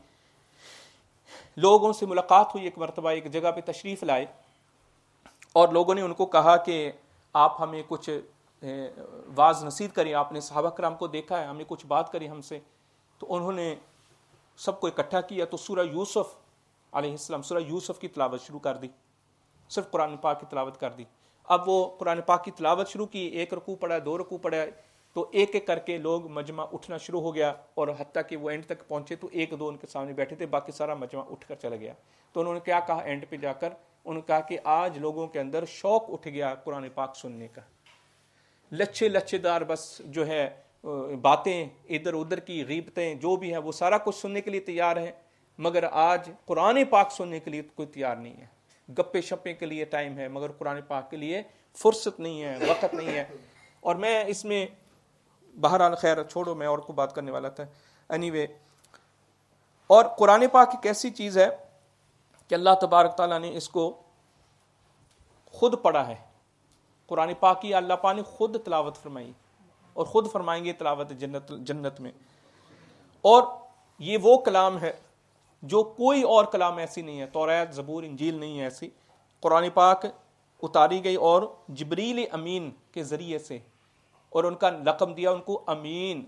لوگوں سے ملاقات ہوئی، ایک مرتبہ ایک جگہ پہ تشریف لائے اور لوگوں نے ان کو کہا کہ آپ ہمیں کچھ واعظ نصیحت کریں، آپ نے صحابہ کرام کو دیکھا ہے، ہمیں کچھ بات کری ہم سے. تو انہوں نے سب کو اکٹھا کیا تو سورہ یوسف علیہ السلام، سورہ یوسف کی تلاوت شروع کر دی، صرف قرآن پاک کی تلاوت کر دی. اب وہ قرآن پاک کی تلاوت شروع کی، ایک رکوع پڑھا، دو رکوع پڑھا، تو ایک ایک کر کے لوگ مجمع اٹھنا شروع ہو گیا، اور حتیٰ کہ وہ اینڈ تک پہنچے تو ایک دو ان کے سامنے بیٹھے تھے، باقی سارا مجمع اٹھ کر چلا گیا. تو انہوں نے کیا کہا اینڈ پہ جا کر، انہوں نے کہا کہ آج لوگوں کے اندر شوق اٹھ گیا قرآن پاک سننے کا. لچھے لچھے دار بس جو ہے باتیں ادھر ادھر کی غیبتیں جو بھی ہیں وہ سارا کچھ سننے کے لیے تیار ہیں، مگر آج قرآن پاک سننے کے لیے کوئی تیار نہیں ہے. گپے شپے کے لیے ٹائم ہے مگر قرآن پاک کے لیے فرصت نہیں ہے، وقت نہیں ہے. اور میں اس میں بہرحال خیر چھوڑو، میں اور کو بات کرنے والا تھا اینی وے. اور قرآن پاک ایک ایسی چیز ہے کہ اللہ تبارک تعالیٰ نے اس کو خود پڑھا ہے. قرآن پاک کی اللہ پاک نے خود تلاوت فرمائی اور خود فرمائیں گے تلاوت جنت جنت میں. اور یہ وہ کلام ہے جو کوئی اور کلام ایسی نہیں ہے، توریت، زبور، انجیل نہیں ہے ایسی. قرآن پاک اتاری گئی اور جبریل امین کے ذریعے سے، اور ان کا لقب دیا ان کو امین.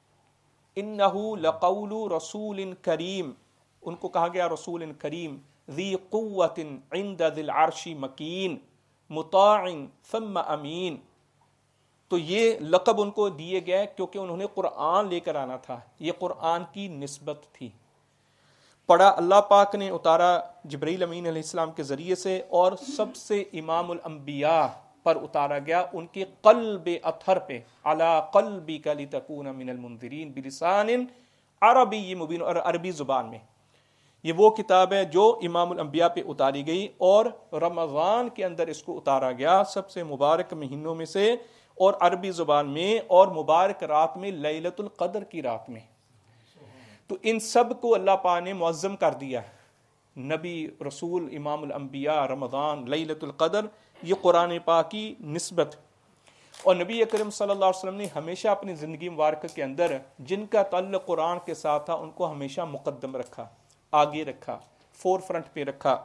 انہو لقول رسول کریم، ان کو کہا گیا رسول کریم. ذی قوت عند ذی العرش مکین مطاع ثم امین. تو یہ لقب ان کو دیے گئے کیونکہ انہوں نے قرآن لے کر آنا تھا، یہ قرآن کی نسبت تھی. پڑھا اللہ پاک نے، اتارا جبرائیل امین علیہ السلام کے ذریعے سے، اور سب سے امام الانبیاء پر اتارا گیا، ان کے قلب اطہر پہ، علی قلبک لتکون من المنذرین بلسان عربی مبین، اور عربی زبان میں. یہ وہ کتاب ہے جو امام الانبیاء پہ اتاری گئی، اور رمضان کے اندر اس کو اتارا گیا، سب سے مبارک مہینوں میں سے، اور عربی زبان میں، اور مبارک رات میں، لیلۃ القدر کی رات میں. تو ان سب کو اللہ پاک نے معظم کر دیا، نبی، رسول، امام الانبیاء، رمضان، لیلۃ القدر، یہ قرآن پاک کی نسبت. اور نبی کریم صلی اللہ علیہ وسلم نے ہمیشہ اپنی زندگی مبارکہ کے اندر جن کا تعلق قرآن کے ساتھ تھا ان کو ہمیشہ مقدم رکھا، آگے رکھا، فور فرنٹ پہ رکھا.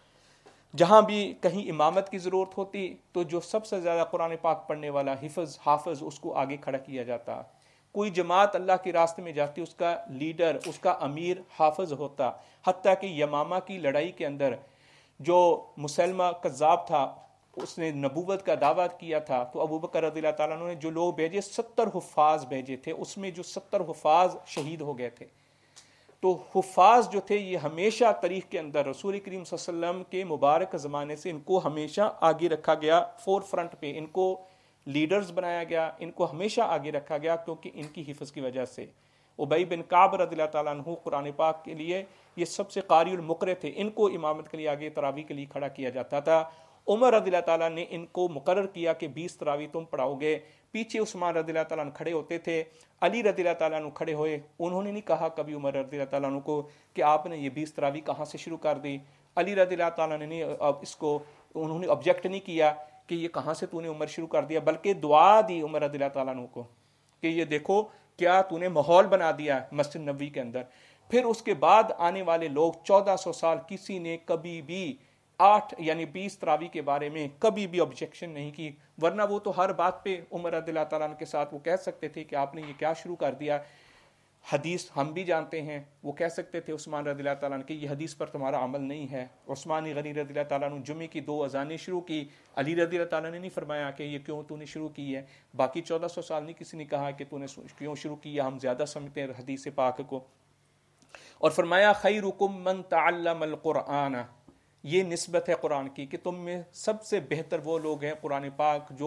جہاں بھی کہیں امامت کی ضرورت ہوتی تو جو سب سے زیادہ قرآن پاک پڑھنے والا حفظ حافظ اس کو آگے کھڑا کیا جاتا. کوئی جماعت اللہ کے راستے میں جاتی اس کا لیڈر، اس کا امیر حافظ ہوتا. حتیٰ کہ یمامہ کی لڑائی کے اندر جو مسلمہ کذاب تھا اس نے نبوت کا دعویٰ کیا تھا تو ابو بکر رضی اللہ تعالیٰ عنہ نے جو لوگ بھیجے ستر حفاظ بھیجے تھے، اس میں جو ستر حفاظ شہید ہو گئے تھے. تو حفاظ جو تھے یہ ہمیشہ تاریخ کے اندر رسول کریم صلی اللہ علیہ وسلم کے مبارک زمانے سے ان کو ہمیشہ آگے رکھا گیا، فور فرنٹ پہ ان کو لیڈرز بنایا گیا، ان کو ہمیشہ آگے رکھا گیا کیونکہ ان کی حفظ کی وجہ سے. ابی بن کعب رضی اللہ تعالیٰ عنہ قرآن پاک کے لیے یہ سب سے قاری المقرئ تھے، ان کو امامت کے لیے آگے تراویح کے لیے کھڑا کیا جاتا تھا. عمر رضی اللہ تعالیٰ نے ان کو مقرر کیا کہ بیس تراویح تم پڑھاؤ گے. پیچھے عثمان رضی اللہ تعالیٰ عنہ کھڑے ہوتے تھے، علی رضی اللہ تعالیٰ عنہ کھڑے ہوئے. انہوں نے نہیں کہا کبھی عمر رضی اللہ تعالیٰ عنہ کو کہ آپ نے یہ بیس تراویح کہاں سے شروع کر دی. علی رضی اللہ تعالیٰ نے نہیں اب اس کو انہوں نے آبجیکٹ نہیں کیا کہ یہ کہاں سے تو نے عمر شروع کر دیا، بلکہ دعا دی عمر رضی اللہ تعالیٰ عنہ کو کہ یہ دیکھو کیا تو نے ماحول بنا دیا مسجد نبوی کے اندر. پھر اس کے بعد آنے والے لوگ چودہ سو سال کسی نے کبھی بھی آٹھ یعنی بیس تراویح کے بارے میں کبھی بھی آبجیکشن نہیں کی، ورنہ وہ تو ہر بات پہ عمر رضی اللہ تعالیٰ عنہ کے ساتھ وہ کہہ سکتے تھے کہ آپ نے یہ کیا شروع کر دیا. حدیث ہم بھی جانتے ہیں، وہ کہہ سکتے تھے عثمان رضی اللہ تعالیٰ عنہ کہ یہ حدیث پر تمہارا عمل نہیں ہے. عثمان غنی رضی اللہ تعالیٰ عنہ جمعے کی دو اذانیں شروع کی، علی رضی اللہ تعالیٰ نے نہیں فرمایا کہ یہ کیوں تو نے شروع کی ہے. باقی چودہ سو سال نہیں کسی نے کہا کہ تو نے کیوں شروع کیا، ہم زیادہ سمجھتے ہیں حدیث پاک کو. اور فرمایا خیرکم من تعلم القرآن، یہ نسبت ہے قرآن کی کہ تم میں سب سے بہتر وہ لوگ ہیں قرآن پاک جو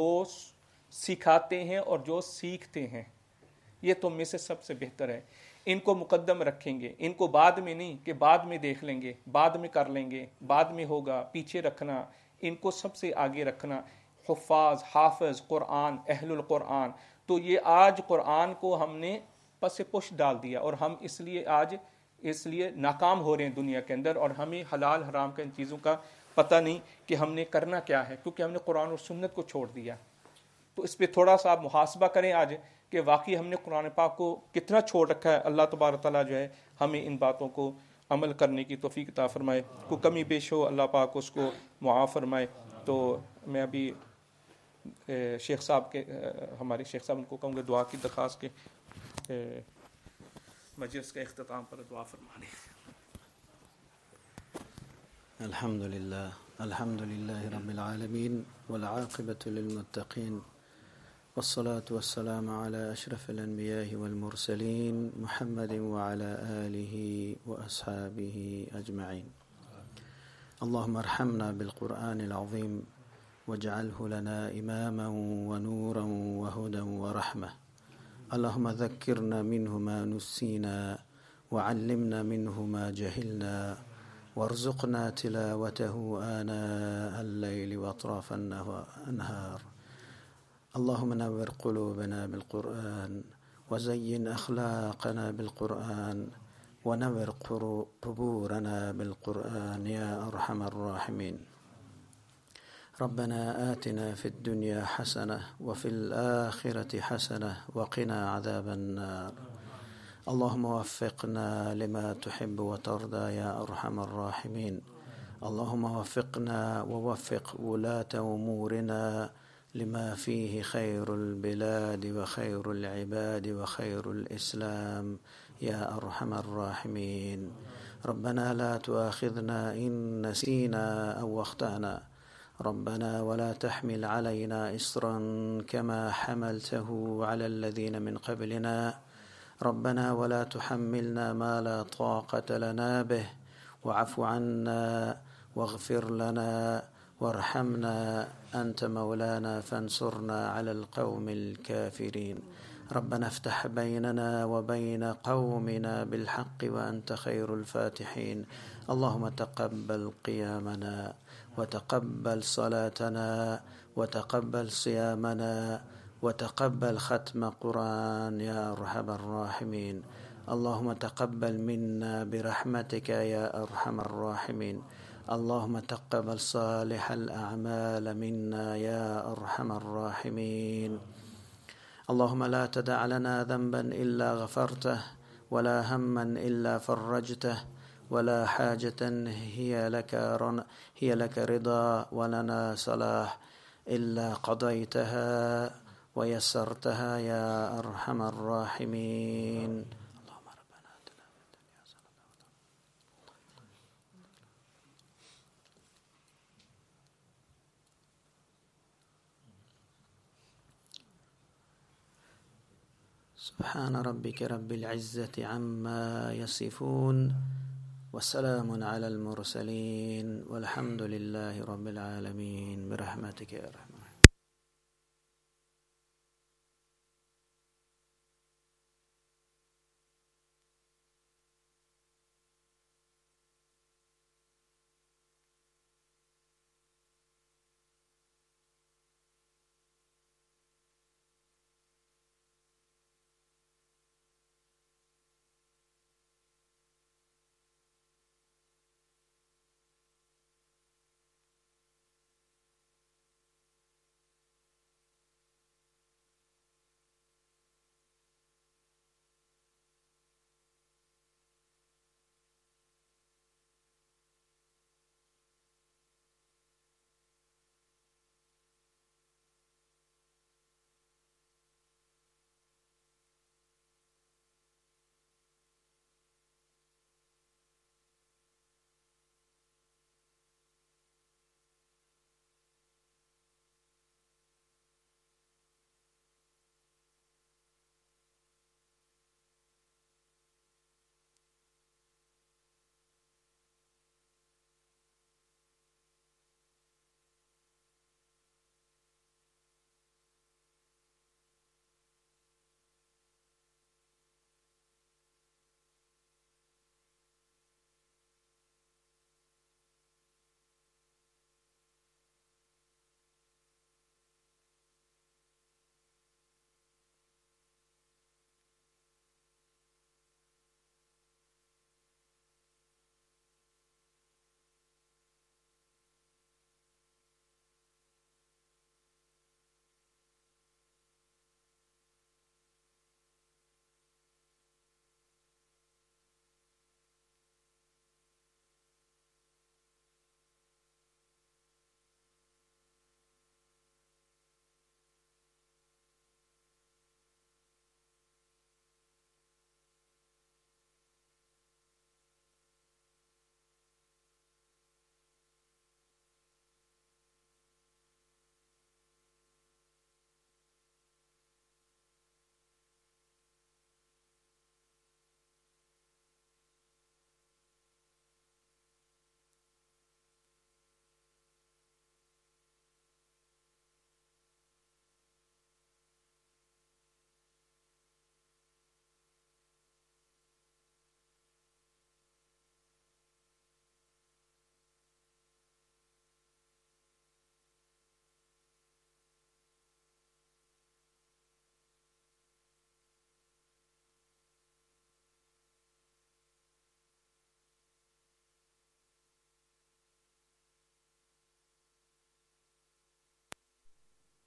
سکھاتے ہیں اور جو سیکھتے ہیں. یہ تم میں سے سب سے بہتر ہے. ان کو مقدم رکھیں گے، ان کو بعد میں نہیں کہ بعد میں دیکھ لیں گے، بعد میں کر لیں گے، بعد میں ہوگا، پیچھے رکھنا. ان کو سب سے آگے رکھنا. حفاظ، حافظ قرآن، اہل القرآن. تو یہ آج قرآن کو ہم نے پس پش ڈال دیا اور ہم اس لیے آج اس لیے ناکام ہو رہے ہیں دنیا کے اندر، اور ہمیں حلال حرام کا ان چیزوں کا پتہ نہیں کہ ہم نے کرنا کیا ہے، کیونکہ ہم نے قرآن اور سنت کو چھوڑ دیا. تو اس پہ تھوڑا سا آپ محاسبہ کریں آج کہ واقعی ہم نے قرآن پاک کو کتنا چھوڑ رکھا ہے. اللہ تبارک تعالیٰ جو ہے ہمیں ان باتوں کو عمل کرنے کی توفیق عطا فرمائے. کوئی کمی بیش ہو اللہ پاک اس کو معاف فرمائے. تو میں ابھی شیخ صاحب کے ہمارے شیخ صاحب ان کو کہوں گا دعا کی درخواست کے مجلس کے اختتام پر دعا فرمانے. الحمد للہ الحمد للہ رب العالمین والعاقبۃ للمتقین والصلاة والسلام على أشرف الأنبياء والمرسلين محمد وعلى آله وأصحابه أجمعين. اللهم ارحمنا بالقرآن العظيم واجعله لنا إماما ونورا وهدى ورحمة. اللهم ذكرنا منه ما نسينا وعلمنا منه ما جهلنا وارزقنا تلاوته آناء الليل وأطراف النهار. اللهم نور قلوبنا بالقرآن وزين أخلاقنا بالقرآن ونور قبورنا بالقرآن يا أرحم الراحمين. ربنا آتنا في الدنيا حسنة وفي الآخرة حسنة وقنا عذاب النار. اللهم وفقنا لما تحب وترضى يا أرحم الراحمين. اللهم وفقنا ووفق ولاة أمورنا لما فيه خير البلاد وخير العباد وخير الإسلام يا أرحم الراحمين. ربنا لا تؤاخذنا إن نسينا أو أخطأنا. ربنا ولا تحمل علينا إصرا كما حملته على الذين من قبلنا. ربنا ولا تحملنا ما لا طاقة لنا به. واعف عنا واغفر لنا وارحمنا أنت مولانا فانصرنا على القوم الكافرين. ربنا افتح بيننا وبين قومنا بالحق وأنت خير الفاتحين. اللهم تقبل قيامنا وتقبل صلاتنا وتقبل صيامنا وتقبل ختم قرآن يا أرحم الراحمين. اللهم تقبل منا برحمتك يا أرحم الراحمين. اللهم تقبل صالح الأعمال منا يا أرحم الراحمين. اللهم لا تدع لنا ذنبا إلا غفرته ولا هما إلا فرجته ولا حاجة هي لك هي لك رضا ولنا صلاح إلا قضيتها ويسرتها يا أرحم الراحمين. اللهم ربنا آتنا في الدنيا حسنة. سبحان ربك رب العزة عما يصفون وسلام على المرسلين والحمد لله رب العالمين برحمتك يا رحمن.